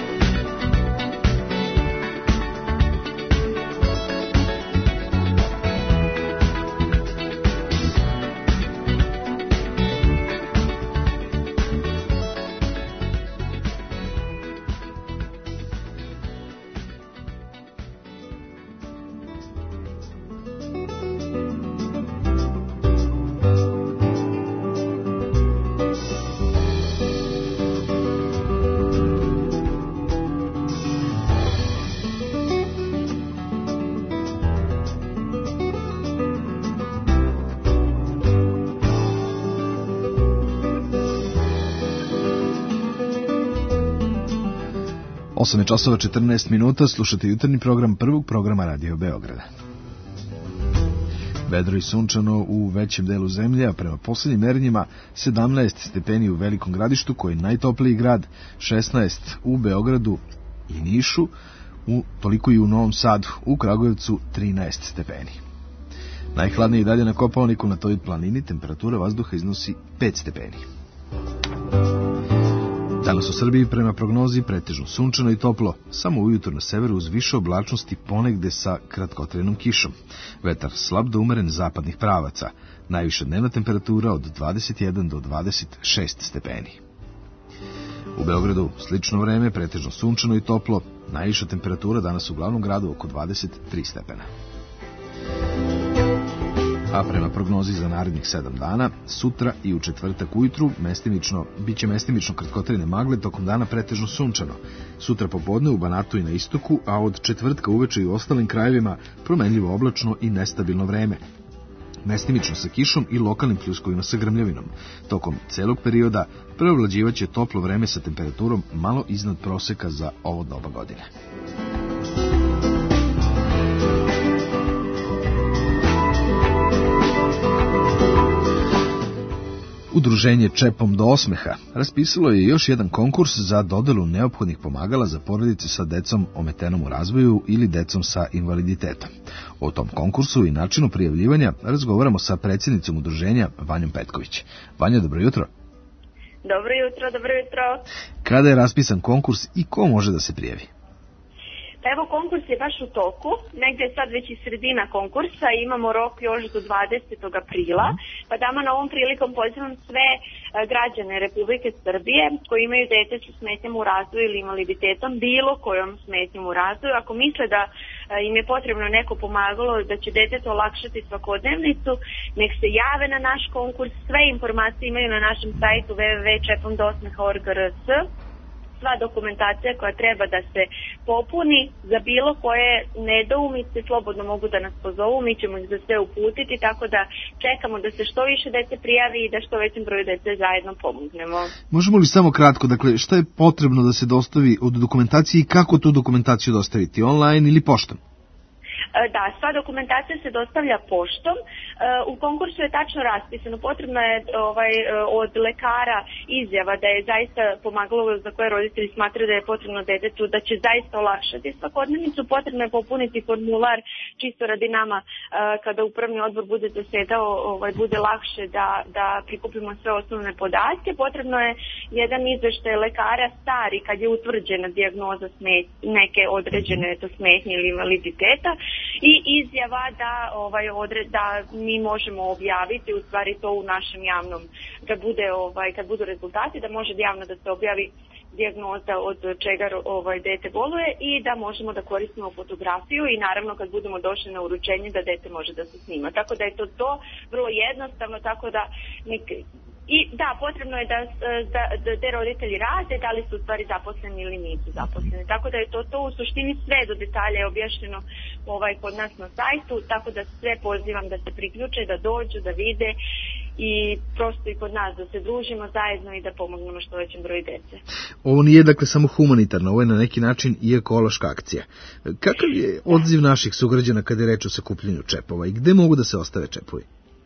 osam je časova četrnaest minuta, slušate jutarnji program prvog programa Radio Beograda. Vedro i sunčano u većem delu zemlje, a prema poslednjim merenjima sedamnaest stepeni u Velikom Gradištu, koji je najtopliji grad, šesnaest u Beogradu i Nišu, u, toliko i u Novom Sadu, u Kragujevcu trinaest stepeni. Najhladnije i dalje na Kopaoniku, na toj planini, temperatura vazduha iznosi pet stepeni. Danas u Srbiji prema prognozi pretežno sunčano i toplo, samo ujutro na severu uz više oblačnosti, ponegde sa kratkotrenom kišom. Vetar slab do umeren zapadnih pravaca, najviša dnevna temperatura od dvadeset jedan do dvadeset šest stepeni. U Beogradu slično vreme, pretežno sunčano i toplo, najviša temperatura danas u glavnom gradu oko dvadeset tri stepena. A prema prognozi za narednih sedam dana, sutra i u četvrtak ujutru mestimično, bit će mestimično kratkotrajne magle, tokom dana pretežno sunčano. Sutra popodne u Banatu i na istoku, a od četvrtka uveče i u ostalim krajevima promenljivo oblačno i nestabilno vreme. Mestimično sa kišom i lokalnim pljuskovima sa grmljavinom. Tokom celog perioda preovlađivaće toplo vreme sa temperaturom malo iznad proseka za ovo doba godine. Udruženje Čepom do osmeha raspisalo je još jedan konkurs za dodelu neophodnih pomagala za porodice sa decom ometenom u razvoju ili decom sa invaliditetom. O tom konkursu i načinu prijavljivanja razgovaramo sa predsjednicom udruženja Vanjom Petković. Vanja, dobro jutro. Dobro jutro, dobro jutro. Kada je raspisan konkurs i ko može da se prijavi? Evo, konkurs je baš u toku, negde je sad već i sredina konkursa, imamo rok još do dvadesetog aprila, pa dama na ovom prilikom pozivam sve e, građane Republike Srbije koji imaju dete sa smetnjom u razvoju ili invaliditetom, bilo kojom smetnjom u razvoju, ako misle da e, im je potrebno neko pomagalo, da će detetu olakšati svakodnevnicu, nek se jave na naš konkurs, sve informacije imaju na našem sajtu w w w tačka čepom do osmeha tačka org tačka r s. Sva dokumentacija koja treba da se popuni za bilo koje nedoumice slobodno mogu da nas pozovu, mi ćemo ih za sve uputiti, tako da čekamo da se što više dece prijavi i da što većem broju dece zajedno pomognemo. Možemo li samo kratko, dakle, šta je potrebno da se dostavi od dokumentacije i kako tu dokumentaciju dostaviti, online ili poštom? Da, sva dokumentacija se dostavlja poštom. U konkursu je tačno raspisano. Potrebno je ovaj, od lekara izjava da je zaista pomagalo za koje roditelji smatraju da je potrebno detetu, da će zaista olakšati svakodnevnicu. Potrebno je popuniti formular čisto radi nama kada upravni odbor bude zasedao, ovaj, bude lakše da, da prikupimo sve osnovne podatke. Potrebno je jedan izveštaj lekara stari kad je utvrđena dijagnoza smet, neke određene to smetnje ili invaliditeta. I izjava da ovaj odred da mi možemo objaviti u stvari to u našem javnom, da bude ovaj kad budu rezultati da može javno da se objavi dijagnoza od čega ovaj dete boluje i da možemo da koristimo fotografiju i naravno kad budemo došli na uručenje da dete može da se snima. Tako da je to to vrlo jednostavno, tako da nek, i da, potrebno je da, da, da te roditelji rade, da li su u stvari zaposleni ili nisu zaposleni. Tako da je to to u suštini sve do detalja je objašnjeno ovaj, kod nas na sajtu, tako da sve pozivam da se priključe, da dođu, da vide i prosto i kod nas da se družimo zajedno i da pomognemo što većem broju dece. Ovo nije dakle samo humanitarno, ovo je na neki način i ekološka akcija. Kakav je odziv naših sugrađana kada je reč o sakupljenju čepova i gde mogu da se ostave čepovi?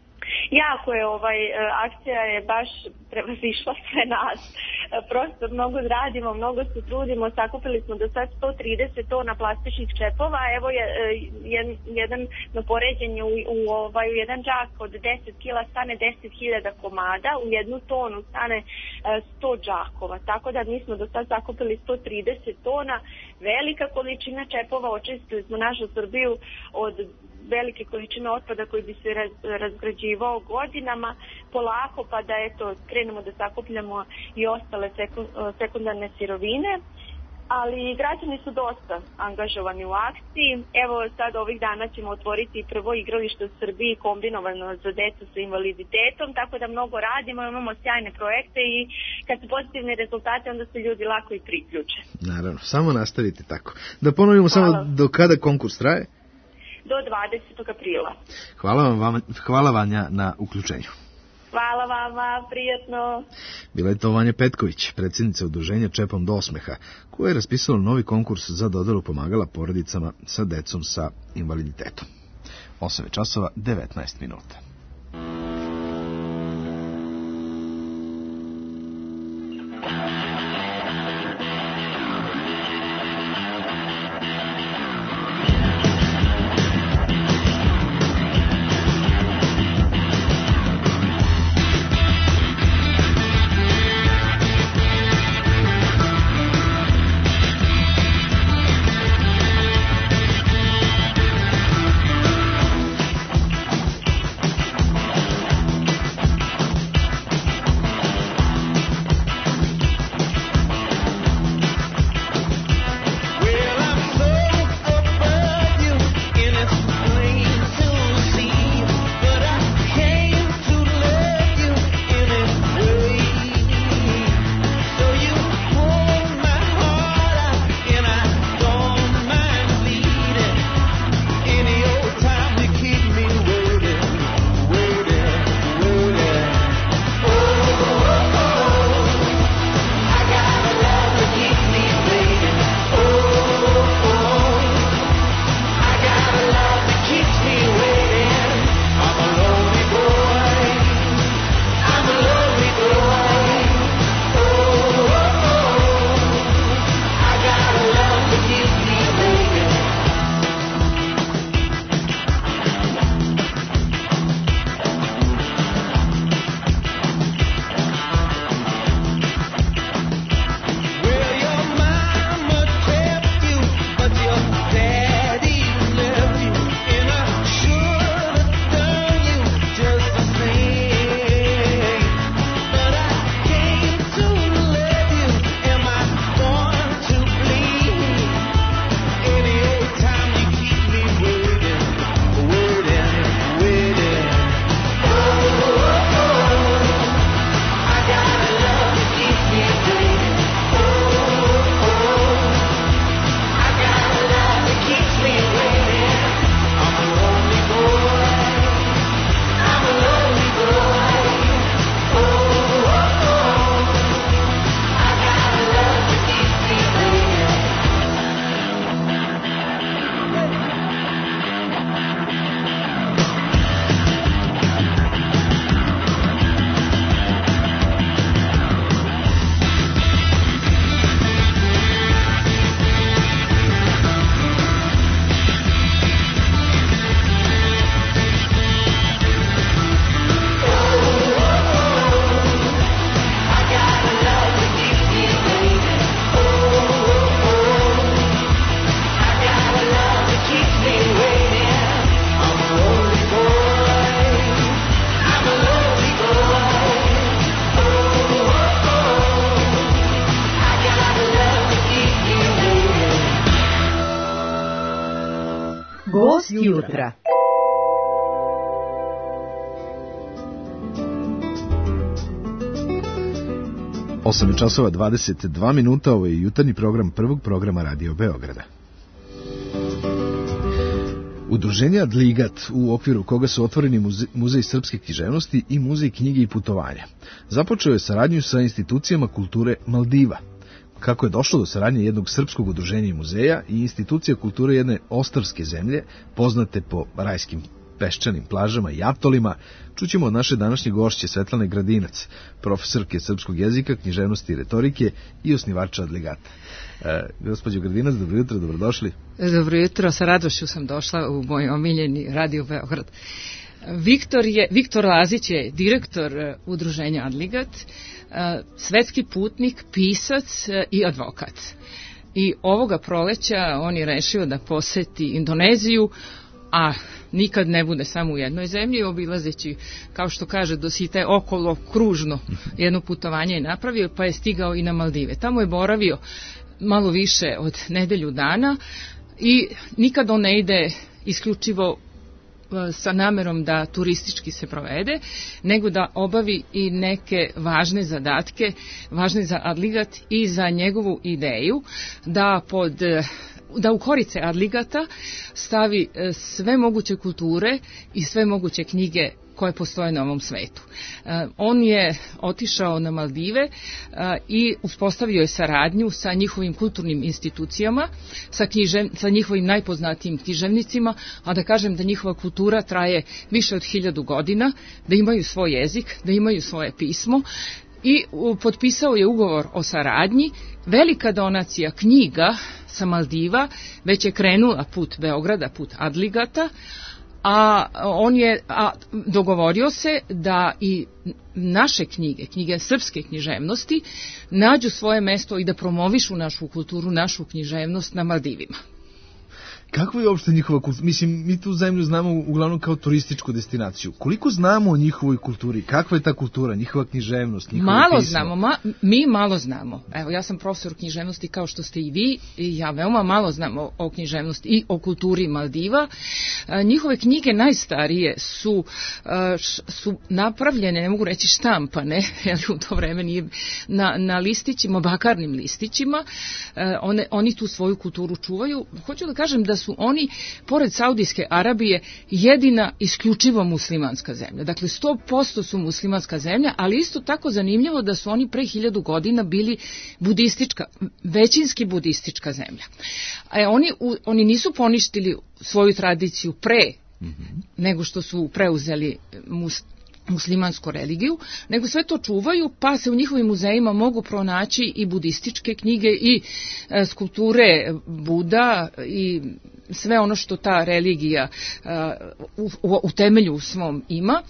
Jako je ovaj akcija je baš prevazišla sve nas. Prosto mnogo radimo, mnogo se trudimo, sakupili smo do sad sto trideset tona plastičnih čepova. Evo je jedan, jedan na poređenju u, u, ovaj, u jedan džak od deset kila stane deset hiljada komada, u jednu tonu stane sto džakova. Tako da mi smo do sad sakupili sto trideset tona, velika količina čepova, očistili smo našu Srbiju od velike količine otpada koji bi se raz, razgrađivao godinama, polako pa da eto krenemo da sakupljamo i ostale sekundarne sirovine, ali građani su dosta angažovani u akciji. Evo sad ovih dana ćemo otvoriti prvo igralište u Srbiji kombinovano za decu sa invaliditetom, tako da mnogo radimo, imamo sjajne projekte i kad su pozitivni rezultati onda se ljudi lako i priključe. Naravno, samo nastavite tako. Da ponovimo Hvala. Samo do kada konkurs traje? Do dvadesetog aprila. Hvala vam, hvala Vanja na uključenju. Hvala vama, prijatno. Bila je to Vanja Petković, predsjednica udruženja Čepom do osmeha, koja je raspisala novi konkurs za dodelu pomagala porodicama sa decom sa invaliditetom. osam časova devetnaest minuta. Gost jutra. osam časova dvadeset dva minuta, ovo je jutarnji program prvog programa Radio Beograda. Udruženje Adligat, u okviru koga su otvoreni muze, muzej srpske književnosti i muzej knjige i putovanja, započeo je saradnju sa institucijama kulture Maldiva. Kako je došlo do saradnje jednog srpskog udruženja i muzeja i institucija kulture jedne ostrvske zemlje, poznate po rajskim peščanim plažama i atolima, čućemo od naše današnje gošće Svetlane Gradinac, profesorke srpskog jezika, književnosti i retorike i osnivača Adligata. E, gospođo Gradinac, dobro jutro, dobrodošli. Dobro jutro, sa radošću sam došla u moj omiljeni Radio Beograd. Viktor, je, Viktor Lazić je direktor udruženja Adligat, svetski putnik, pisac i advokat. I ovoga proleća on je rešio da poseti Indoneziju, a nikad ne bude samo u jednoj zemlji, obilazeći, kao što kaže, dosite okolo kružno jedno putovanje je napravio, pa je stigao i na Maldive. Tamo je boravio malo više od nedelju dana i nikad on ne ide isključivo sa namerom da turistički se provede, nego da obavi i neke važne zadatke, važne za Adligat i za njegovu ideju, da pod da u korice Adligata stavi sve moguće kulture i sve moguće knjige koje postoje na ovom svetu. On je otišao na Maldive i uspostavio je saradnju sa njihovim kulturnim institucijama, sa, književ, sa njihovim najpoznatijim književnicima, a da kažem da njihova kultura traje više od hiljadu godina, da imaju svoj jezik, da imaju svoje pismo, i potpisao je ugovor o saradnji. Velika donacija knjiga sa Maldiva već je krenula put Beograda, put Adligata, a on je a, dogovorio se da i naše knjige, knjige srpske književnosti, nađu svoje mesto i da promovišu našu kulturu, našu književnost na Maldivima. Kako je uopšte njihova kultura? Mislim, mi tu zemlju znamo uglavnom kao turističku destinaciju. Koliko znamo o njihovoj kulturi? Kakva je ta kultura, njihova književnost, njihovo malo pismo? Znamo, ma, mi malo znamo. Evo, ja sam profesor književnosti kao što ste i vi, i ja veoma malo znam o, o književnosti i o kulturi Maldiva. E, njihove knjige najstarije su, e, š, su napravljene, ne mogu reći štampane, jer u to vreme nije, na, na listićima, bakarnim listićima. E, one, oni tu svoju kulturu čuvaju. Hoću da kažem da su oni, pored Saudijske Arabije, jedina isključivo muslimanska zemlja. Dakle, sto posto su muslimanska zemlja, ali isto tako zanimljivo da su oni pre hiljadu godina bili budistička, većinski budistička zemlja. E, oni, u, oni nisu poništili svoju tradiciju pre, mm-hmm. nego što su preuzeli mus, muslimansku religiju, nego sve to čuvaju, pa se u njihovim muzejima mogu pronaći i budističke knjige i e, skulpture Buda i sve ono što ta religija e, u, u, u temelju svom ima,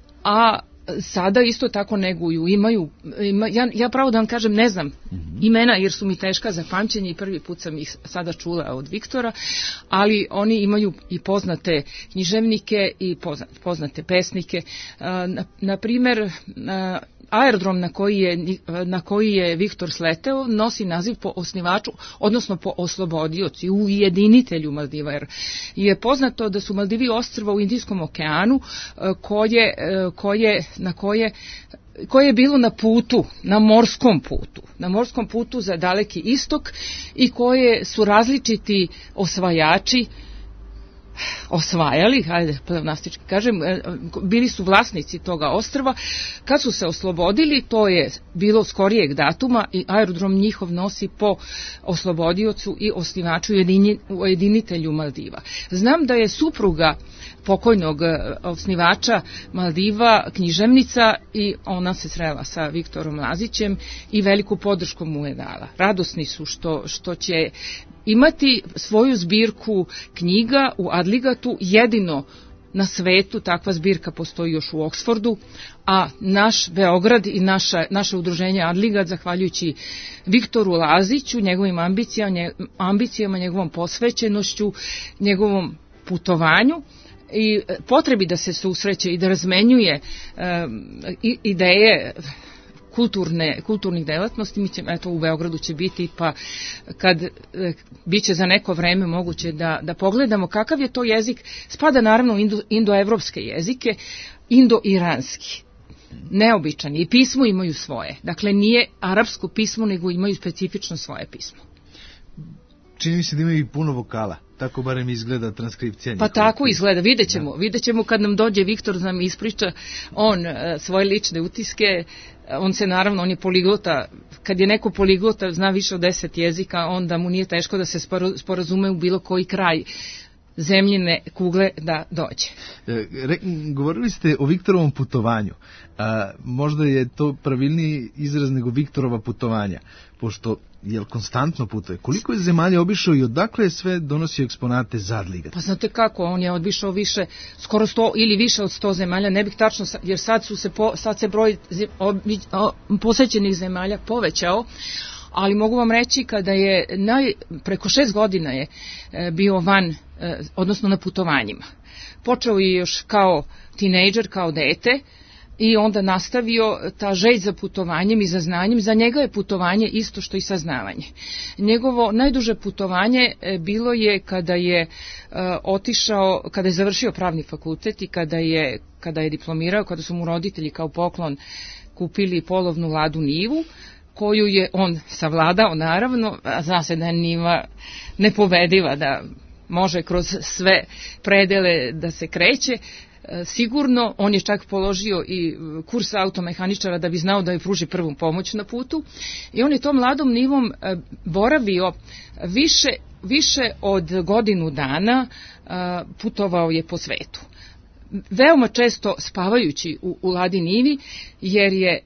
a sada isto tako neguju, imaju, ima, ja, ja pravo da vam kažem, ne znam mm-hmm. imena jer su mi teška za pamćenje i prvi put sam ih sada čula od Viktora, ali oni imaju i poznate književnike i poznate, poznate pesnike. Na, na primer, aerodrom na koji je, na koji je Viktor sleteo nosi naziv po osnivaču, odnosno po oslobodiocu, ujedinitelju Maldiva, jer je poznato da su Maldivi ostrvo u Indijskom okeanu koje, koje, na koje koje je bilo na putu, na morskom putu, na morskom putu za Daleki istok i koje su različiti osvajači osvajali, hajde pleonastički kažem, bili su vlasnici toga ostrva. Kad su se oslobodili, to je bilo skorijeg datuma i aerodrom njihov nosi po oslobodiocu i osnivaču ujedinitelju Maldiva. Znam da je supruga pokojnog osnivača Maldiva književnica i ona se srela sa Viktorom Lazićem i veliku podršku mu je dala. Radosni su što, što će imati svoju zbirku knjiga u Adligatu, jedino na svetu takva zbirka postoji još u Oksfordu, a naš Beograd i naša, naše udruženje Adligat, zahvaljujući Viktoru Laziću, njegovim ambicijama, ambicijama, njegovom posvećenošću, njegovom putovanju i potrebi da se susreće i da razmenjuje um, ideje kulturne, kulturnih delatnosti. Mi ćemo, eto, u Beogradu će biti, pa kad e, biće za neko vreme moguće da, da pogledamo kakav je to jezik. Spada naravno u indo, indoevropske jezike, indo-iranski. Neobičan i pismo imaju svoje. Dakle, nije arapsko pismo, nego imaju specifično svoje pismo. Čini mi se da imaju i puno vokala. Tako barem izgleda transkripcija. Pa tako izgleda, vidjet ćemo, da. vidjet ćemo kad nam dođe Viktor da nam ispriča on e, svoje lične utiske. On se naravno, on je poliglota, kad je neko poliglota, zna više od deset jezika, onda mu nije teško da se sporazume u bilo koji kraj zemljine kugle da dođe. Re, govorili ste o Viktorovom putovanju. A, možda je to pravilniji izraz nego Viktorova putovanja, pošto jel konstantno putuje. Koliko je zemalja obišao i odakle je sve donosio eksponate za Adligat? Pa znate kako, on je obišao više, skoro sto ili više od sto zemalja, ne bih tačno, jer sad su se po, sad se broj obi, o, posećenih zemalja povećao, ali mogu vam reći kada je naj, preko šest godina je e, bio van, e, odnosno na putovanjima. Počeo je još kao tinejdžer, kao dete, i onda nastavio ta želj za putovanjem i za znanjem. Za njega je putovanje isto što i saznavanje. Njegovo najduže putovanje bilo je kada je uh, otišao, kada je završio pravni fakultet i kada je, kada je diplomirao, kada su mu roditelji kao poklon kupili polovnu Ladu Nivu, koju je on savladao naravno, a zna se da je Niva nepobediva, da može kroz sve predele da se kreće. Sigurno, on je čak položio i kurs automehaničara da bi znao da je pruži prvu pomoć na putu i on je tom Ladom Nivom boravio više, više od godinu dana, putovao je po svetu. Veoma često spavajući u, u Ladi Nivi, jer je,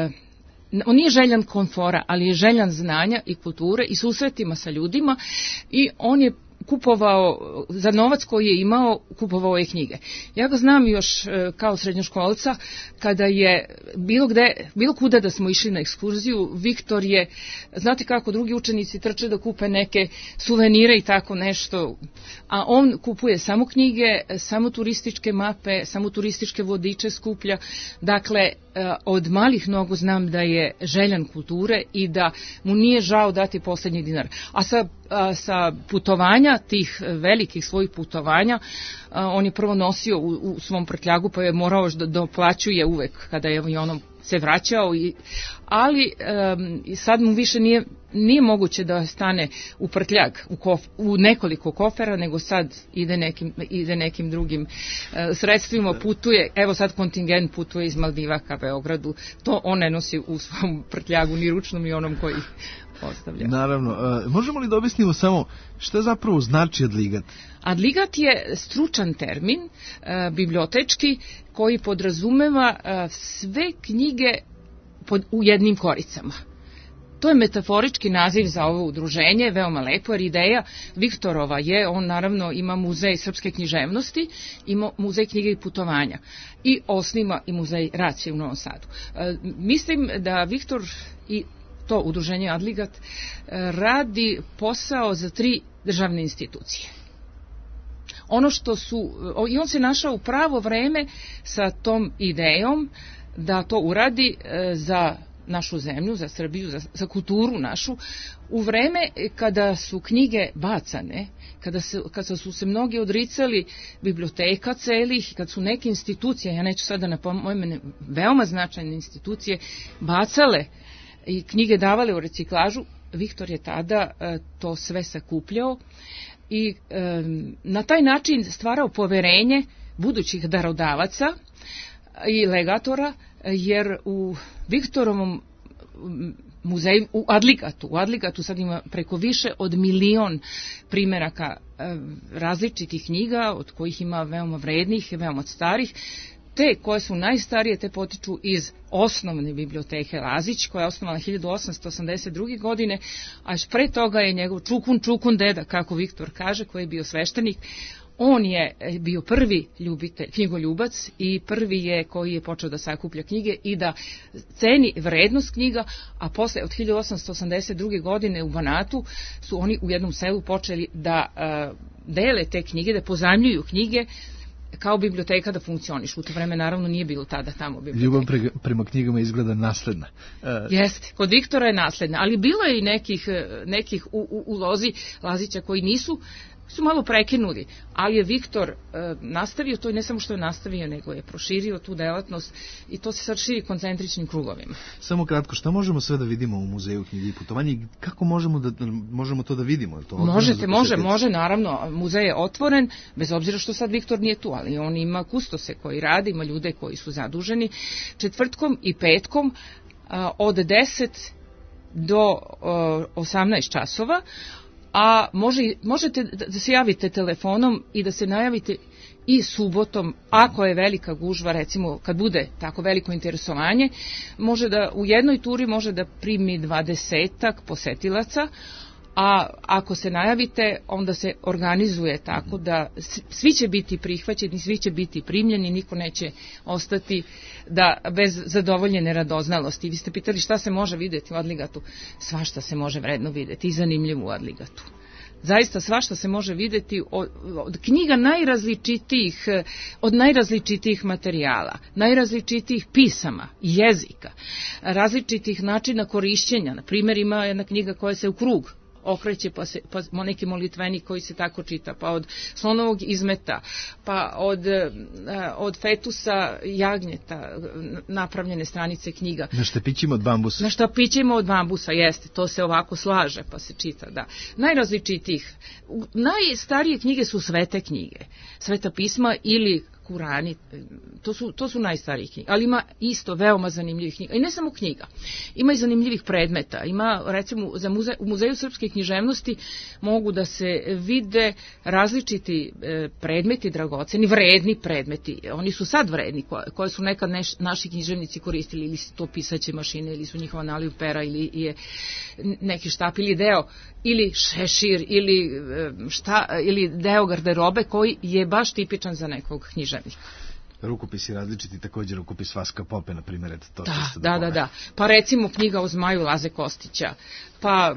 on nije željan komfora, ali je željan znanja i kulture i susretima sa ljudima i on je kupovao, za novac koji je imao, kupovao je knjige. Ja ga znam još kao srednjoškolca, kada je bilo gde, bilo kuda da smo išli na ekskurziju, Viktor je, znate kako drugi učenici trče da kupe neke suvenire i tako nešto, a on kupuje samo knjige, samo turističke mape, samo turističke vodiče skuplja. Dakle, od malih nogu znam da je željan kulture i da mu nije žao dati poslednji dinar. A sa, a, sa putovanja, tih velikih svojih putovanja, a, on je prvo nosio u, u svom prtljagu, pa je morao da doplaćuje uvek kada je avionom se vraćao, i, ali um, sad mu više nije, nije moguće da stane u prtljag, u, kof, u nekoliko kofera, nego sad ide nekim, ide nekim drugim uh, sredstvima, putuje, evo sad kontingent putuje iz Maldiva ka Beogradu, to on ne nosi u svom prtljagu, ni ručnom, ni onom koji ostavlja. Naravno, uh, možemo li da objasnimo samo šta zapravo znači Adligat? Adligat je stručan termin, uh, bibliotečki, koji podrazumeva uh, sve knjige pod, u jednim koricama. To je metaforički naziv za ovo udruženje, veoma lepo, jer ideja Viktorova je, on naravno ima muzej srpske književnosti, ima muzej knjige i putovanja i osniva i muzej Racije u Novom Sadu. Uh, mislim da Viktor i to udruženje Adligat radi posao za tri državne institucije. Ono što su, i on se našao u pravo vreme sa tom idejom da to uradi za našu zemlju, za Srbiju, za, za kulturu našu, u vreme kada su knjige bacane, kada, se, kada su se mnogi odricali biblioteka celih, kad su neke institucije, ja neću sada napomenem, veoma značajne institucije, bacale i knjige davale u reciklažu, Viktor je tada e, to sve sakupljao i e, na taj način stvarao poverenje budućih darodavaca i legatora, jer u Viktorovom muzeju, u Adligatu, u Adligatu sad ima preko više od milion primeraka e, različitih knjiga, od kojih ima veoma vrednih, veoma starih. Te koje su najstarije, te potiču iz osnovne biblioteke Lazić, koja je osnovana hiljadu osamsto osamdeset druge. godine, a još pre toga je njegov čukun, čukun deda, kako Viktor kaže, koji je bio sveštenik. On je bio prvi ljubitelj, knjigoljubac i prvi je koji je počeo da sakuplja knjige i da ceni vrednost knjiga, a posle od hiljadu osamsto osamdeset druge. godine u Banatu su oni u jednom selu počeli da uh, dele te knjige, da pozajmljuju knjige kao biblioteka da funkcioniš. U to vreme naravno nije bilo tada tamo biblioteka. Ljubav pre, prema knjigama izgleda nasledna. Uh, Jeste, kod Viktora je nasledna, ali bilo je i nekih, nekih u, u, u lozi Lazića koji nisu su malo prekinuli, ali je Viktor e, nastavio to i ne samo što je nastavio, nego je proširio tu delatnost i to se sad širi koncentričnim krugovima. Samo kratko, šta možemo sve da vidimo u Muzeju knjige i putovanja i kako možemo, da, možemo to da vidimo? To Možete, može, može, naravno, muzej je otvoren, bez obzira što sad Viktor nije tu, ali on ima kustose koji rade, ima ljude koji su zaduženi, četvrtkom i petkom a, od deset do a, osamnaest časova, a može, možete da se javite telefonom i da se najavite i subotom, ako je velika gužva, recimo kad bude tako veliko interesovanje, može da u jednoj turi može da primi dvadesetak posetilaca, a ako se najavite, onda se organizuje tako da svi će biti prihvaćeni, svi će biti primljeni, niko neće ostati da bez zadovoljene radoznalosti. Vi ste pitali šta se može vidjeti u Adligatu. Svašta se može vredno vidjeti i zanimljivo u Adligatu. Zaista svašta se može vidjeti od, od knjiga najrazličitijih, od najrazličitijih materijala, najrazličitijih pisama, jezika, različitih načina korišćenja. Na primjer, ima jedna knjiga koja se u krug okreće, pa, se, pa neki molitvenik koji se tako čita, pa od slonovog izmeta, pa od, od fetusa jagnjeta napravljene stranice knjiga. Na štapićima od bambusa. Na štapićima od bambusa, jeste, to se ovako slaže, pa se čita, da. Najrazličitijih, najstarije knjige su svete knjige, sveta pisma ili Kurani, to su, to su najstarije knjige, ali ima isto veoma zanimljivih knjiga, i ne samo knjiga, ima i zanimljivih predmeta, ima recimo za muze, u Muzeju srpske književnosti mogu da se vide različiti e, predmeti dragoceni, vredni predmeti, oni su sad vredni, koje, koje su nekad neš, naši književnici koristili, ili su to pisaće mašine, ili su njihova naliv pera, ili je neki štap, ili deo, ili šešir, ili, šta, ili deo garderobe koji je baš tipičan za nekog književnika. Rukopisi različiti, također rukopis Vaska Pope, na primjer, eto to da, čisto da, da, da, da. Pa recimo knjiga o zmaju Laze Kostića, pa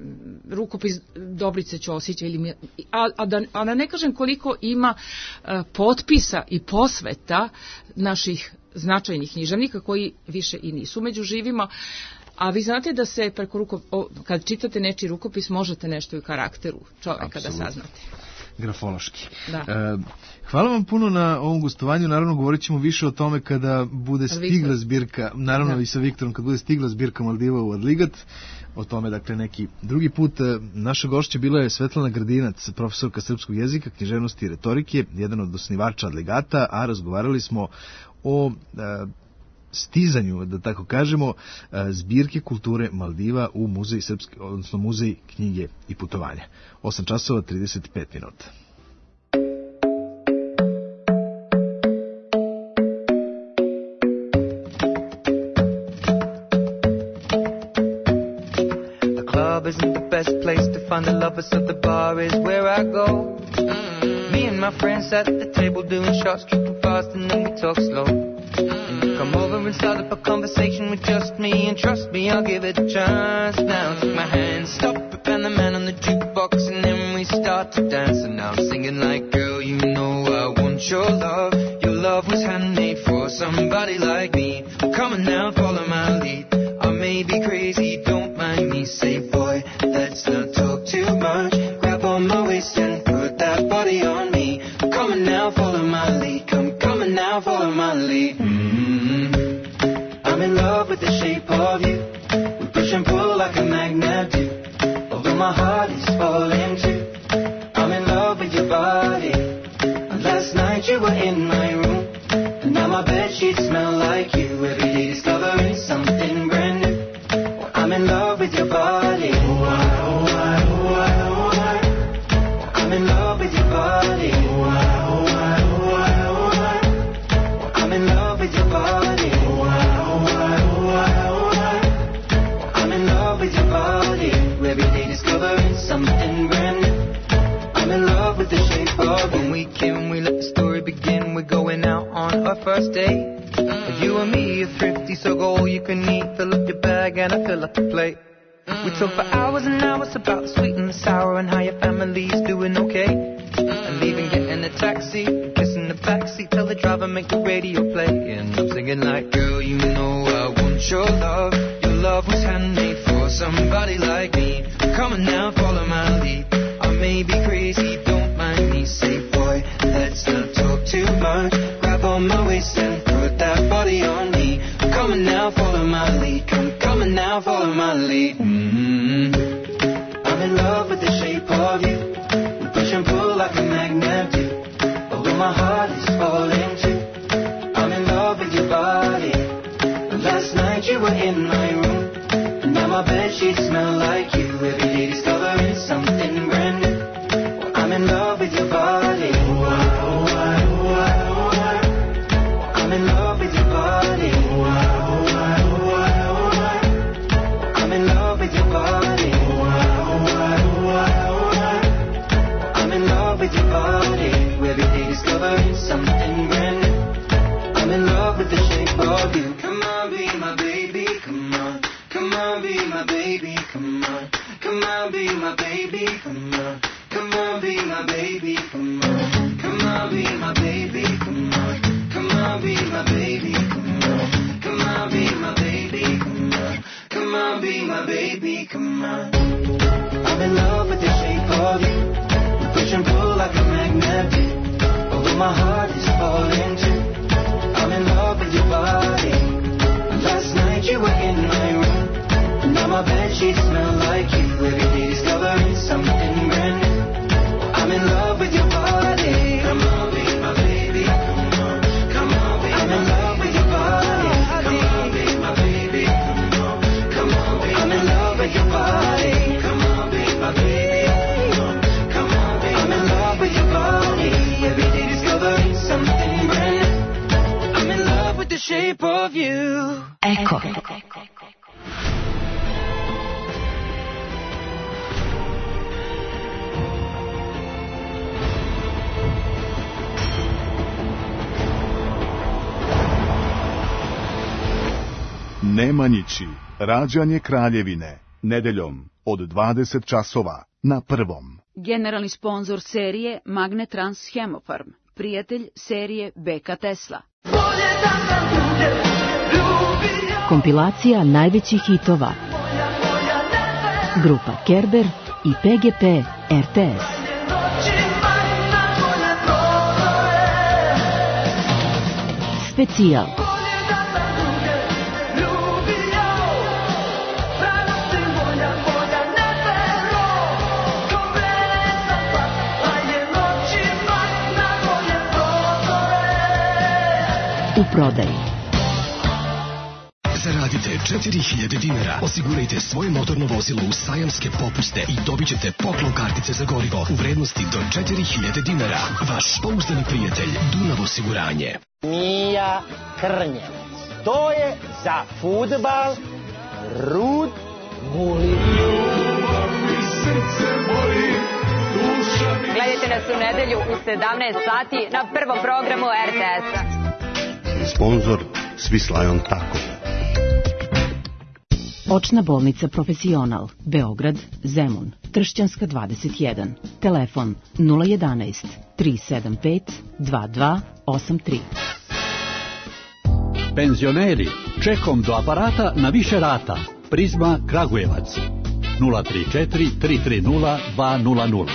rukopis Dobrice Ćosića, ili, a, a, da, a da ne kažem koliko ima a, potpisa i posveta naših značajnih književnika koji više i nisu među živima. A vi znate da se preko rukopisa, kad čitate nečiji rukopis, možete nešto i u karakteru čoveka Absolutno. Da saznate. Grafološki. Da. E, hvala vam puno na ovom gostovanju, naravno govorit ćemo više o tome kada bude stigla zbirka, naravno da. I sa Viktorom, kad bude stigla zbirka Maldiva u Adligat, o tome dakle neki drugi put. Naša gošća bila je Svetlana Grdinac, profesorka srpskog jezika, književnosti i retorike, jedan od osnivača Adligata, a razgovarali smo o e, stizanju, da tako kažemo, zbirke kulture Maldiva u muzej srpske, odnosno muzej knjige i putovanja. osam časova trideset pet minuta. The club isn't the best place to find the lovers, so the bar is where I go. Me and my friends sat at the table doing shots, tripping fast, and then we talk slow. Come over and start up a conversation with just me, and trust me, I'll give it a chance. Now take my hand, stop it, and the man on the jukebox, and then we start to dance. And now I'm singing like, girl, you know I want your love. Your love was handmade for somebody like me. Come on now, follow my lead. I may be crazy, don't mind me. Say, boy, let's not talk too much. Grab on my waist and put that body on me. Come on now, follow my lead. Come, come on now, follow my lead. I'm in love with the shape of you. We push and pull like a magnet do. Although my heart is falling too. I'm in love with your body. And last night you were in my room, and now my bedsheets smell like you. Every day discovering something brand new. I'm in love with your body. Oh, I, oh, I, oh, I, oh, I. I'm in love with your body. Oh, I, oh, I, oh, I, oh, I. I'm in love with your body. Every day discovering something brand new. I'm in love with the shape of you. When we came, we let the story begin. We're going out on our first date. Mm. You and me are thrifty, so go all you can eat. Fill up your bag and I fill up the plate. Mm. We talk for hours and hours about the sweet and the sour and how your family's doing okay. Mm. And leaving, getting a taxi, kissing the backseat, tell the driver make the radio play. And I'm singing like, girl, you know I want your love. Your love was handmade for somebody like me. Come on now, follow my lead. I may be crazy, don't mind me. Say, boy, let's not talk too much. Grab on my waist and put that body on me. Come on now, follow my lead. Come, come on now, follow my lead. Mm-hmm. I'm in love with the shape of you. We push and pull like a magnet do. Although my heart is falling too. I'm in love with your body. Last night you were in my room. And now my bedsheets smell like you. Every day discovering something brand new. Well, I'm in love with your body. Oh, I, oh, I, oh, I, oh, I. I'm in love with your body. Oh, I, oh, I, oh, I, oh, I. I'm in love with your body. Oh, I, oh, I, oh, I, oh, I. I'm in love with your body. Every day discovering something brand new. I'm in love with the shape of you. Come on, be my baby, come on. Come on, be my baby, come on. Come on, be my baby, come on. Come on, be my baby, come on. Come on, be my baby, come on. Come on, be my baby, come on. Come on, be my baby, come on. Come on, be my baby, come on. I'm in love with the shape of you. We push and pull like a magnet do. Although my heart is falling too. I'm in love with your body. Last night you were in my room. Now my bedsheets smell like you. Every day discovering something brand new. I'm in love with your body. Come on, be my baby. Come on, come on, be I'm in love with your body. Come on, be my baby. Come on, come on, be I'm in love with your body. Come on, be my baby. Come on, come on, be I'm in love with your body. Every day discovering something brand new. I'm in love with the shape of you. Eko. Nemanjići, rađanje kraljevine, nedeljom od dvadeset časova na prvom. Generalni sponzor serije Magnetrans Hemofarm, prijatelj serije B K Tesla. Kompilacija najvećih hitova. Grupa Kerber i P G P R T S. Specijal. U prodaji. Zaradite četiri hiljade dinara, osigurajte svoje motorno vozilo u sajamske popuste i dobit ćete poklon kartice za gorivo u vrednosti do četiri hiljade dinara. Vaš pouzdani prijatelj Dunav osiguranje. Mija Krnjevac. To je za fudbal Rud Gulin. Gledajte nas u nedelju u sedamnaest sati na prvom programu R T S-a. Sponzor Svislajon Tako. Očna bolnica Profesional, Beograd, Zemun, Tršćanska dvadeset jedan. Telefon nula jedanaest tri sedam pet dva dva osam tri. Penzioneri, čekom do aparata na više rata. Prizma Kragujevac. nula tri četiri tri tri nula dva nula nula.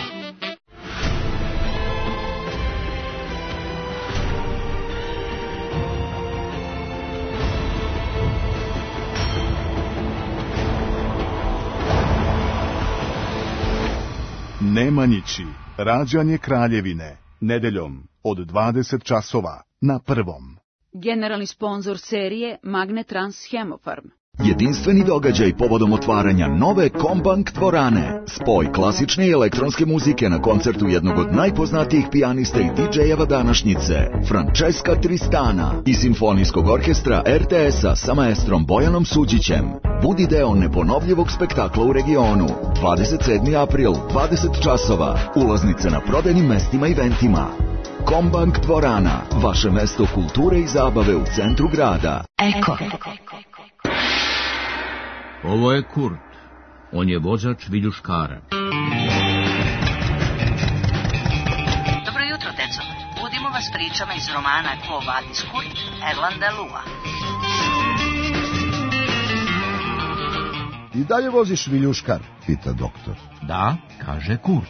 Nemanjići, rađanje kraljevine, nedeljom od dvadeset časova na prvom. Generalni sponzor serije Magnetrans Hemofarm. Jedinstveni događaj povodom otvaranja nove Kombank dvorane. Spoj klasične i elektronske muzike na koncertu jednog od najpoznatijih pijanista i didžejeva današnjice, Francesca Tristana, i simfonijskog orkestra R T S-a sa maestrom Bojanom Suđićem. Budi deo neponovljivog spektakla u regionu. dvadeset sedmi april, dvadeset časova. Ulaznice na prodajnim mestima i eventima. Kombank dvorana, vaše mesto kulture i zabave u centru grada. Eko. Ovo je Kurt. On je vozač viljuškara. Dobro jutro, deco. Budimo vas pri pričama iz romana Quo Vadis Kurt Erlanda Lua. I dalje voziš viljuškar, pita doktor. Da, kaže Kurt.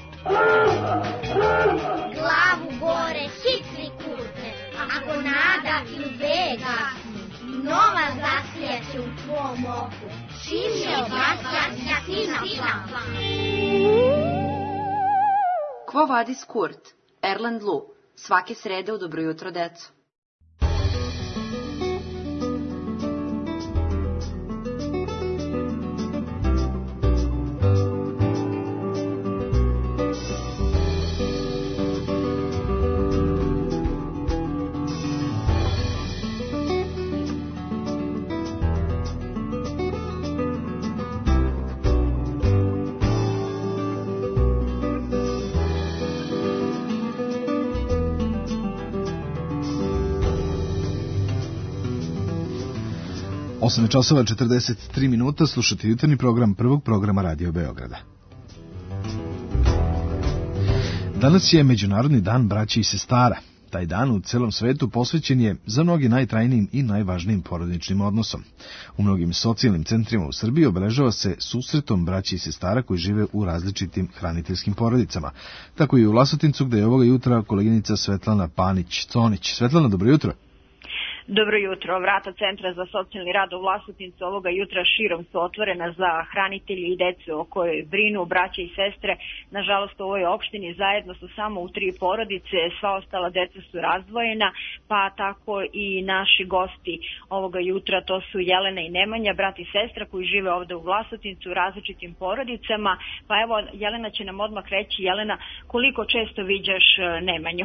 Glavu gore, hitri Kurte, ako nada ili bega, nova zaslija će u tvom oku. Čim je ogasja, ja ti napla. Quo Vadis Kurt, Erland Lu, svake srede u Dobro jutro, deco. osam časova četrdeset tri minuta, slušate jutarnji program prvog programa Radio Beograda. Danas je Međunarodni dan braće i sestara. Taj dan u celom svetu posvećen je za mnogi najtrajnijim i najvažnijim porodičnim odnosom. U mnogim socijalnim centrima u Srbiji obeležava se susretom braće i sestara koji žive u različitim hraniteljskim porodicama. Tako i u Vlasotincu, gde je ovoga jutra koleginica Svetlana Panić-Conić. Svetlana, dobro jutro. Dobro jutro. Vrata Centra za socijalni rad u Vlasotincu ovoga jutra širom su otvorena za hranitelji i decu o kojoj brinu braće i sestre. Nažalost, u ovoj opštini zajedno su samo u tri porodice, sva ostala deca su razdvojena, pa tako i naši gosti ovoga jutra, to su Jelena i Nemanja, brat i sestra koji žive ovde u Vlasotincu u različitim porodicama. Pa evo, Jelena će nam odmah reći. Jelena, koliko često viđaš Nemanju?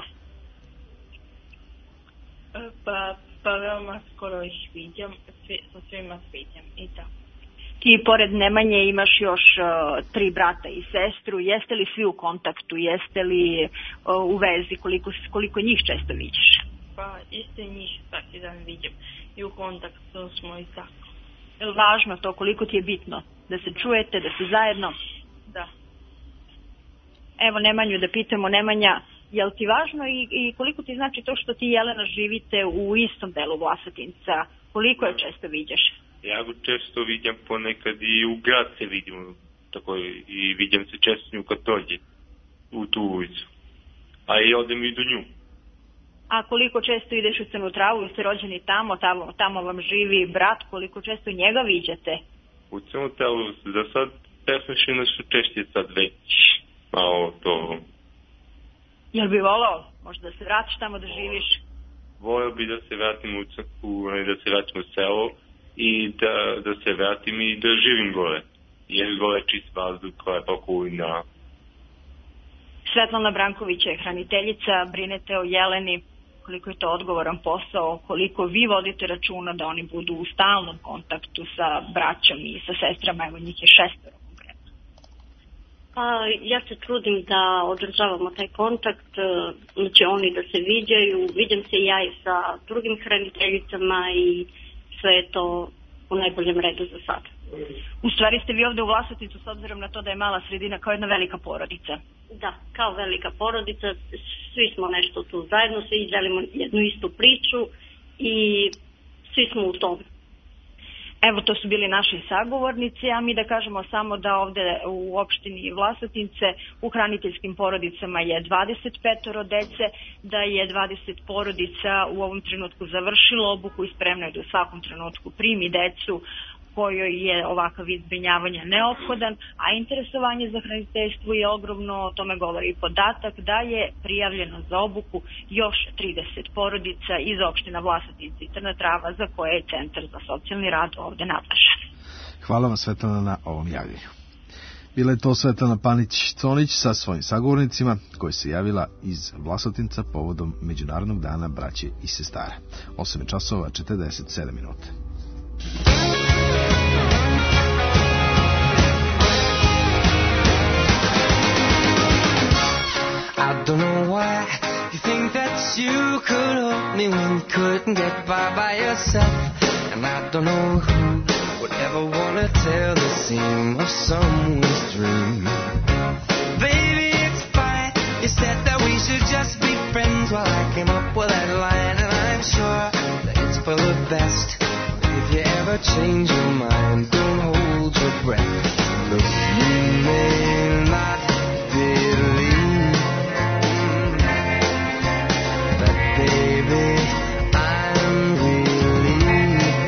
Pa Pa veoma skoro ih viđam, svi, sa svima sviđam i tako. Ti pored Nemanje imaš još uh, tri brata i sestru, jeste li svi u kontaktu, jeste li uh, u vezi, koliko, koliko njih često viđaš? Pa isto njih svaki dan viđam i u kontaktu smo i tako. Je li važno to, koliko ti je bitno, da se čujete, da se zajedno? Da. Evo Nemanju da pitamo, Nemanja, je li ti važno i, i koliko ti znači to što ti i Jelena živite u istom delu Vlasotinca? Koliko je često viđaš? Ja go često viđam, ponekad i u grad se vidimo, tako i viđam se često nju kad dođe u tu ulicu. A i odem i do nju. A koliko često ideš u Crnu Travu, ste rođeni tamo, tamo, tamo vam živi brat, koliko često njega viđate? U Crnu Travu za sad pesmišljene su češće sad već, malo to... Jel bi volao možda da se vratiš tamo da živiš? Voleo bi da se vratim u crkvu, da se vratim u selo i da, da se vratim i da živim gore. Jer gore čist vazduh, lepa okolina. Svetlana Branković je hraniteljica, brinete o Jeleni, koliko je to odgovoran posao, koliko vi vodite računa da oni budu u stalnom kontaktu sa braćom i sa sestrama, evo njih je šestoro. Pa ja se trudim da održavamo taj kontakt, znači oni da se viđaju, viđam se ja i sa drugim hraniteljicama i sve je to u najboljem redu za sad. U stvari ste vi ovde u Vlasotincu s obzirom na to da je mala sredina kao jedna velika porodica. Da, kao velika porodica, svi smo nešto tu zajedno, svi delimo jednu istu priču i svi smo u tom. Evo, to su bili naši sagovornici, a mi da kažemo samo da ovde u opštini Vlasotince u hraniteljskim porodicama je dvadeset petoro dece, da je dvadeset porodica u ovom trenutku završilo obuku i spremno je da u svakom trenutku primi decu kojoj je ovakav vid zbrinjavanja neophodan, a interesovanje za hraniteljstvo je ogromno, o tome govori i podatak da je prijavljeno za obuku još trideset porodica iz opština Vlasotince i Crna Trava za koje je Centar za socijalni rad ovde nadležan. Hvala vam, Svetlana, na ovom javljenju. Bila je to Svetlana Panić-Conić sa svojim sagovornicima koji se javila iz Vlasotinca povodom Međunarodnog dana braće i sestara. osam časova četrdeset sedam minuta. I don't know why you think that you could help me when you couldn't get by by yourself. And I don't know who would ever want to tell the seam of someone's dream. Baby, it's fine, You said that we should just be friends. Well, I came up with that line, and I'm sure that it's for the best. If you ever change your mind, don't hold your breath. Look, you may not believe that, baby, I'm relieved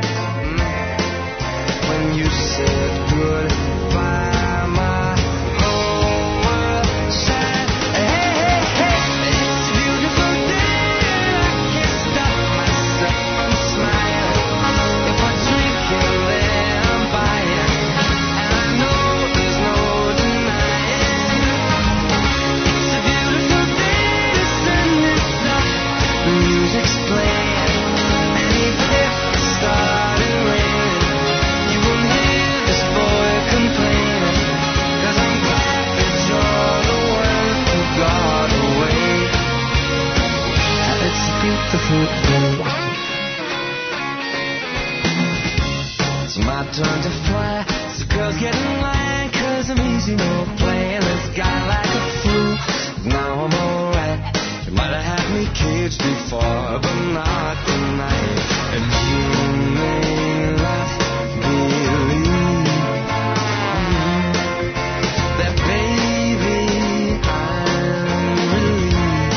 when you said goodbye. My whole world shined. Hey, hey, hey, it's a beautiful day. I can't stop myself from smiling. If I drink and then I'm buying, and I know there's no denying. It's a beautiful day, the sun is up, the music's playing, and even if it started raining, you won't hear this boy complaining, 'cause I'm glad that you're the one who got away. It's a beautiful day. It's my turn to fly. So girls get in line, 'cause I'm easy, no playing this guy like a fool. Now I'm alright. You might have had me caged before, but not tonight. And you may not believe that, baby, I'm relieved.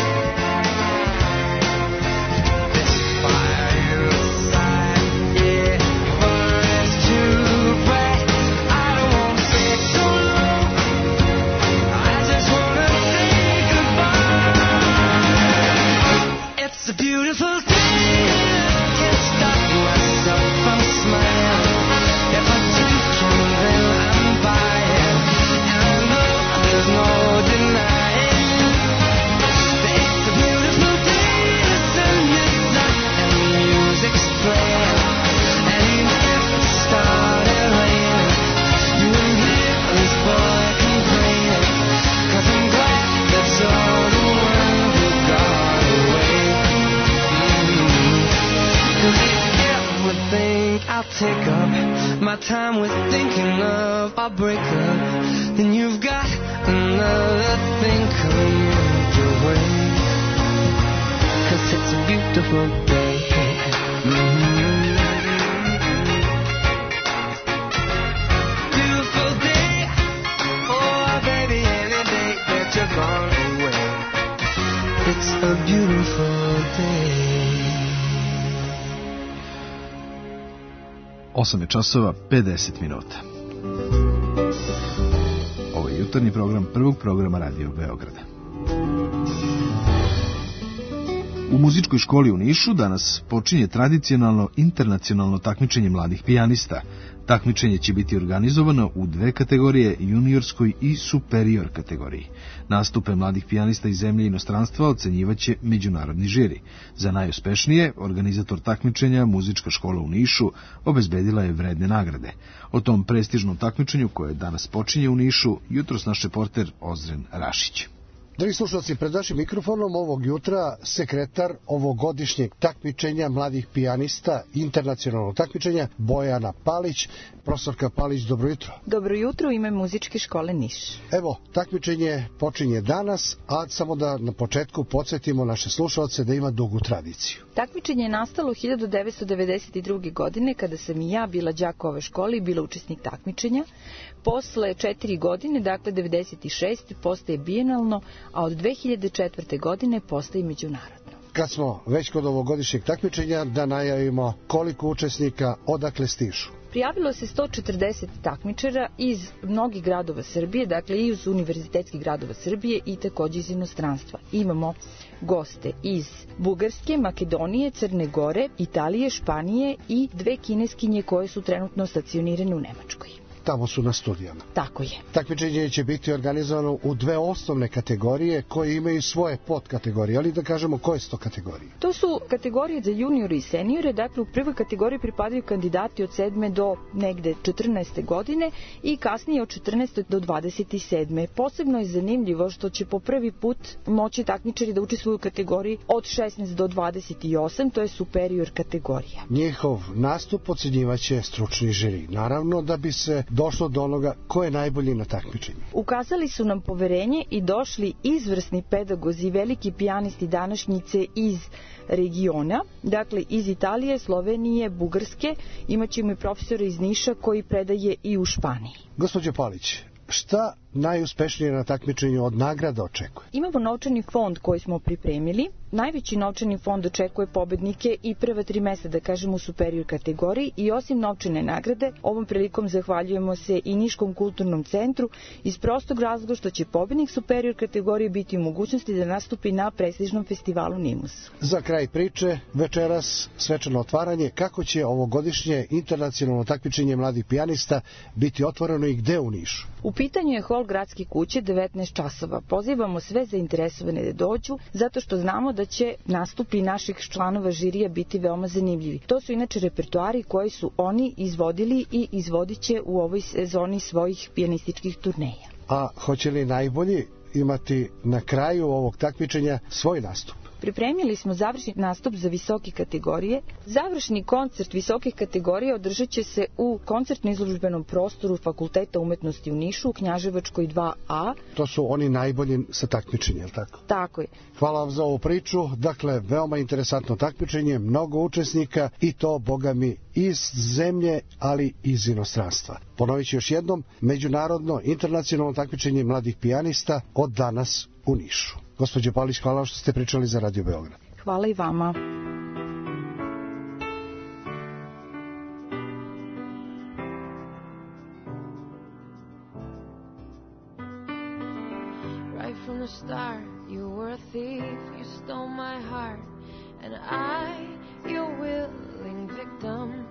This fire inside, yeah, burns too bright. I don't want to stay so long. I just wanna say goodbye. It's a beautiful day. I can't stop myself from smiling. If I drink and then I'm buying, and I know there's no denying. It's a beautiful day. The sun is up and the music's playing, and even if it started raining, you won't hear this boy complaining, 'cause I'm glad that you're the one who got away. Mm-hmm. 'Cause if you ever think I'll take up my time with thinking of our breakup, then you've got another thing coming your way. 'Cause it's a beautiful day. Mm-hmm. Beautiful day. Oh, baby, any day that you're gone away. It's a beautiful day. osam je časova, pedeset minuta. Ovo je jutarnji program prvog programa Radio Beograda. U muzičkoj školi u Nišu danas počinje tradicionalno internacionalno takmičenje mladih pijanista. Takmičenje će biti organizovano u dve kategorije, juniorskoj i superior kategoriji. Nastupe mladih pijanista iz zemlje i inostranstva ocenjivaće međunarodni žiri. Za najuspešnije, organizator takmičenja, muzička škola u Nišu, obezbedila je vredne nagrade. O tom prestižnom takmičenju koje danas počinje u Nišu, jutros naš reporter Ozren Rašić. Dragi slušalci, pred našim mikrofonom ovog jutra sekretar ovogodišnjeg takmičenja mladih pijanista, internacionalnog takmičenja, Bojana Palić. Profesorka Palić, dobro jutro. Dobro jutro, u ime muzičke škole Niš. Evo, takmičenje počinje danas, a samo da na početku podsjetimo naše slušalce da ima dugu tradiciju. Takmičenje je nastalo hiljadu devetsto devedeset druge. godine, kada sam i ja bila đak ove škole i bila učesnik takmičenja. Posle četiri godine, dakle devedeset šeste. postaje bijenalno, a od dve hiljade četvrte. godine postaje međunarodno. Kad smo već kod ovogodišnjeg takmičenja, da najavimo koliko učesnika, odakle stižu. Prijavilo se sto četrdeset takmičara iz mnogih gradova Srbije, dakle i iz univerzitetskih gradova Srbije i takođe iz inostranstva. Imamo goste iz Bugarske, Makedonije, Crne Gore, Italije, Španije i dve kineskinje koje su trenutno stacionirane u Nemačkoj. Tamo su na studijama. Tako je. Takmičenje će biti organizovano u dve osnovne kategorije koje imaju svoje podkategorije, ali da kažemo koje su to kategorije. To su kategorije za juniore i seniore, dakle u prvoj kategoriji pripadaju kandidati od sedme do negde četrnaeste godine i kasnije od četrnaeste do dvadeset sedme. Posebno je zanimljivo što će po prvi put moći takmičari da učestvuju u kategoriji od šesnaest do dvadeset osam, to je superior kategorija. Njihov nastup ocenjivaće stručni žiri. Naravno da bi se došlo do onoga ko je najbolji na takmičenju? Ukazali su nam poverenje i došli izvrsni pedagozi i veliki pijanisti današnjice iz regiona, dakle iz Italije, Slovenije, Bugarske, imaćemo i profesora iz Niša koji predaje i u Španiji. Gospođo Palić, šta najuspešnije na takmičenju od nagrada očekuje? Imamo novčani fond koji smo pripremili. Najveći novčani fond očekuje pobednike i prva tri mesta, da kažemo, u superior kategoriji i osim novčane nagrade, ovom prilikom zahvaljujemo se i Niškom kulturnom centru iz prostog razloga što će pobednik superior kategorije biti u mogućnosti da nastupi na prestižnom festivalu Nimus. Za kraj priče, večeras svečano otvaranje, kako će ovogodišnje internacionalno takmičenje mladih pijanista biti otvoreno i gde u Nišu? U pitanju je hol Gradske kuće, devetnaest časova. Pozivamo sve zainteresovane da dođu, zato što znamo da će nastupi naših članova žirija biti veoma zanimljivi. To su inače repertoari koji su oni izvodili i izvodit će u ovoj sezoni svojih pijanističkih turneja. A hoće li najbolji imati na kraju ovog takmičenja svoj nastup? Pripremili smo završni nastup za visoke kategorije. Završni koncert visokih kategorija održat će se u koncertno-izložbenom prostoru Fakulteta umetnosti u Nišu, u Knjaževačkoj dva A. To su oni najbolji sa takmičenja, je li tako? Tako je. Hvala vam za ovu priču. Dakle, veoma interesantno takmičenje, mnogo učesnika i to, boga mi, iz zemlje, ali iz inostranstva. Ponovit ću još jednom, međunarodno internacionalno takmičenje mladih pijanista od danas u Nišu. Gospođo Palić, hvala što ste pričali za Radio Beograd. Hvala i vama. Right from the start, you were a thief, you stole my heart, and I, your willing victim.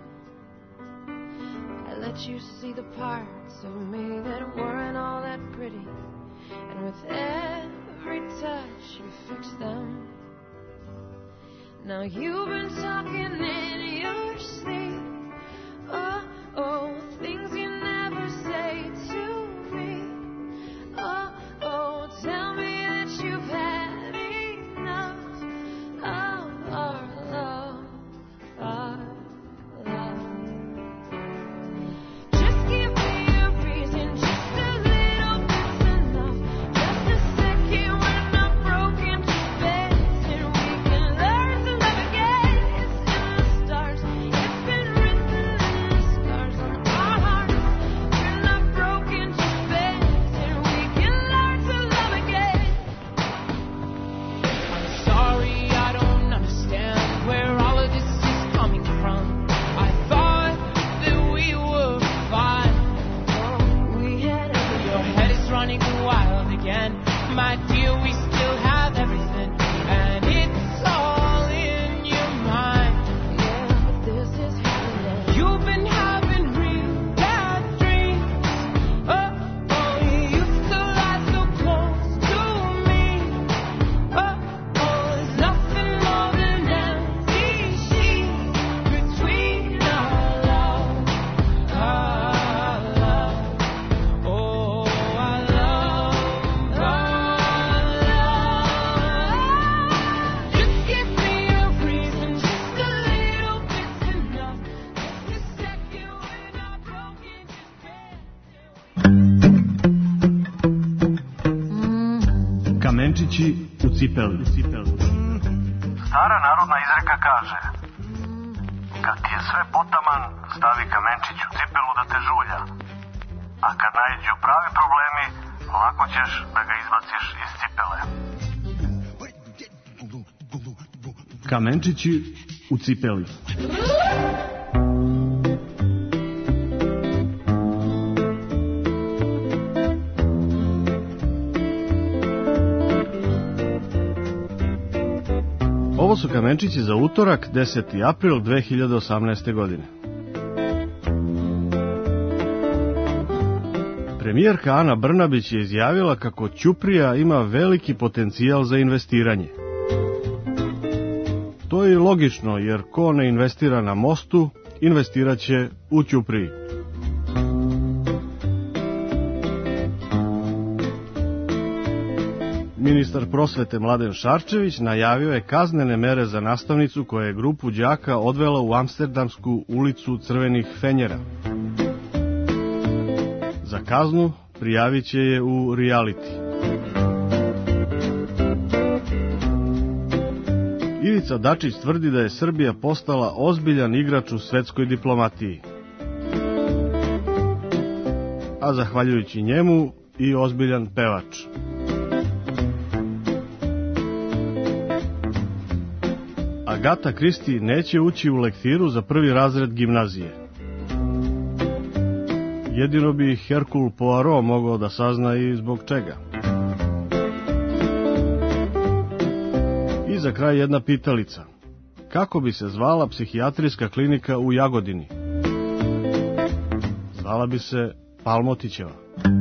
I let you see the parts of me that weren't all that pretty, and with every touch you fix them. Now you've been talking in your sleep. Oh, oh, things you never say to me. Oh, oh, tell me that you've had enough of our love, our love. Just give me a reason, just a little bit's enough. Just a second when I'm broken to bits, and we can learn to love again. It's in the stars, it's been written in the scars on our hearts. When I'm broken to bits, and we can learn to love again. I'm sorry, I don't understand where all of this is coming from. I thought that we were fine. We had everything. Your head is running wild again. My dear, we still have everything. And it's all in your mind. Yeah, this is happening. You've been having real bad dreams. Oh, oh, you used to lie so close to me. Oh, oh, there's nothing more than empty sheets between our love, our love. Oh, our love, our love. Just give me a reason, just a little bit's enough. Just a second when I'm broken to Kamenčići u cipeli. Stara narodna izreka kaže: kad ti je sve potaman, stavi kamenčić u cipelu da te žulja. A kad naiđu pravi problemi, lako ćeš da ga izbaciš iz cipele. Kamenčići u cipeli. Ovo su kamenčići za utorak, deseti april dve hiljade osamnaeste. godine. Premijerka Ana Brnabić je izjavila kako Ćuprija ima veliki potencijal za investiranje. To je i logično, jer ko ne investira na mostu, investiraće u Ćupriji. Ministar prosvete Mladen Šarčević najavio je kaznene mere za nastavnicu koja je grupu đaka odvela u Amsterdamsku ulicu Crvenih fenjera. Za kaznu prijavit će je u reality. Ivica Dačić tvrdi da je Srbija postala ozbiljan igrač u svetskoj diplomatiji. A zahvaljujući njemu i ozbiljan pevač. Agata Kristi neće ući u lektiru za prvi razred gimnazije. Jedino bi Hercule Poirot mogao da sazna i zbog čega. I za kraj jedna pitalica. Kako bi se zvala psihijatrijska klinika u Jagodini? Zvala bi se Palmotićeva.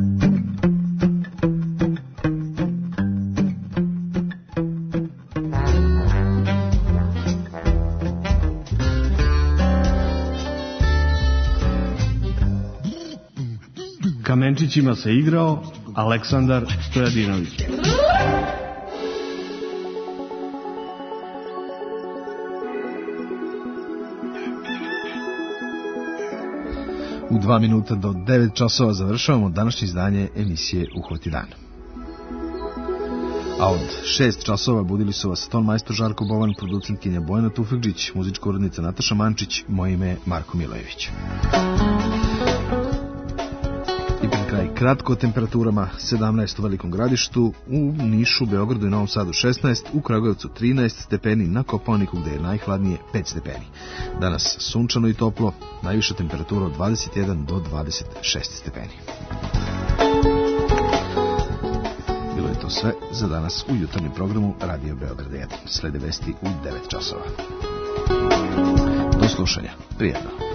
Kamenčićima se igrao Aleksandar Stojadinović. U dva minuta do devet časova završavamo današnje izdanje emisije Uhvati dan. A od šest časova budili su vas ton majstor Žarko Bovan, producentkinja Bojana Tufekđić, muzička urednica Nataša Mančić, moje ime je Marko Milojević. I pred kraj kratko o temperaturama: sedamnaest u Velikom Gradištu, u Nišu, Beogradu i Novom Sadu šesnaest, u Kragujevcu trinaest stepeni, na Kopaoniku gde je najhladnije pet stepeni. Danas sunčano i toplo, najviša temperatura od dvadeset jedan do dvadeset šest stepeni. Bilo je to sve za danas u jutarnjem programu Radio Beograd jedan. Slede vesti u devet časova. Do slušanja. Prijetno.